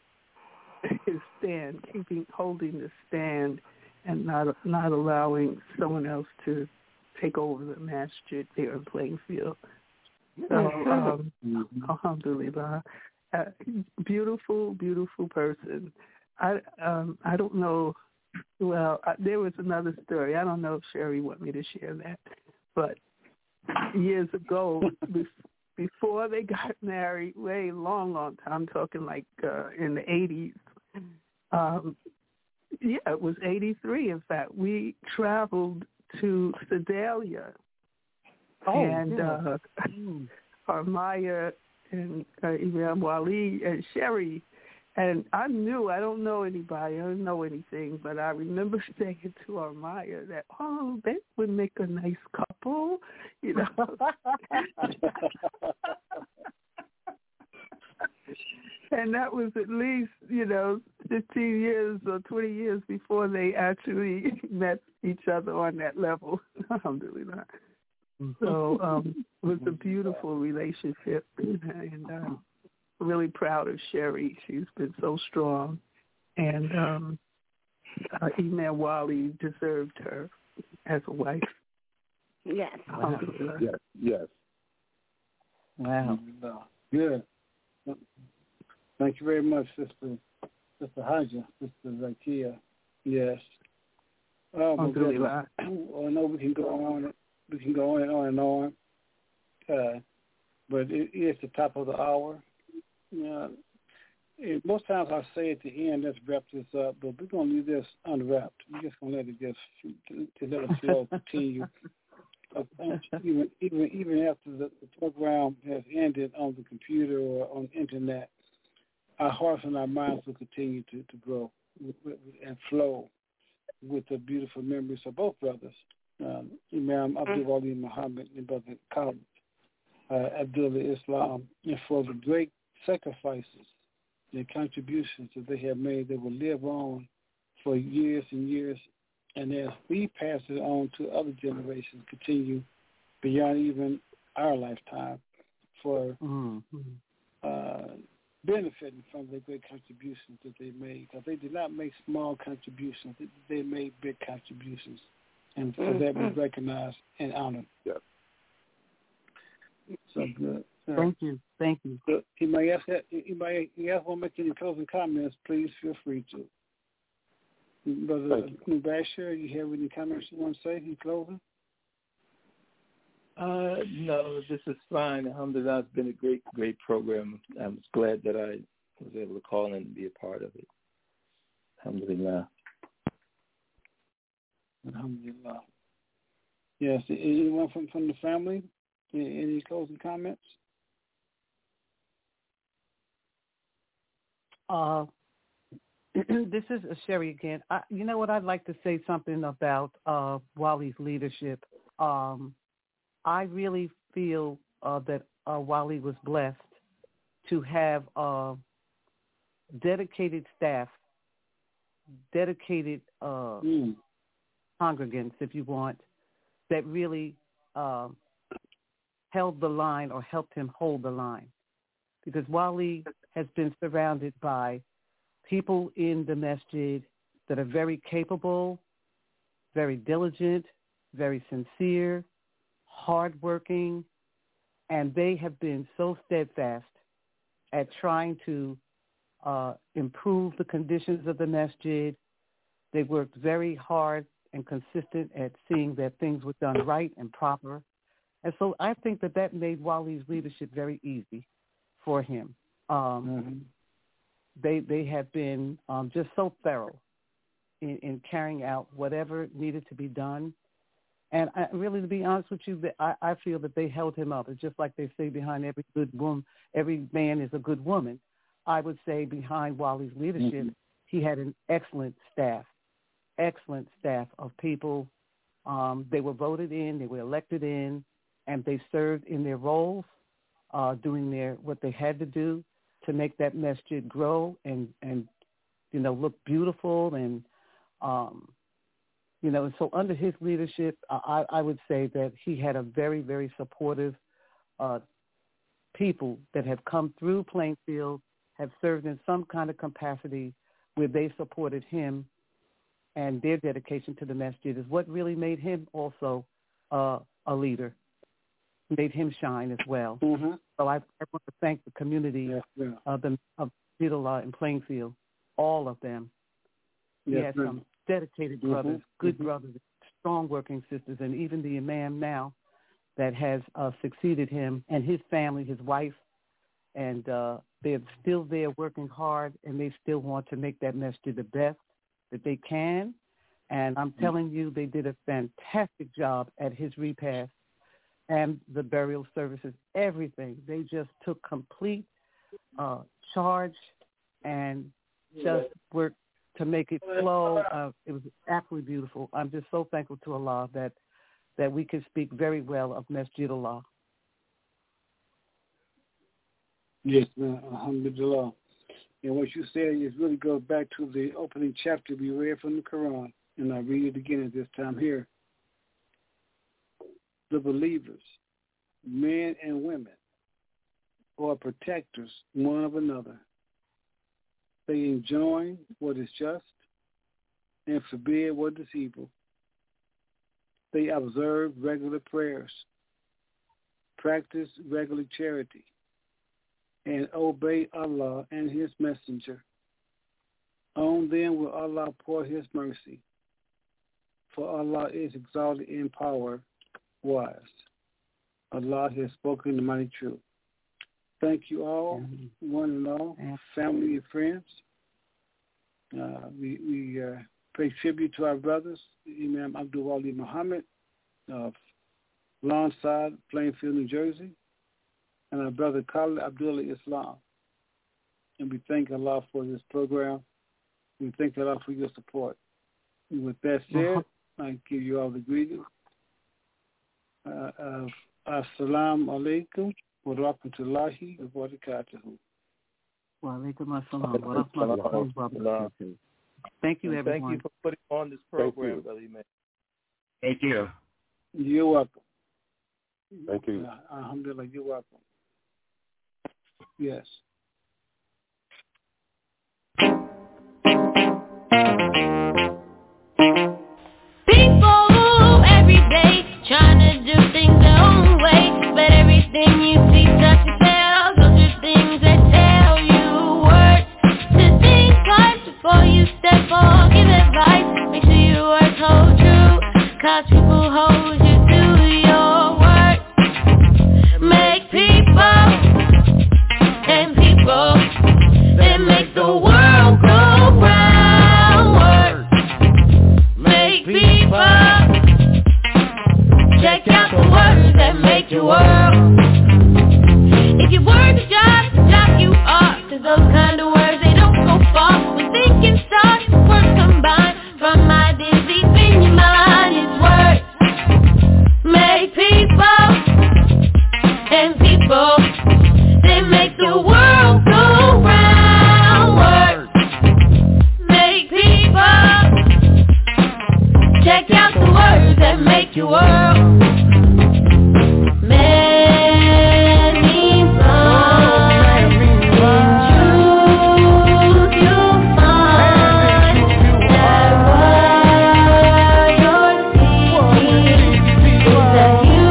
his stand, keeping holding the stand, and not not allowing someone else to take over the masjid there in Plainfield. So, um, alhamdulillah, uh, beautiful, beautiful person. I um, I don't know. Well, uh, there was another story. I don't know if Sherry want me to share that, but years ago, be- before they got married, way long, long time, I'm talking like uh, in the eighties. Um, yeah, it was eighty-three, in fact. We traveled to Sedalia, oh, and yeah. uh, Armaya and uh, Imam Wali and Sherry. And I knew, I don't know anybody, I don't know anything, but I remember saying to Armaya that, oh, they would make a nice couple, you know. And that was at least, you know, fifteen years or twenty years before they actually met each other on that level. Alhamdulillah. So um, it was a beautiful relationship, and uh, really proud of Sherry. She's been so strong, and um, uh, Imam Wali deserved her as a wife. Yes. Wow. Yes. Yes. Wow. Good. Thank you very much, Sister Sister Haja, Sister Zakia. Yes. Oh, Alhamdulillah. I know we can go on. We can go on and on and on. Uh, but it is the top of the hour. Yeah, it, most times I say at the end, let's wrap this up, but we're going to leave this unwrapped. We're just going to let it just to, to let it flow, continue. Uh, even, even even after the, the program has ended on the computer or on the internet, our hearts and our minds will continue to, to grow and flow with the beautiful memories of both brothers, um, Imam Abdul Wali Muhammad and Brother Khalid uh, Abdullah Islam, and for the great sacrifices and contributions that they have made that will live on for years and years, and as we pass it on to other generations, continue beyond even our lifetime for mm-hmm. uh, benefiting from the great contributions that they made. Because they did not make small contributions; they made big contributions, and for mm-hmm. that we recognize and honor. Yeah. So good. Uh, Thank you. Thank you. So, anybody else, anybody else want to make any closing comments, please feel free to. Brother Mubashir, you have any comments you want to say in closing? Uh, no, this is fine. Alhamdulillah, it's been a great, great program. I'm glad that I was able to call in and be a part of it. Alhamdulillah. Alhamdulillah. Yes, anyone from, from the family? Any closing comments? Uh, this is Sherry again. I, you know what? I'd like to say something about uh, Wali's leadership. Um, I really feel uh, that uh, Wali was blessed to have uh, dedicated staff, dedicated uh, mm. congregants, if you want, that really uh, held the line or helped him hold the line. Because Wali has been surrounded by people in the masjid that are very capable, very diligent, very sincere, hardworking, and they have been so steadfast at trying to uh, improve the conditions of the masjid. They worked very hard and consistent at seeing that things were done right and proper. And so I think that that made Wali's leadership very easy for him. Um, mm-hmm. They they have been um, just so thorough in, in carrying out whatever needed to be done. And I, really, to be honest with you, I, I feel that they held him up. It's just like they say behind every good woman, every man is a good woman. I would say behind Wali's leadership, mm-hmm. he had an excellent staff, excellent staff of people. Um, they were voted in, they were elected in, and they served in their roles, uh, doing their what they had to do to make that masjid grow and, and you know, look beautiful. And, um, you know, and so under his leadership, I, I would say that he had a very, very supportive uh, people that have come through Plainfield, have served in some kind of capacity where they supported him, and their dedication to the masjid is what really made him also uh, a leader, made him shine as well. Mm-hmm. So I, I want to thank the community yeah, yeah. of the of Masjid-Allah in Plainfield, all of them. He yes, had ma'am. some dedicated brothers, mm-hmm. good mm-hmm. brothers, strong working sisters, and even the imam now that has uh, succeeded him and his family, his wife, and uh, they're still there working hard, and they still want to make that masjid the best that they can. And I'm mm-hmm. telling you, they did a fantastic job at his repast and the burial services, everything. They just took complete uh, charge and just worked to make it flow. Uh, it was absolutely beautiful. I'm just so thankful to Allah that that we can speak very well of Masjid-Allah. Yes, ma'am. Alhamdulillah. And what you said is really goes back to the opening chapter we read from the Quran, and I'll read it again at this time here. The believers, men and women, are protectors one of another. They enjoin what is just and forbid what is evil. They observe regular prayers, practice regular charity, and obey Allah and His Messenger. On them will Allah pour His mercy, for Allah is exalted in power, wise. Allah has spoken the mighty truth. Thank you all, mm-hmm. one and all, family and friends. Uh, we we uh, pay tribute to our brothers, Imam Abdul Wali Muhammad of Lawnside, Plainfield, New Jersey, and our brother Khalid Abdullah Islam. And we thank Allah for this program. We thank Allah for your support. And with that said, uh-huh. I give you all the greetings. Uh, of Assalamu alaikum wa rahmatullahi wa barakatuhu. Wa alaikum assalam wa rahmatullahi wa barakatuhu. Thank you, everyone. Thank you for putting on this program, Brother Imam. Thank you. You're welcome. Thank you. Uh, alhamdulillah, you're welcome. Yes. People every day trying to do things their own way, but everything you see touch and fail. Those are things that tell you words to think twice before you step forward. Give advice, make sure your words hold true, cause people hold you to your word. Make people and people that make the world go round. Work. Make people check out the words that make your world. If your words are job, job you are, cause those kind of words, they don't go far. When thinking stop that make your world many blind. In truth you'll find that what you're seeking is a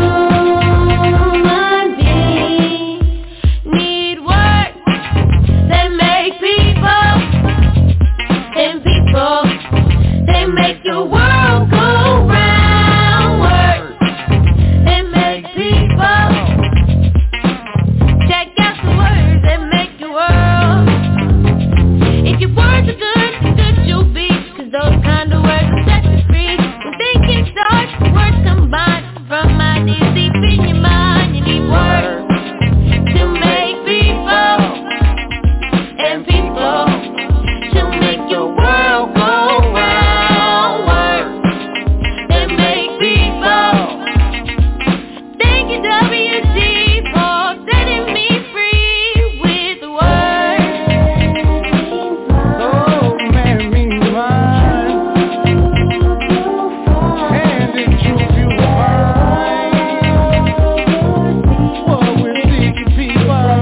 human being. Need work that make people, and people they make your world go round. Work that make people. Check out the words that make your world. If your words are good, then good you'll be. Cause those kind of words will set you free. When thinking starts, words combine from ideas deep in your mind. You need words to make people, and people to make your world go round. Words that make people. Thank you, W C, for setting me free with the words. Oh, man, meanwhile, and in truth you find what we're seeking, people.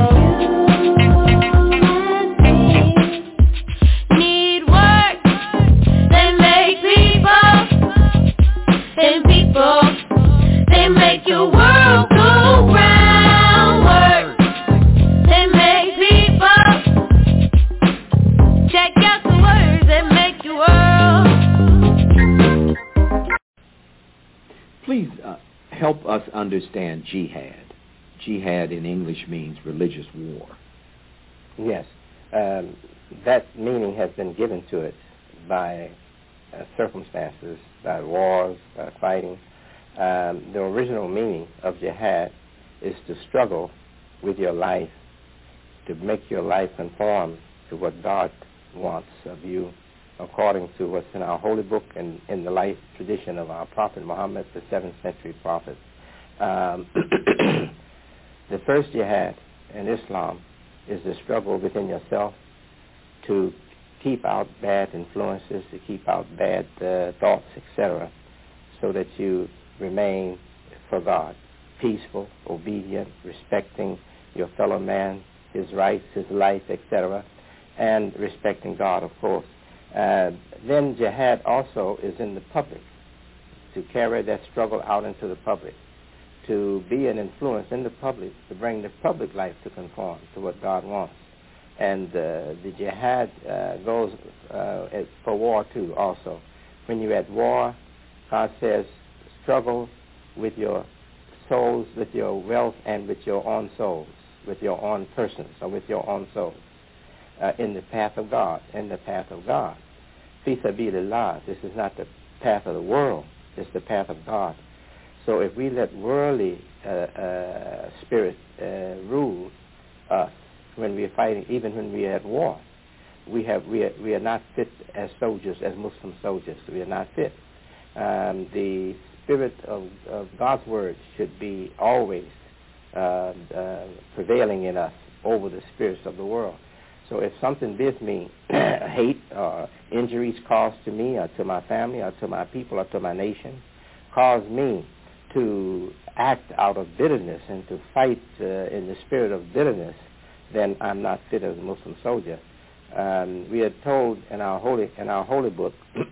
Need work that make people, and people they make your world go round. Work that make people. Check out the words that make your world. Please uh, help us understand jihad. Jihad in English means religious war. Yes, um, that meaning has been given to it by uh, circumstances, by wars, by fighting. Um, the original meaning of jihad is to struggle with your life, to make your life conform to what God wants of you, according to what's in our holy book and in the life tradition of our Prophet Muhammad, the seventh century prophet. Um, the first jihad in Islam is the struggle within yourself to keep out bad influences, to keep out bad uh, thoughts, et cetera, so that you remain for God, peaceful, obedient, respecting your fellow man, his rights, his life, et cetera, and respecting God, of course. Uh, then jihad also is in the public, to carry that struggle out into the public, to be an influence in the public, to bring the public life to conform to what God wants. And uh, the jihad uh, goes uh, for war too also. When you're at war, God says, struggle with your souls, with your wealth, and with your own souls, with your own persons, or with your own souls, uh, in the path of God, in the path of God. Fi sabilillah, this is not the path of the world, it's the path of God. So if we let worldly uh, uh, spirit uh, rule us when we are fighting, even when we are at war, we have we are, we are not fit as soldiers, as Muslim soldiers. We are not fit. Um, the spirit of, of God's word should be always uh, uh, prevailing in us over the spirits of the world. So if something bids me hate or injuries caused to me or to my family or to my people or to my nation, cause me to act out of bitterness and to fight uh, in the spirit of bitterness, then I'm not fit as a Muslim soldier. Um, we are told in our holy in our holy book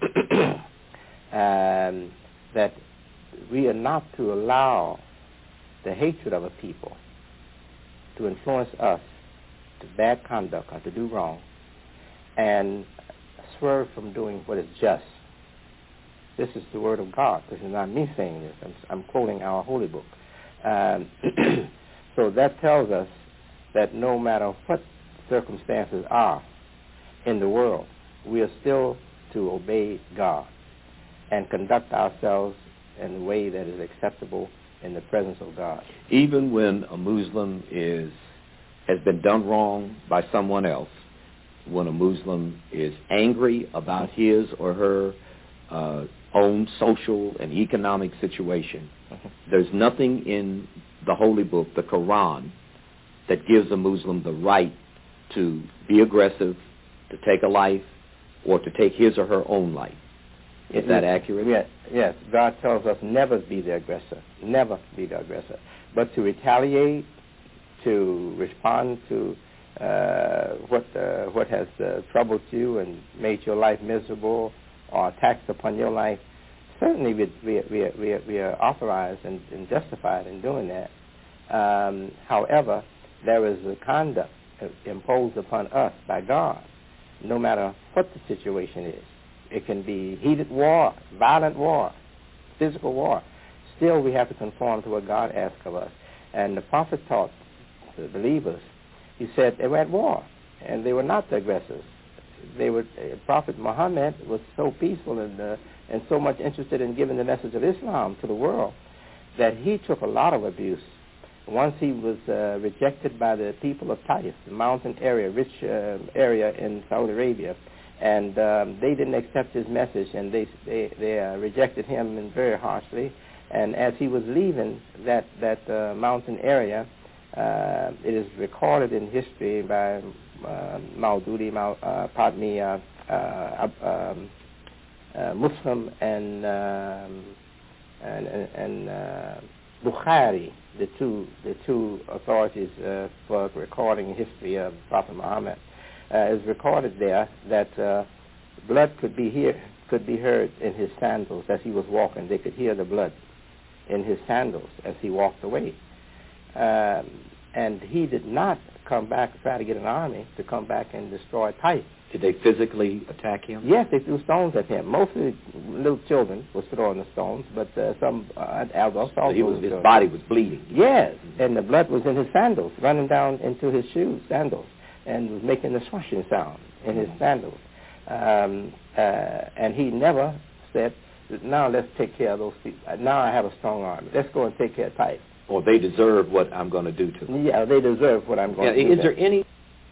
um, that we are not to allow the hatred of a people to influence us to bad conduct or to do wrong, and swerve from doing what is just. This is the word of God. This is not me saying this. I'm, I'm quoting our holy book. Um, so that tells us that no matter what circumstances are in the world, we are still to obey God and conduct ourselves in a way that is acceptable in the presence of God. Even when a Muslim is has been done wrong by someone else, when a Muslim is angry about his or her uh, own social and economic situation, uh-huh. there's nothing in the holy book, the Quran, that gives a Muslim the right to be aggressive, to take a life, or to take his or her own life. Is that accurate? Yes, yes. God tells us never be the aggressor, never be the aggressor, but to retaliate, to respond to uh, what uh, what has uh, troubled you and made your life miserable, or attacks upon your life. Certainly, we we we we, we are authorized and, and justified in doing that. Um, however, there is a conduct imposed upon us by God, no matter what the situation is. It can be heated war, violent war, physical war. Still, we have to conform to what God asks of us. And the prophet taught the believers, he said they were at war, and they were not the aggressors. They were. Uh, Prophet Muhammad was so peaceful and uh, and so much interested in giving the message of Islam to the world that he took a lot of abuse. Once he was uh, rejected by the people of Taif, the mountain area, rich uh, area in Saudi Arabia, and um, they didn't accept his message, and they they, they uh, rejected him and very harshly. And as he was leaving that that uh, mountain area, uh, it is recorded in history by uh, Maududi, Maud, uh, pardon me, uh, uh, um, uh, Muslim and um, and and uh, Bukhari, the two the two authorities uh, for recording history of Prophet Muhammad. Uh, is recorded there that uh, blood could be hear, could be heard in his sandals as he was walking. They could hear the blood in his sandals as he walked away. Um, and he did not come back and try to get an army to come back and destroy Taif. Did they physically attack him? Yes, they threw stones at him. Mostly little children was throwing the stones, but uh, some uh, adults also. So he was, his body was bleeding. Yes, and the blood was in his sandals, running down into his shoes, sandals, and was making the swashing sound in his sandals. Um, uh, and he never said, now let's take care of those people. Now I have a strong army. Let's go and take care of Taif. Or they deserve what I'm going to do to them. Yeah, they deserve what I'm going yeah, to do. Is there any...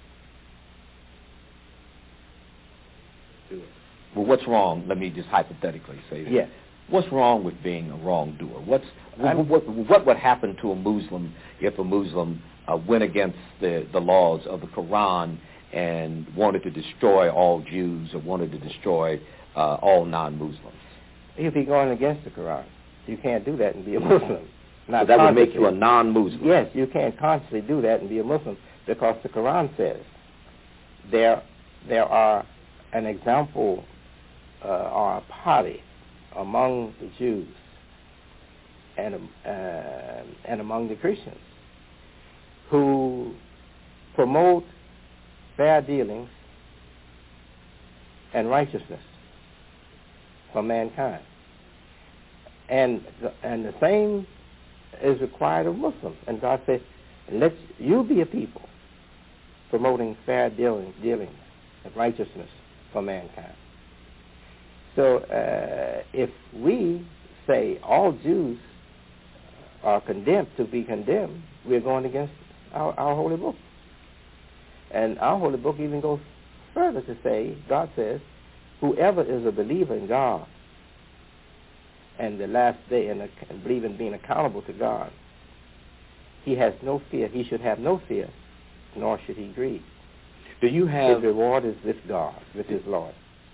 Well, what's wrong? Let me just hypothetically say that. Yes. What's wrong with being a wrongdoer? What's what, what, what would happen to a Muslim if a Muslim uh, went against the, the laws of the Quran and wanted to destroy all Jews or wanted to destroy uh, all non-Muslims? If you're going against the Quran, you can't do that and be a Muslim. Not so that would make you a non-Muslim. Yes, you can't consciously do that and be a Muslim because the Quran says there there are an example uh, or a party among the Jews and uh, and among the Christians who promote fair dealings and righteousness for mankind. And the, and the same is required of Muslims. And God says, let you be a people promoting fair dealing, dealing and righteousness for mankind. So uh, if we say all Jews are condemned to be condemned, we're going against our, our holy book. And our holy book even goes further to say, God says, whoever is a believer in God and the last day and, and believe in being accountable to God, he has no fear. He should have no fear, nor should he grieve. Do you have... His reward is with God, with his Lord.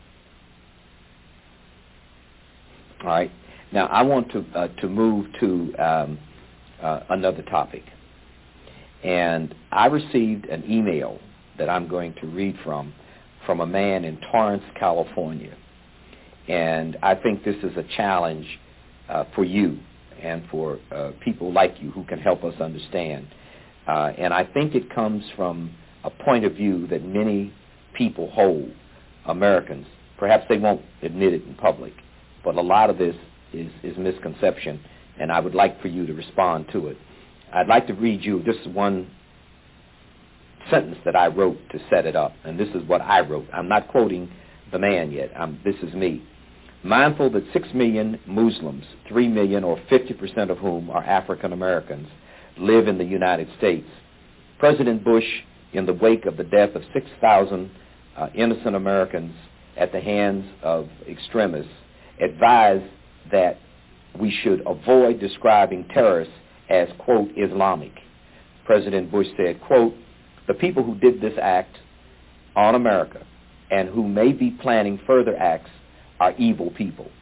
All right. Now, I want to uh, to move to um, uh, another topic. And I received an email that I'm going to read from, from a man in Torrance, California. And I think this is a challenge uh, for you and for uh, people like you who can help us understand. Uh, and I think it comes from a point of view that many people hold, Americans. Perhaps they won't admit it in public, but a lot of this is, is misconception, and I would like for you to respond to it. I'd like to read you just one sentence that I wrote to set it up, and this is what I wrote. I'm not quoting the man yet. I'm, this is me. Mindful that six million Muslims, three million or fifty percent of whom are African Americans, live in the United States, President Bush, in the wake of the death of six thousand uh, innocent Americans at the hands of extremists, advised that we should avoid describing terrorists as, quote, Islamic. President Bush said, quote, the people who did this act on America and who may be planning further acts are evil people.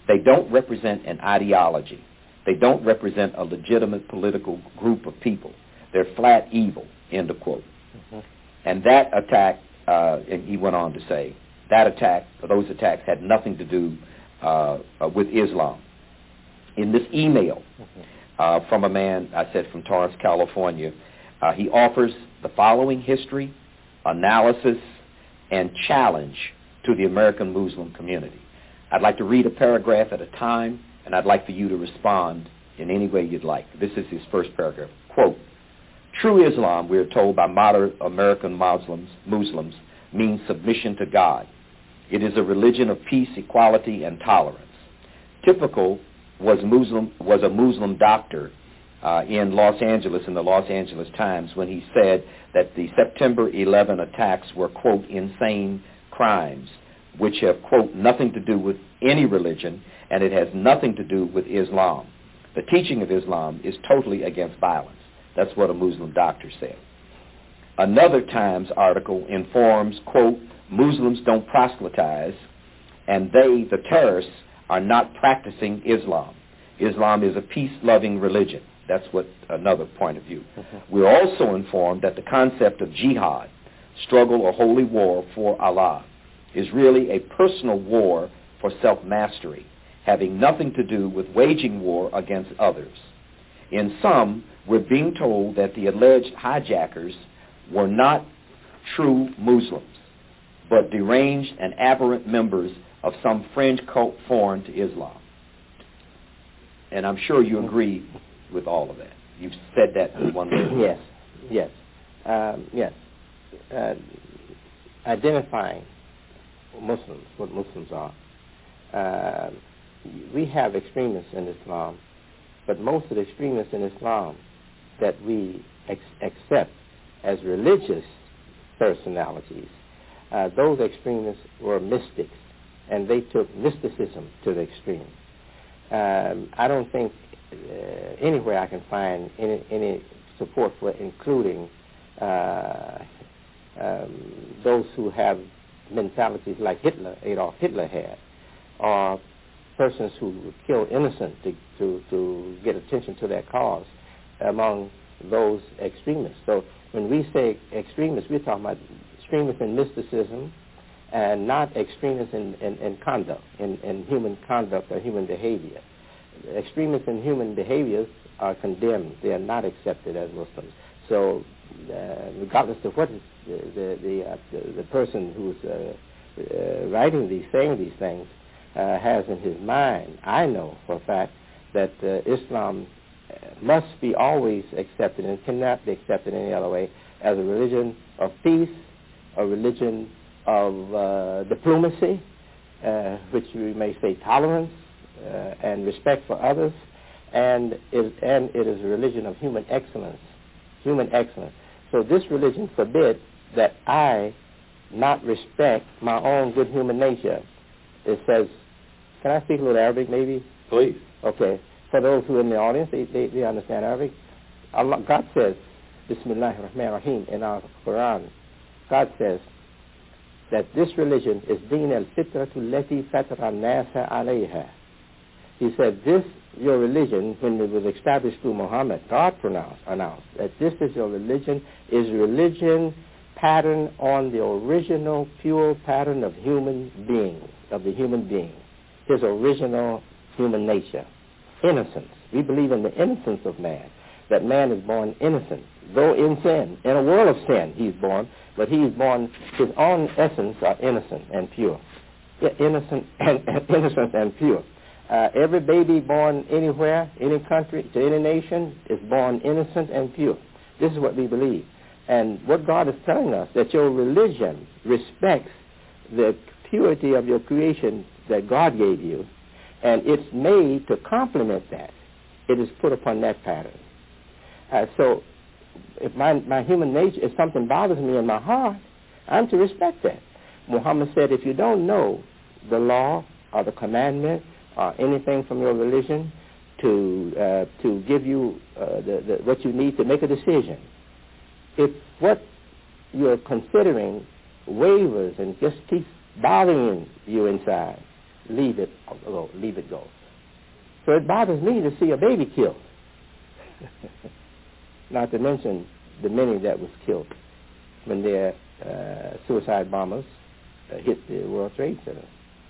They don't represent an ideology. They don't represent a legitimate political group of people. They're flat evil, end of quote. Mm-hmm. And that attack, uh, and he went on to say, that attack, those attacks had nothing to do uh, uh, with Islam. In this email mm-hmm. uh, from a man, I said from Torrance, California, uh, he offers the following history, analysis, and challenge to the American Muslim community. I'd like to read a paragraph at a time, and I'd like for you to respond in any way you'd like. This is his first paragraph. Quote, true Islam, we are told by modern American Muslims, Muslims, means submission to God. It is a religion of peace, equality, and tolerance. Typical was Muslim was a Muslim doctor uh, in Los Angeles in the Los Angeles Times when he said that the September eleventh attacks were, quote, insane crimes, which have, quote, nothing to do with any religion, and it has nothing to do with Islam. The teaching of Islam is totally against violence. That's what a Muslim doctor said. Another Times article informs, quote, Muslims don't proselytize, and they, the terrorists, are not practicing Islam. Islam is a peace-loving religion. That's what another point of view. Mm-hmm. We're also informed that the concept of jihad, struggle or holy war for Allah, is really a personal war for self-mastery, having nothing to do with waging war against others. In sum, we're being told that the alleged hijackers were not true Muslims, but deranged and aberrant members of some fringe cult foreign to Islam. And I'm sure you agree with all of that. You've said that in one way. Yes, yes, um, yes. Uh, identifying Muslims, what Muslims are. Uh, we have extremists in Islam, but most of the extremists in Islam that we ex- accept as religious personalities, uh, those extremists were mystics, and they took mysticism to the extreme. Um, I don't think uh, anywhere I can find any, any support for including uh, um, those who have mentalities like Hitler, Adolf Hitler had, or persons who would kill innocent to, to, to get attention to their cause among those extremists. So when we say extremists, we're talking about extremists in mysticism and not extremists in, in, in conduct, in, in human conduct or human behavior. Extremists in human behaviors are condemned. They are not accepted as Muslims. So uh, regardless of what is the, the, the, uh, the, the person who's uh, uh, writing these, saying these things, uh, has in his mind, I know for a fact that uh, Islam must be always accepted and cannot be accepted any other way as a religion of peace, a religion of uh, diplomacy, uh, which we may say tolerance uh, and respect for others, and it, and it is a religion of human excellence, human excellence. So this religion forbids that I not respect my own good human nature. It says, can I speak a little Arabic maybe? Please. Okay. For those who are in the audience, they, they, they understand Arabic. Allah, God says, Bismillahir Rahmanir Rahim in our Quran. God says that this religion is Deen al-Fitratu Lati Fatara Nasa Alayha. He said this, your religion, when it was established through Muhammad, God pronounced, announced that this is your religion, is religion patterned on the original pure pattern of human beings, of the human being, his original human nature. Innocence. We believe in the innocence of man, that man is born innocent, though in sin. In a world of sin he's born, but he is born, his own essence are innocent and pure. Innocent and, and innocent and pure. Uh, every baby born anywhere, any country, to any nation, is born innocent and pure. This is what we believe. And what God is telling us, that your religion respects the purity of your creation that God gave you, and it's made to complement that. It is put upon that pattern. Uh, so if my, my human nature, if something bothers me in my heart, I'm to respect that. Muhammad said, if you don't know the law or the commandment or anything from your religion to uh, to give you uh, the, the, what you need to make a decision, if what you're considering wavers and just keeps bothering you inside, leave it go, leave it go. So it bothers me to see a baby killed. Not to mention the many that was killed when their uh, suicide bombers uh, hit the World Trade Center.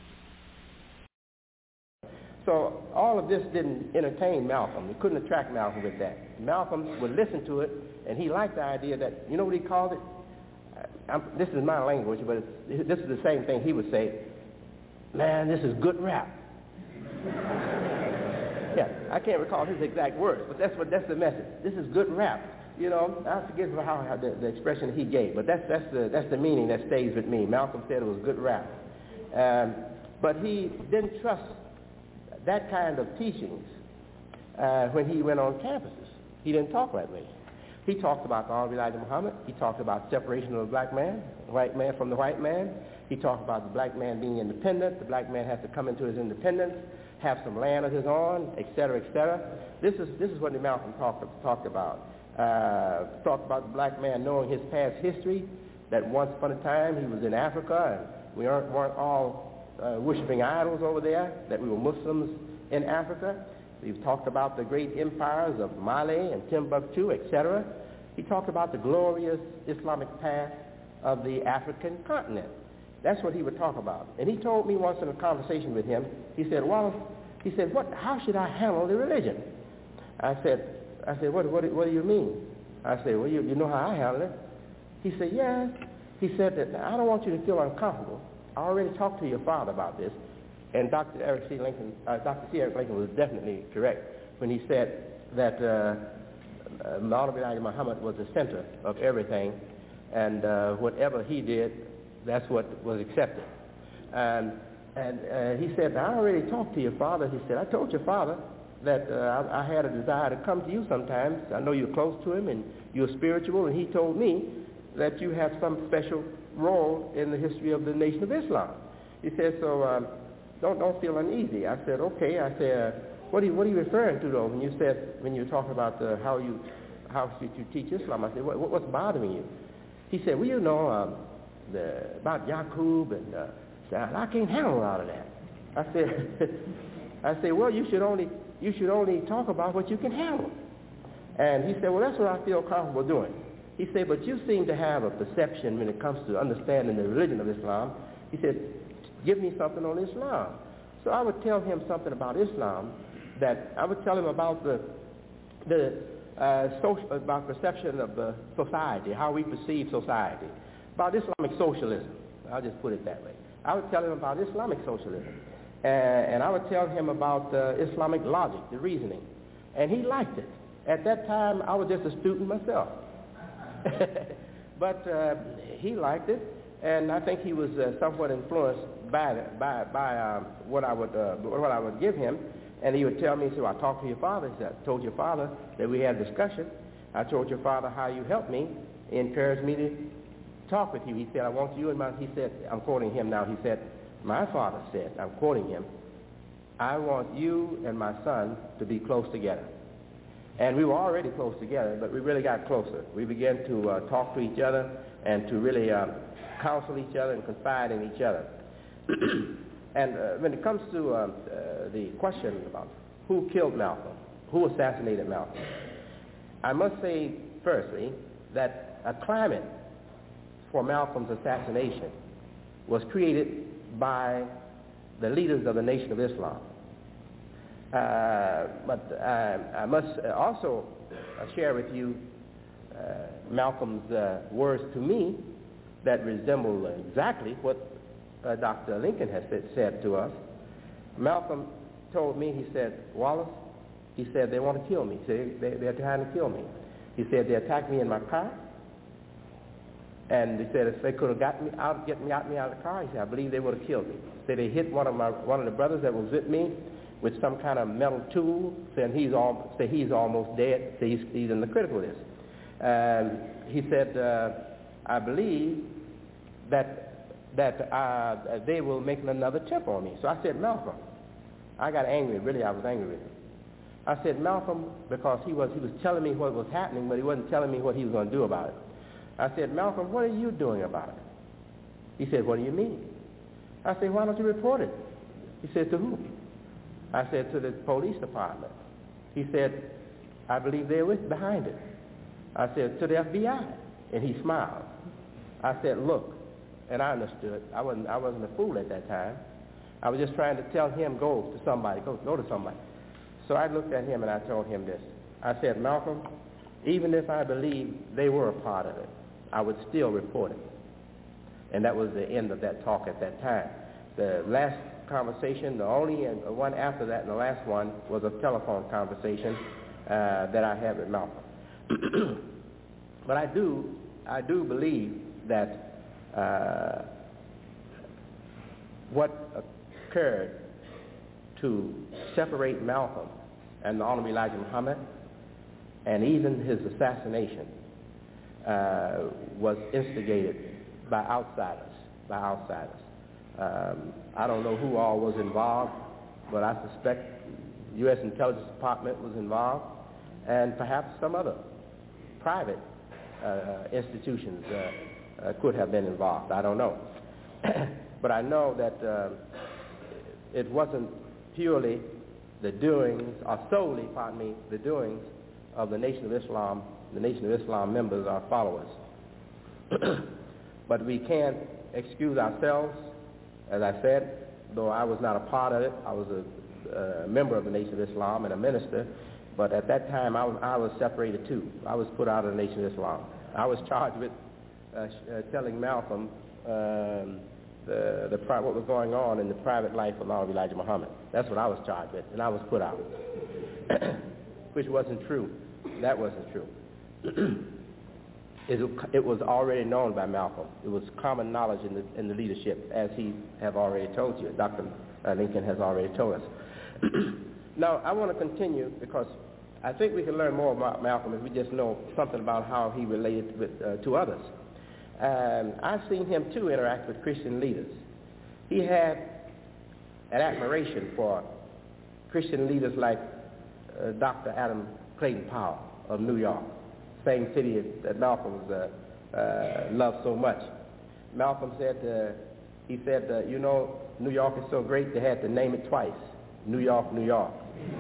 So all of this didn't entertain Malcolm. It couldn't attract Malcolm with that. Malcolm would listen to it, and he liked the idea that, you know what he called it? I'm, this is my language, but it's, this is the same thing he would say. Man, this is good rap. Yeah, I can't recall his exact words, but that's what that's the message. This is good rap. You know, I forget how, how the, the expression he gave, but that's that's the that's the meaning that stays with me. Malcolm said it was good rap, um, but he didn't trust that kind of teachings uh, when he went on campuses. He didn't talk that way. He talked about the Honorable Elijah Muhammad. He talked about separation of the black man, the white man from the white man. He talked about the black man being independent. The black man has to come into his independence, have some land of his own, et cetera, et cetera. This is this is what Malcolm talked talked about. Uh, talked about the black man knowing his past history, that once upon a time he was in Africa, and we aren't, weren't all uh, worshiping idols over there, that we were Muslims in Africa. He talked about the great empires of Mali and Timbuktu, et cetera. He talked about the glorious Islamic past of the African continent. That's what he would talk about. And he told me once in a conversation with him, he said, well, he said, what, how should I handle the religion? I said, I said, what, what, what do you mean? I said, well, you, you know how I handle it. He said, yes. He said that I don't want you to feel uncomfortable. I already talked to your father about this. And Doctor Eric C. Lincoln, uh, Doctor C. Eric Lincoln was definitely correct when he said that uh, uh, Maulana Muhammad was the center of everything, and uh, whatever he did, that's what was accepted. Um, and uh, he said, I already talked to your father. He said, I told your father that uh, I, I had a desire to come to you sometimes. I know you're close to him and you're spiritual, and he told me that you have some special role in the history of the Nation of Islam. He said, so um, don't don't feel uneasy. I said, okay. I said, uh, what are you what are you referring to though when you said when you talk about uh, how you how should you teach Islam? I said, what, what's bothering you? He said, well, you know um, the about Yaqub and uh, said, I can't handle a lot of that. I said, I said, well, you should only you should only talk about what you can handle. And he said, well, that's what I feel comfortable doing. He said, but you seem to have a perception when it comes to understanding the religion of Islam. He said, give me something on Islam. So I would tell him something about Islam, that I would tell him about the the uh, social, about perception of uh, society, how we perceive society, about Islamic socialism. I'll just put it that way. I would tell him about Islamic socialism. Uh, and I would tell him about uh, Islamic logic, the reasoning. And he liked it. At that time, I was just a student myself. But uh, he liked it, and I think he was uh, somewhat influenced by by by um, what I would uh, what I would give him. And he would tell me, so I talked to your father. He said, I told your father that we had a discussion. I told your father how you helped me. He encouraged me to talk with you. He said, I want you and my, he said, I'm quoting him now. He said, my father said, I'm quoting him, I want you and my son to be close together. And we were already close together, but we really got closer. We began to uh, talk to each other and to really uh, counsel each other and confide in each other. And uh, when it comes to uh, uh, the question about who killed Malcolm, who assassinated Malcolm, I must say, firstly, that a climate for Malcolm's assassination was created by the leaders of the Nation of Islam. Uh, but uh, I must also share with you uh, Malcolm's uh, words to me that resemble exactly what uh, Doctor Lincoln has said, said to us. Malcolm told me, he said, Wallace, he said, they want to kill me. He said, they, they're trying to kill me. He said, they attacked me in my car. And he said, if they could have gotten me out, get me out, me out of the car, he said, I believe they would have killed me. He said, they hit one of my one of the brothers that was with me with some kind of metal tool, saying he's all, say he's almost dead, say he's, he's in the critical list. Um, he said, uh, I believe that that uh, they will make another attempt on me. So I said, Malcolm, I got angry. Really, I was angry with him. I said, Malcolm, because he was he was telling me what was happening, but he wasn't telling me what he was going to do about it. I said, Malcolm, what are you doing about it? He said, what do you mean? I said, why don't you report it? He said, to who? I said, to the police department. He said, I believe they're with, behind it. I said, to the F B I. And he smiled. I said, look, and I understood. I wasn't, I wasn't a fool at that time. I was just trying to tell him, go to somebody, go, go to somebody. So I looked at him and I told him this. I said, Malcolm, even if I believe they were a part of it, I would still report it. And that was the end of that talk at that time. The last conversation, the only one after that and the last one was a telephone conversation uh, that I had with Malcolm. But I do, I do believe that uh, what occurred to separate Malcolm and the Honorable Elijah Muhammad, and even his assassination, uh, was instigated by outsiders, by outsiders. Um, I don't know who all was involved, but I suspect U S Intelligence Department was involved, and perhaps some other private uh, institutions uh, uh, could have been involved. I don't know. But I know that uh, it wasn't purely the doings, or solely, pardon me, the doings of the Nation of Islam, the Nation of Islam members, our followers. But we can't excuse ourselves. As I said, though I was not a part of it, I was a, a member of the Nation of Islam and a minister, but at that time I was, I was separated too. I was put out of the Nation of Islam. I was charged with uh, sh- uh, telling Malcolm um, the, the pri- what was going on in the private life of Honorable Elijah Muhammad. That's what I was charged with, and I was put out, which wasn't true. That wasn't true. It, it was already known by Malcolm. It was common knowledge in the, in the leadership, as he have already told you. Doctor Lincoln has already told us. Now, I want to continue because I think we can learn more about Malcolm if we just know something about how he related with, uh, to others. Um, I've seen him, too, interact with Christian leaders. He had an admiration for Christian leaders like uh, Doctor Adam Clayton Powell of New York, same city that Malcolm was, uh, uh, loved so much. Malcolm said, uh, he said, uh, you know, New York is so great they had to name it twice. New York, New York.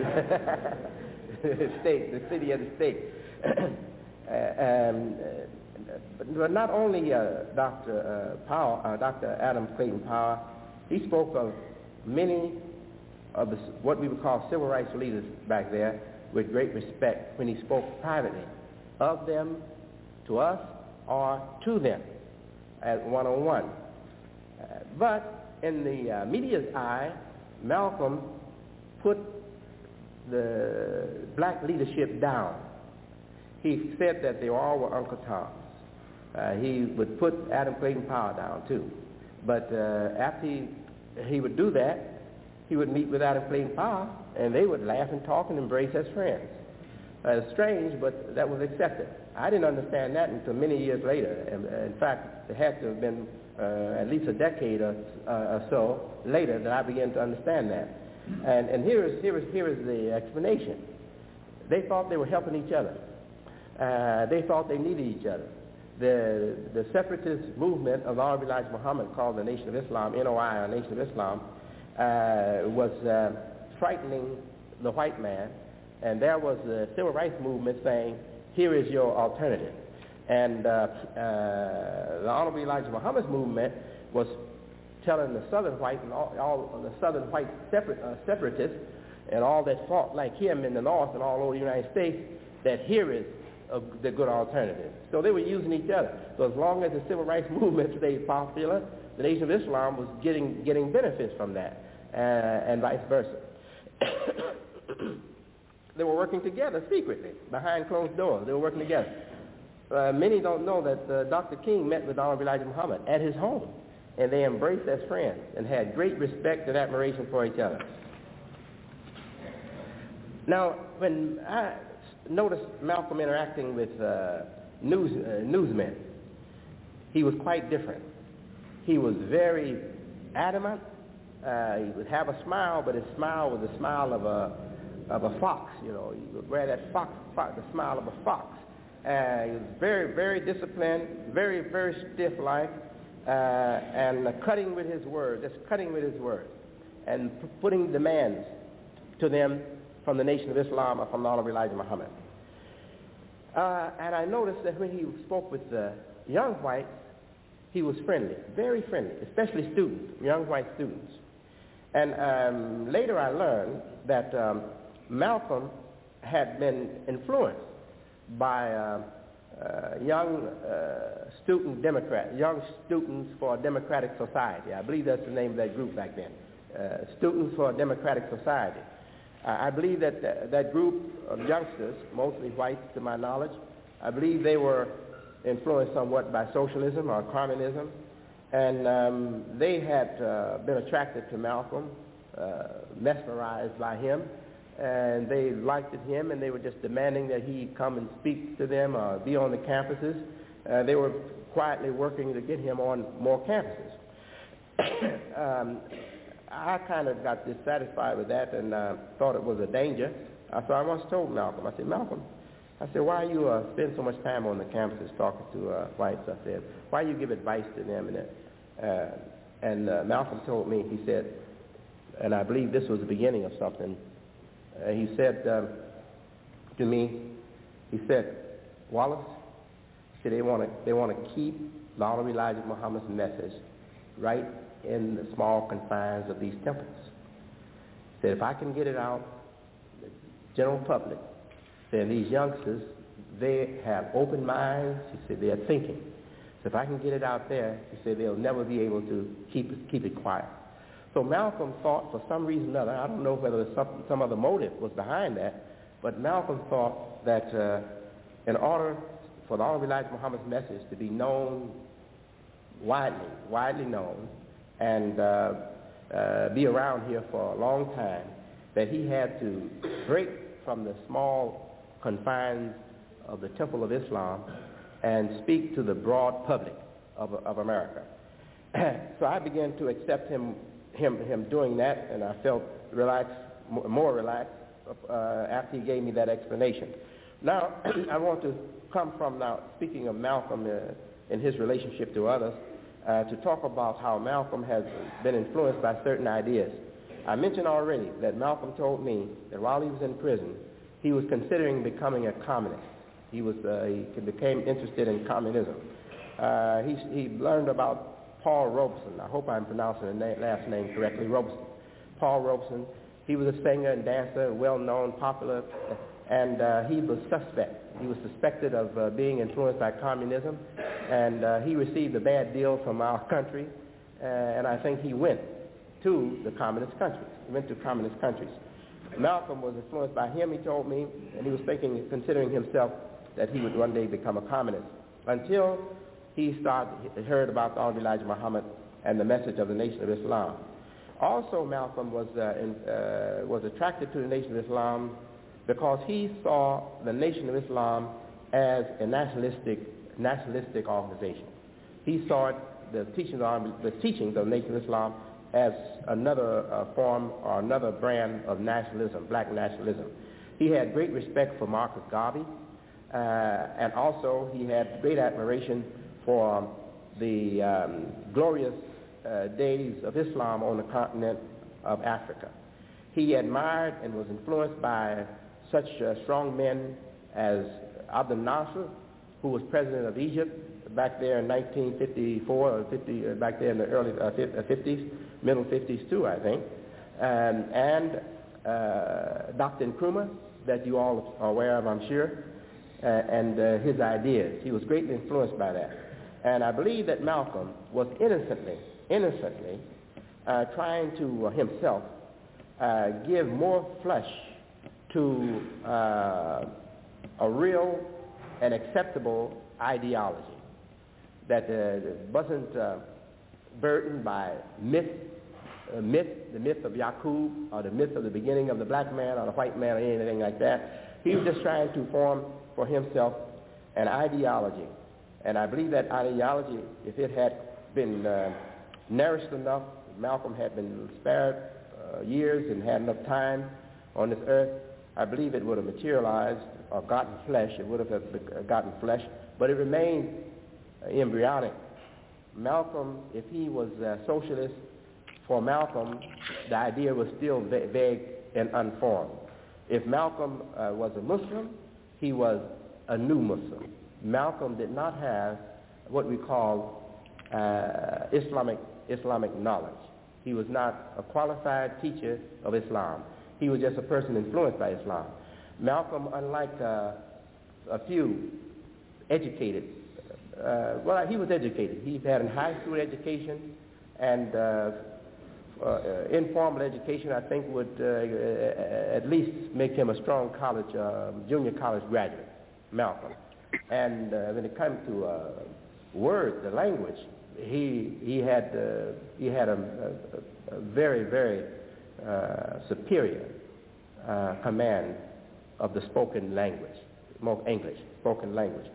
State, the city of the state. uh, um, but, but not only uh, Doctor Uh, Powell, uh, Doctor Adam Clayton Powell, he spoke of many of the, what we would call civil rights leaders back there with great respect when he spoke privately of them to us or to them as one-on-one. Uh, but in the uh, media's eye, Malcolm put the black leadership down. He said that they all were Uncle Toms. Uh, he would put Adam Clayton Powell down too. But uh, after he, he would do that, he would meet with Adam Clayton Powell, and they would laugh and talk and embrace as friends. Uh, strange, but that was accepted. I didn't understand that until many years later. And, uh, in fact, it had to have been uh, at least a decade or, uh, or so later that I began to understand that. And, and here is here is here is the explanation. They thought they were helping each other. Uh, they thought they needed each other. The the separatist movement of Honorable Elijah Muhammad, called the Nation of Islam, N O I, or Nation of Islam, uh, was uh, frightening the white man. And there was the civil rights movement saying, here is your alternative. And uh, uh, the Honorable Elijah Muhammad's movement was telling the southern white and all, all the southern white separate, uh, separatists and all that fought like him in the north and all over the United States that here is a, the good alternative. So they were using each other. So as long as the civil rights movement stayed popular, the Nation of Islam was getting getting benefits from that, uh, and vice versa. They were working together secretly, behind closed doors. They were working together. Uh, many don't know that uh, Doctor King met with Honorable Elijah Muhammad at his home, and they embraced as friends and had great respect and admiration for each other. Now, when I noticed Malcolm interacting with uh, news, uh, newsmen, he was quite different. He was very adamant. Uh, he would have a smile, but his smile was the smile of a of a fox, you know. He would wear that fox, fox the smile of a fox. Uh, he was very, very disciplined, very, very stiff-like, uh, and uh, cutting with his word, just cutting with his word. and p- putting demands to them from the Nation of Islam or from the Honorable Elijah Muhammad. Uh, and I noticed that when he spoke with the young whites, he was friendly, very friendly, especially students, young white students. And um, later I learned that um, Malcolm had been influenced by uh, uh, young uh, student Democrat, Young Students for a Democratic Society. I believe that's the name of that group back then, uh, Students for a Democratic Society. Uh, I believe that th- that group of youngsters, mostly whites to my knowledge, I believe they were influenced somewhat by socialism or communism, and um, they had uh, been attracted to Malcolm, uh, mesmerized by him, and they liked him, and they were just demanding that he come and speak to them or be on the campuses. Uh, they were quietly working to get him on more campuses. um, I kind of got dissatisfied with that and uh, thought it was a danger. Uh, so I once told Malcolm, I said, Malcolm, I said, why you uh, spend so much time on the campuses talking to uh, whites? I said, why you give advice to them? And, uh, and uh, Malcolm told me, he said, and I believe this was the beginning of something, uh, he said um, to me, he said, Wallace, he said, they want to they want to keep the Honorable Elijah Muhammad's message right in the small confines of these temples. He said, if I can get it out, the general public, then these youngsters, they have open minds. He said, they're thinking. So if I can get it out there, he said, they'll never be able to keep it, keep it quiet. So Malcolm thought, for some reason or other, I don't know whether some, some other motive was behind that, but Malcolm thought that uh, in order for the Honorable Elijah Muhammad's message to be known widely, widely known, and uh, uh, be around here for a long time, that he had to break from the small confines of the Temple of Islam and speak to the broad public of, of America. So I began to accept him, him, him doing that, and I felt relaxed, more relaxed uh, after he gave me that explanation. Now, I want to come from now, speaking of Malcolm uh, and his relationship to others, uh, to talk about how Malcolm has been influenced by certain ideas. I mentioned already that Malcolm told me that while he was in prison, he was considering becoming a communist. He was uh, he became interested in communism. Uh, he, he learned about Paul Robeson. I hope I'm pronouncing the na- last name correctly, Robeson. Paul Robeson. He was a singer and dancer, well-known, popular, and uh, he was suspect. He was suspected of uh, being influenced by communism, and uh, he received a bad deal from our country, uh, and I think he went to the communist countries. He went to communist countries. Malcolm was influenced by him, he told me, and he was thinking, considering himself that he would one day become a communist, until he started, heard about the Honorable Elijah Muhammad and the message of the Nation of Islam. Also, Malcolm was, uh, in, uh, was attracted to the Nation of Islam because he saw the Nation of Islam as a nationalistic, nationalistic organization. He saw it, the teachings of the teachings of the Nation of Islam as another uh, form or another brand of nationalism, black nationalism. He had great respect for Marcus Garvey, uh, and also he had great admiration for um, the um, glorious uh, days of Islam on the continent of Africa. He admired and was influenced by such uh, strong men as Abdel Nasser, who was president of Egypt back there in nineteen fifty-four or fifty, uh, back there in the early uh, fifties, middle fifties too, I think, um, and uh, Doctor Nkrumah, that you all are aware of, I'm sure, uh, and uh, his ideas. He was greatly influenced by that. And I believe that Malcolm was innocently, innocently uh, trying to uh, himself uh, give more flesh to uh, a real and acceptable ideology that uh, wasn't uh, burdened by myth, uh, myth, the myth of Yaqub, or the myth of the beginning of the black man or the white man or anything like that. He was just trying to form for himself an ideology. And I believe that ideology, if it had been uh, nourished enough, Malcolm had been spared uh, years and had enough time on this earth, I believe it would have materialized or gotten flesh. It would have gotten flesh, but it remained uh, embryonic. Malcolm, if he was a socialist, for Malcolm, the idea was still vague and unformed. If Malcolm uh, was a Muslim, he was a new Muslim. Malcolm did not have what we call uh, Islamic Islamic knowledge. He was not a qualified teacher of Islam. He was just a person influenced by Islam. Malcolm, unlike uh, a few educated, uh, well, he was educated. He had a high school education, and uh, uh, informal education, I think, would uh, at least make him a strong college, uh, junior college graduate, Malcolm. And uh, when it comes to uh, words, the language, he he had uh, he had a, a, a very very uh, superior uh, command of the spoken language, more English, spoken language.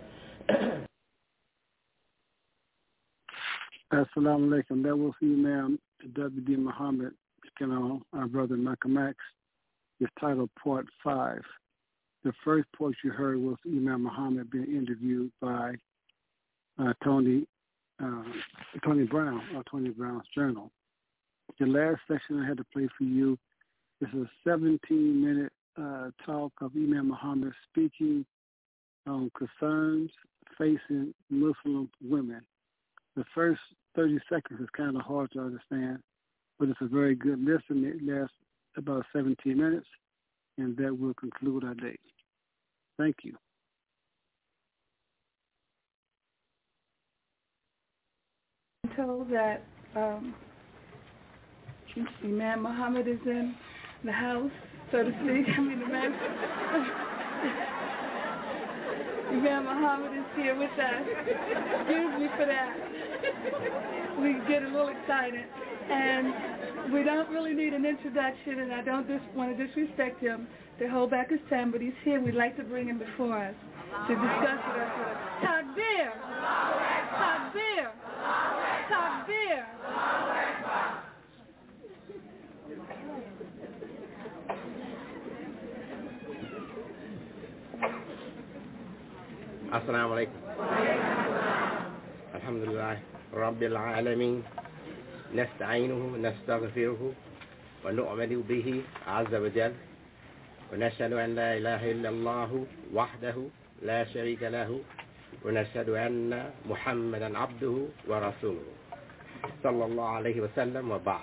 Assalamu alaikum. That was Imam W D Muhammad, you know, our brother Malcolm X. It's titled Part Five. The first part you heard was Imam Muhammad being interviewed by uh, Tony uh, Tony Brown, or Tony Brown's Journal. The last section I had to play for you is a seventeen-minute uh, talk of Imam Muhammad speaking on concerns facing Muslim women. The first thirty seconds is kind of hard to understand, but it's a very good listen. It lasts about seventeen minutes, and that will conclude our day. Thank you. I'm told that um, Imam Muhammad is in the house, so to speak. I mean, the man, Imam Muhammad is here with us. Excuse me for that. We get a little excited. And we don't really need an introduction, and I don't dis- want to disrespect him to hold back his time, but he's here. We'd like to bring him before us to discuss with us. Takbir! Takbir! Takbir! Assalamu alaikum. Alhamdulillah. Rabbil Alameen. نستعينه نستغفره ونؤمن به عز وجل ونشهد أن لا إله إلا الله وحده لا شريك له ونشهد أن محمدا عبده ورسوله صلى الله عليه وسلم وبعد.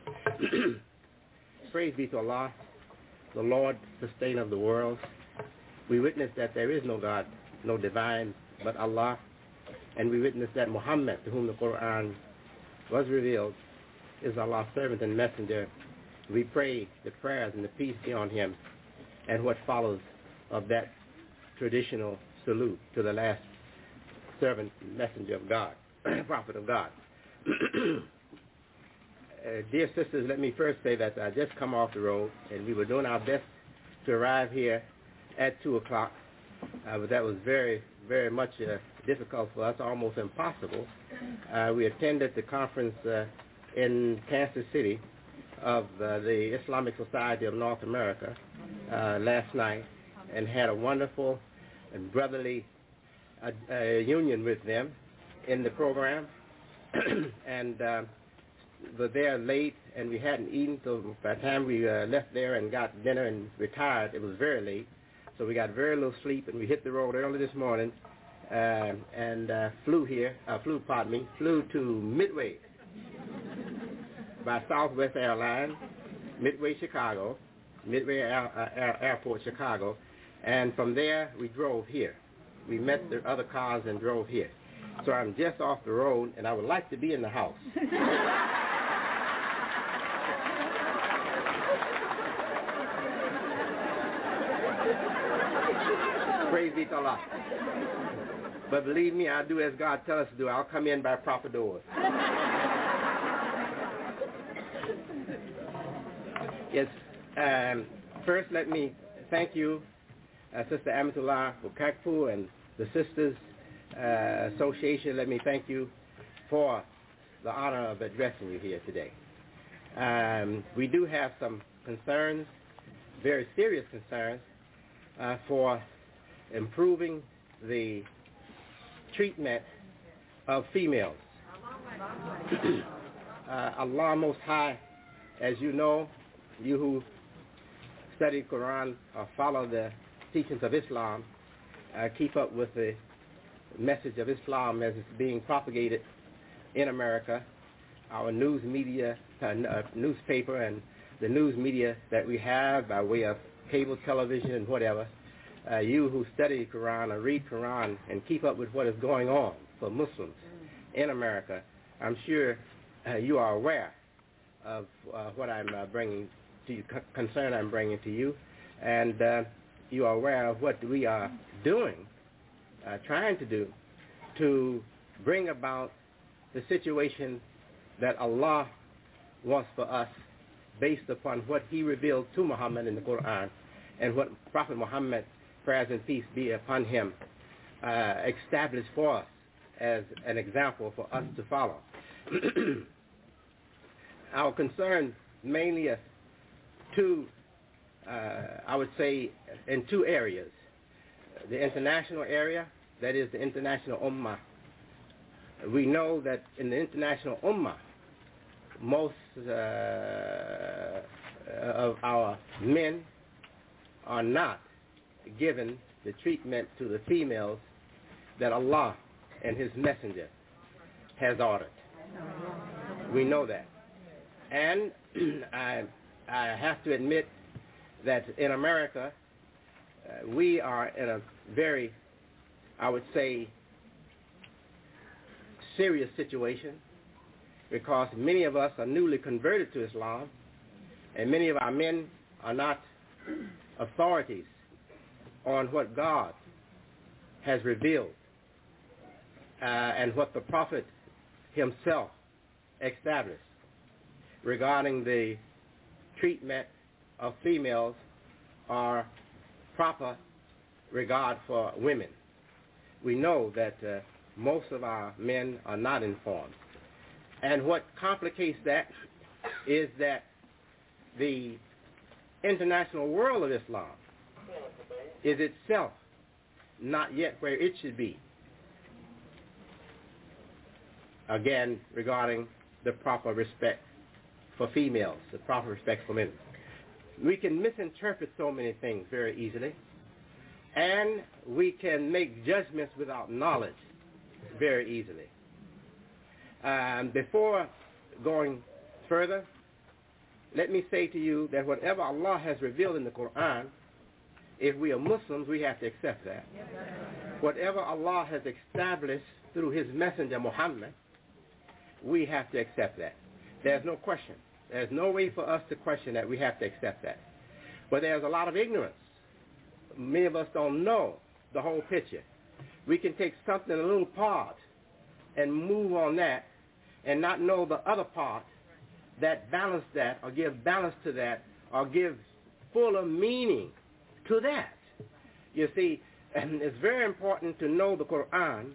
Praise be to Allah, the Lord, sustainer of the world. We witness that there is no God, no divine but Allah, and we witness that Muhammad, to whom the Quran was revealed, is Allah's servant and messenger. We pray the prayers and the peace be on him and what follows of that traditional salute to the last servant messenger of God, prophet of God. uh, dear sisters, let me first say that I just come off the road, and we were doing our best to arrive here at two o'clock, uh, but that was very, very much uh, difficult for us, almost impossible. Uh, we attended the conference uh, in Kansas City of uh, the Islamic Society of North America uh, last night, and had a wonderful and brotherly uh, uh, union with them in the program. and uh, were there late, and we hadn't eaten, so by the time we uh, left there and got dinner and retired, it was very late. So we got very little sleep, and we hit the road early this morning. Uh, and uh, flew here, uh, flew, pardon me, flew to Midway by Southwest Airlines, Midway, Chicago, Midway Air, uh, Air, Airport, Chicago, and from there we drove here. We met the other cars and drove here. So I'm just off the road, and I would like to be in the house. Praise be to Allah. But believe me, I'll do as God tells us to do. I'll come in by proper doors. Yes. Um, first, let me thank you, uh, Sister Amatullah Bukakpu and the Sisters uh, Association. Let me thank you for the honor of addressing you here today. Um, we do have some concerns, very serious concerns, uh, for improving the treatment of females. uh, Allah Most High, as you know, you who study Quran or follow the teachings of Islam, uh, keep up with the message of Islam as it's being propagated in America, our news media, uh, uh, newspaper and the news media that we have by way of cable television and whatever, uh, you who study Quran or read Quran and keep up with what is going on for Muslims in America, I'm sure uh, you are aware of uh, what I'm uh, bringing to you, concern I'm bringing to you, and uh, you are aware of what we are doing, uh, trying to do, to bring about the situation that Allah wants for us based upon what he revealed to Muhammad in the Quran and what Prophet Muhammad, prayers and peace be upon him, uh, established for us as an example for us to follow. Our concern mainly is two, uh, I would say, in two areas. The international area, that is the international ummah. We know that in the international ummah, most uh, of our men are not given the treatment to the females that Allah and his messenger has ordered. We know that. And I, I have to admit that in America, uh, we are in a very, I would say, serious situation, because many of us are newly converted to Islam, and many of our men are not authorities on what God has revealed uh, and what the Prophet himself established regarding the treatment of females or proper regard for women. We know that uh, most of our men are not informed. And what complicates that is that the international world of Islam is itself not yet where it should be. Again, regarding the proper respect for females, the proper respect for men. We can misinterpret so many things very easily, and we can make judgments without knowledge very easily. Um, before going further, let me say to you that whatever Allah has revealed in the Quran, if we are Muslims, we have to accept that. Whatever Allah has established through his messenger Muhammad, we have to accept that. There's no question. There's no way for us to question that. We have to accept that. But there's a lot of ignorance. Many of us don't know the whole picture. We can take something, a little part, and move on that and not know the other part that balance that or give balance to that or give fuller meaning to that. You see, and it's very important to know the Quran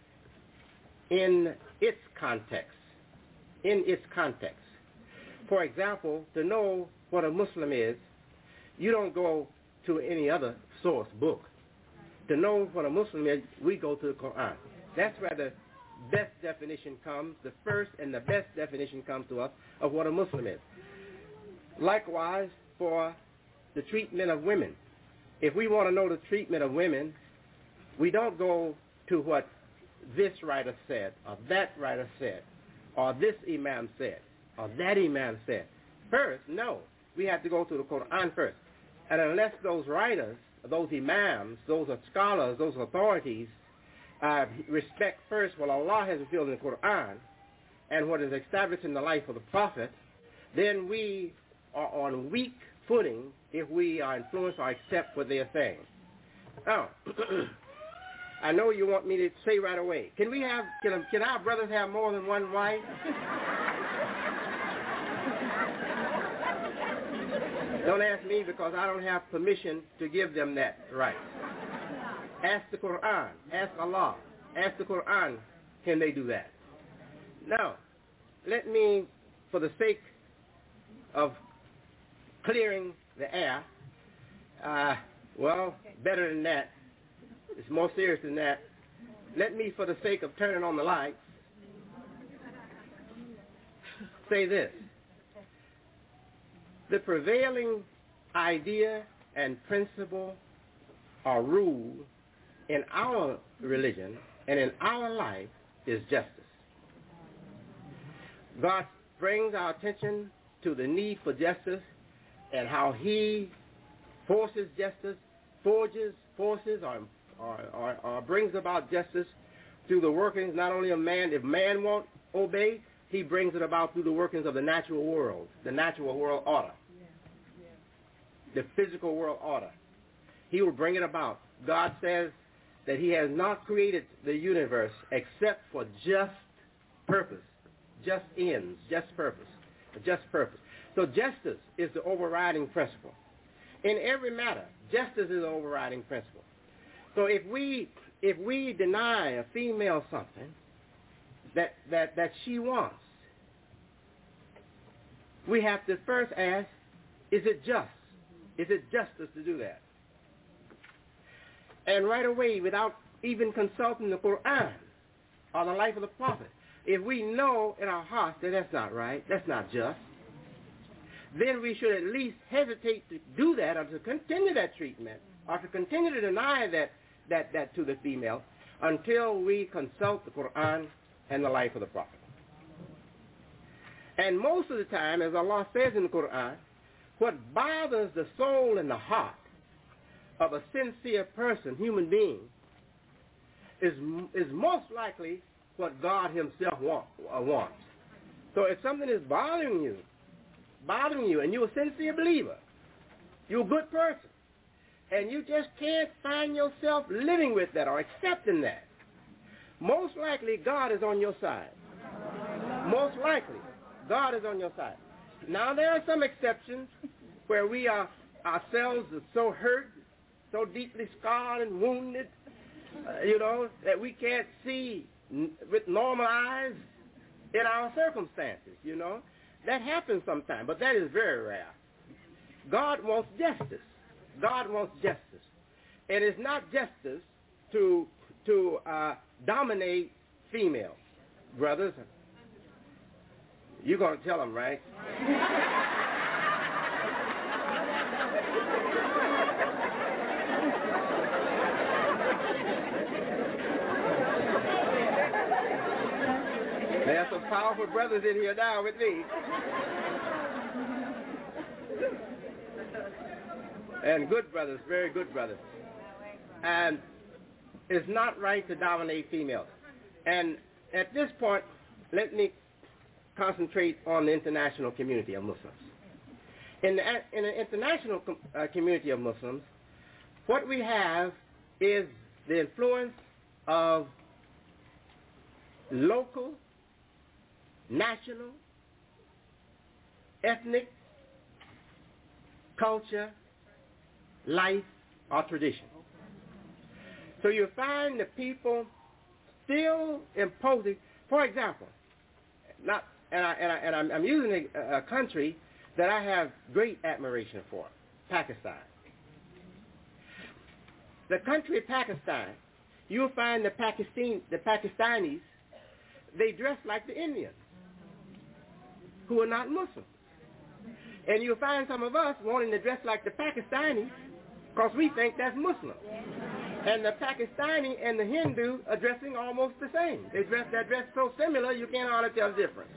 in its context. In its context. For example, to know what a Muslim is, you don't go to any other source book. To know what a Muslim is, we go to the Quran. That's where the best definition comes, the first and the best definition comes to us of what a Muslim is. Likewise, for the treatment of women. If we want to know the treatment of women, we don't go to what this writer said, or that writer said, or this imam said, or that imam said. First, no. We have to go to the Quran first. And unless those writers, those imams, those are scholars, those authorities, uh, respect first what Allah has revealed in the Quran and what is established in the life of the Prophet, then we are on weak footing if we are influenced or accept what they are saying. Now, I know you want me to say right away. Can we have, can, can our brothers have more than one wife? Don't ask me, because I don't have permission to give them that right. Ask the Quran. Ask Allah. Ask the Quran, can they do that? Now, let me, for the sake of clearing the air, uh, well, better than that, it's more serious than that, let me, for the sake of turning on the lights, say this. The prevailing idea and principle or rule in our religion and in our life is justice. God brings our attention to the need for justice and how he forces justice, forges, forces, or, or, or, or brings about justice through the workings not only of man. If man won't obey, he brings it about through the workings of the natural world, the natural world order, the physical world order. He will bring it about. God says that he has not created the universe except for just purpose, just ends, just purpose, just purpose. So justice is the overriding principle. In every matter, justice is the overriding principle. So if we if we deny a female something that that, that she wants, we have to first ask, is it just? Is it justice to do that? And right away, without even consulting the Quran or the life of the Prophet, if we know in our hearts that that's not right, that's not just, then we should at least hesitate to do that or to continue that treatment or to continue to deny that, that, that to the female until we consult the Quran and the life of the Prophet. And most of the time, as Allah says in the Quran, what bothers the soul and the heart of a sincere person, human being, is, is most likely what God himself want, uh, wants. So if something is bothering you, bothering you, and you're a sincere believer, you're a good person, and you just can't find yourself living with that or accepting that, most likely God is on your side. Most likely God is on your side. Now there are some exceptions where we are ourselves are so hurt, so deeply scarred and wounded, uh, you know, that we can't see n- with normal eyes in our circumstances, you know. That happens sometimes, but that is very rare. God wants justice. God wants justice. And it's not justice to to uh, dominate females. Brothers, you're going to tell them, right? There are some powerful brothers in here now with me. And good brothers, very good brothers. And it's not right to dominate females. And at this point, let me concentrate on the international community of Muslims. In the, in the international com- uh, community of Muslims, what we have is the influence of local, national, ethnic, culture, life, or tradition. So you find the people still imposing, for example, not, and, I, and, I, and I'm, I'm using a, a country that I have great admiration for, Pakistan. The country of Pakistan, you'll find the, Pakistan, the Pakistanis, they dress like the Indians, who are not Muslims. And you'll find some of us wanting to dress like the Pakistanis because we think that's Muslim. And the Pakistani and the Hindu are dressing almost the same. They dress, they're dressed so similar you can't hardly tell the difference.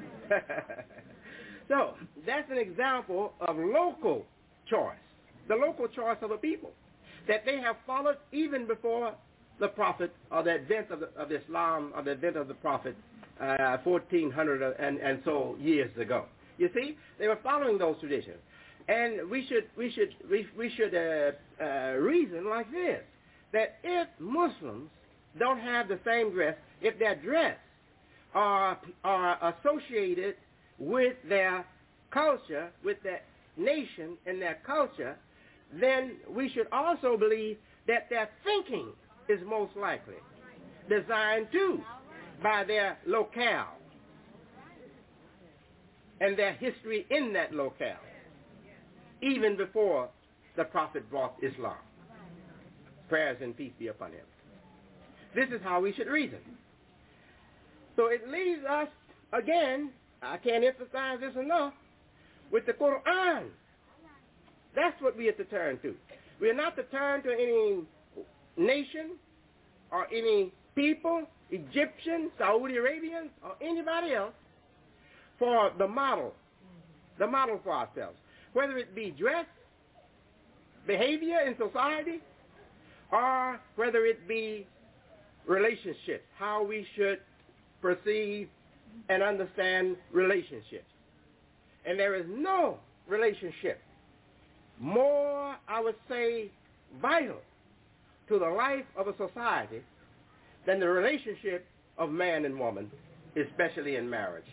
So that's an example of local choice, the local choice of a people that they have followed even before the Prophet or the advent of, the, of Islam or the advent of the Prophet uh, fourteen hundred and, and so years ago. You see, they were following those traditions, and we should we should we, we should uh, uh, reason like this: that if Muslims don't have the same dress, if their dress are are associated with their culture, with their nation and their culture, then we should also believe that their thinking is most likely designed too by their locale and their history in that locale, even before the Prophet brought Islam. Prayers and peace be upon him. This is how we should reason. So it leaves us, again, I can't emphasize this enough, with the Quran. That's what we have to turn to. We are not to turn to any nation or any people, Egyptians, Saudi Arabians, or anybody else for the model, the model for ourselves. Whether it be dress, behavior in society, or whether it be relationships, how we should perceive and understand relationships. And there is no relationship more, I would say, vital to the life of a society than the relationship of man and woman, especially in marriage.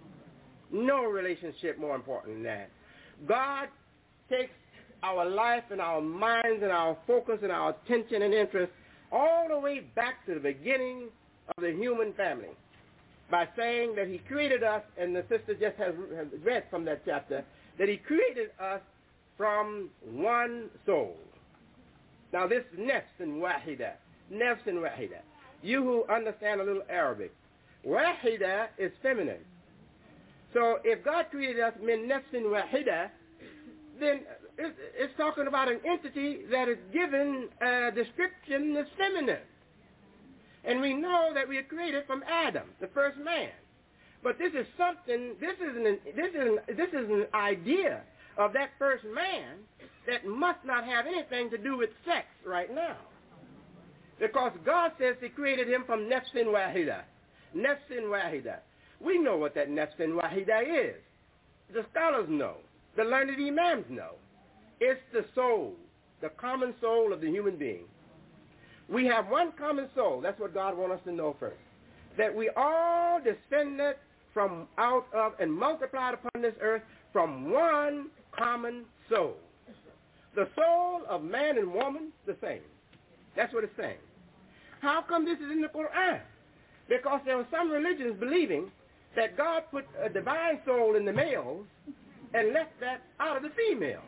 No relationship more important than that. God takes our life and our minds and our focus and our attention and interest all the way back to the beginning of the human family by saying that he created us, and the sister just has read from that chapter, that he created us from one soul. Now this nafs and wahida, nafs and wahida. You who understand a little Arabic, wahida is feminine. So if God created us min nafsin wahida, then it's talking about an entity that is given a description that's feminine. And we know that we are created from Adam, the first man. But this is something, this is an, this is an, this is an idea of that first man that must not have anything to do with sex right now. Because God says he created him from nafsin wahida. Nafsin wahida. We know what that nafsin wahida is. The scholars know. The learned imams know. It's the soul, the common soul of the human being. We have one common soul. That's what God wants us to know first. That we all descended from out of and multiplied upon this earth from one common soul. The soul of man and woman, the same. That's what it's saying. How come this is in the Quran? Because there were some religions believing that God put a divine soul in the males and left that out of the female.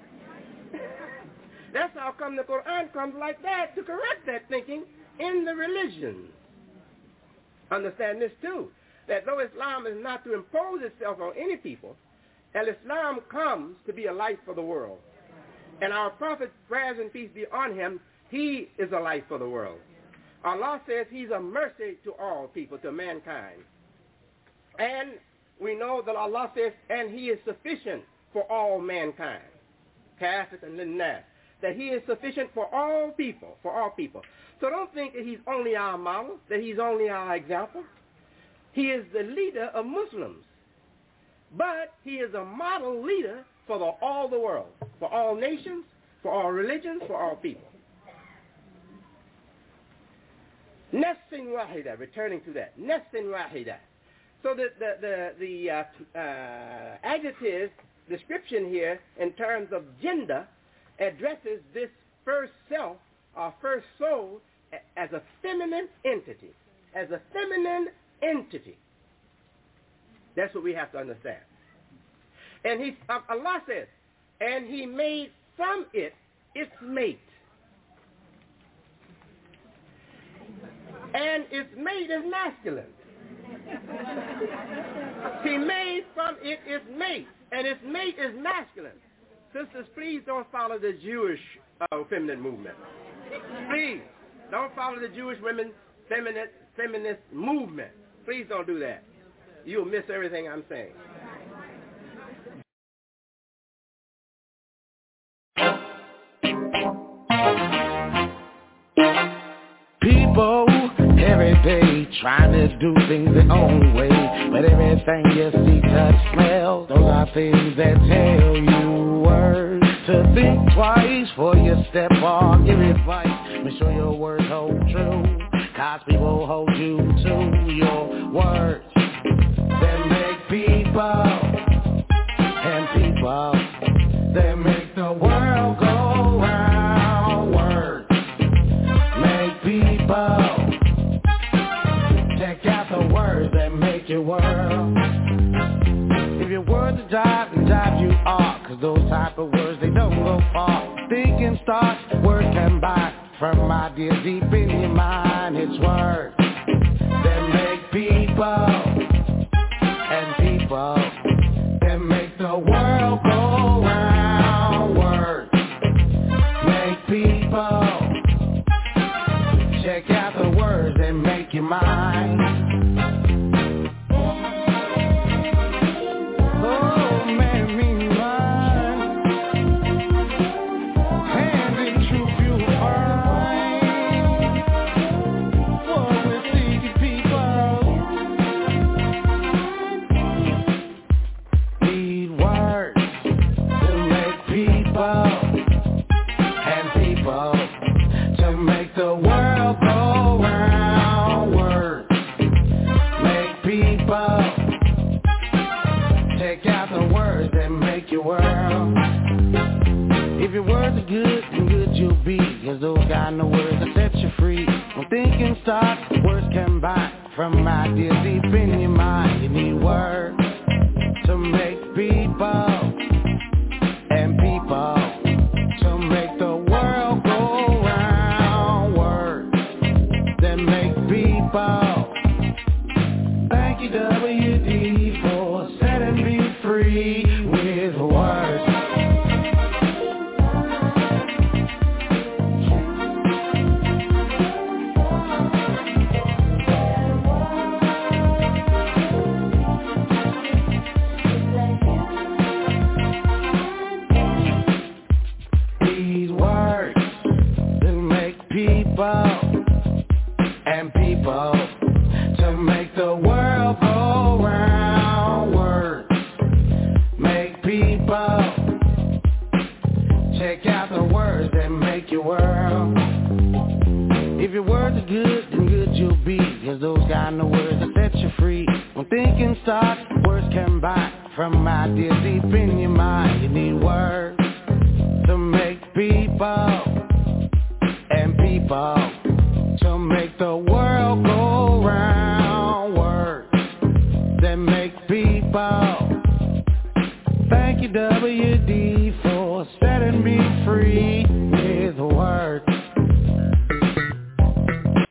That's how come the Quran comes like that, to correct that thinking in the religions. Understand this too, that though Islam is not to impose itself on any people, Al-Islam comes to be a light for the world. And our Prophet, prayers and peace be on him, he is a light for the world. Allah says he's a mercy to all people, to mankind. And we know that Allah says, and he is sufficient for all mankind. Kafat and linnas. That he is sufficient for all people, for all people. So don't think that he's only our model, that he's only our example. He is the leader of Muslims. But he is a model leader for the, all the world, for all nations, for all religions, for all people. Nafsin wahida, returning to that. Nafsin wahida. So the, the, the, the uh, uh, adjective description here in terms of gender addresses this first self, or first soul, as a feminine entity. As a feminine entity. That's what we have to understand. And he, uh, Allah says, and he made from it its mate. And its mate is masculine. He made from it its mate, and its mate is masculine. Sisters, please don't follow the Jewish uh, feminine movement. Please, don't follow the Jewish women feminist, feminist movement. Please don't do that. You'll miss everything I'm saying. People every day trying to do things their own way, but everything you see, touch, smell, those are things that tell you words to think twice before you step on, give advice. Make sure your words hold true, cause people hold you to your words. They make people and people, they make the world go round. Words make people. Check out the words that make your world. If your words are jive, then jive you are, cause those type of words, they don't go far. Thinking starts, words come by from ideas deep in your mind. It's words that make people and people. Take out the words and make your mind. Oh, make me mine. And in truth you find what we seek people need words to make people and people to make the world go round. Words make people. Take out the words that make your world. If your words are good, then good you'll be. Cause those got no words that set you free. When thinking starts, words come by. From ideas deep in your mind, you need words to make people and people to make the world go round. Words that make people. Thank you, W D, for setting me free with words. These words that make people and people to make the world go round. Words make people. Check out the words that make your world. If your words are good, then good you'll be. Cause those got no words that set you free. When thinking starts, words come by. From ideas deep in your mind, you need words to make people and people to make the world go round. Words that make people. Thank you, W D, for setting me free.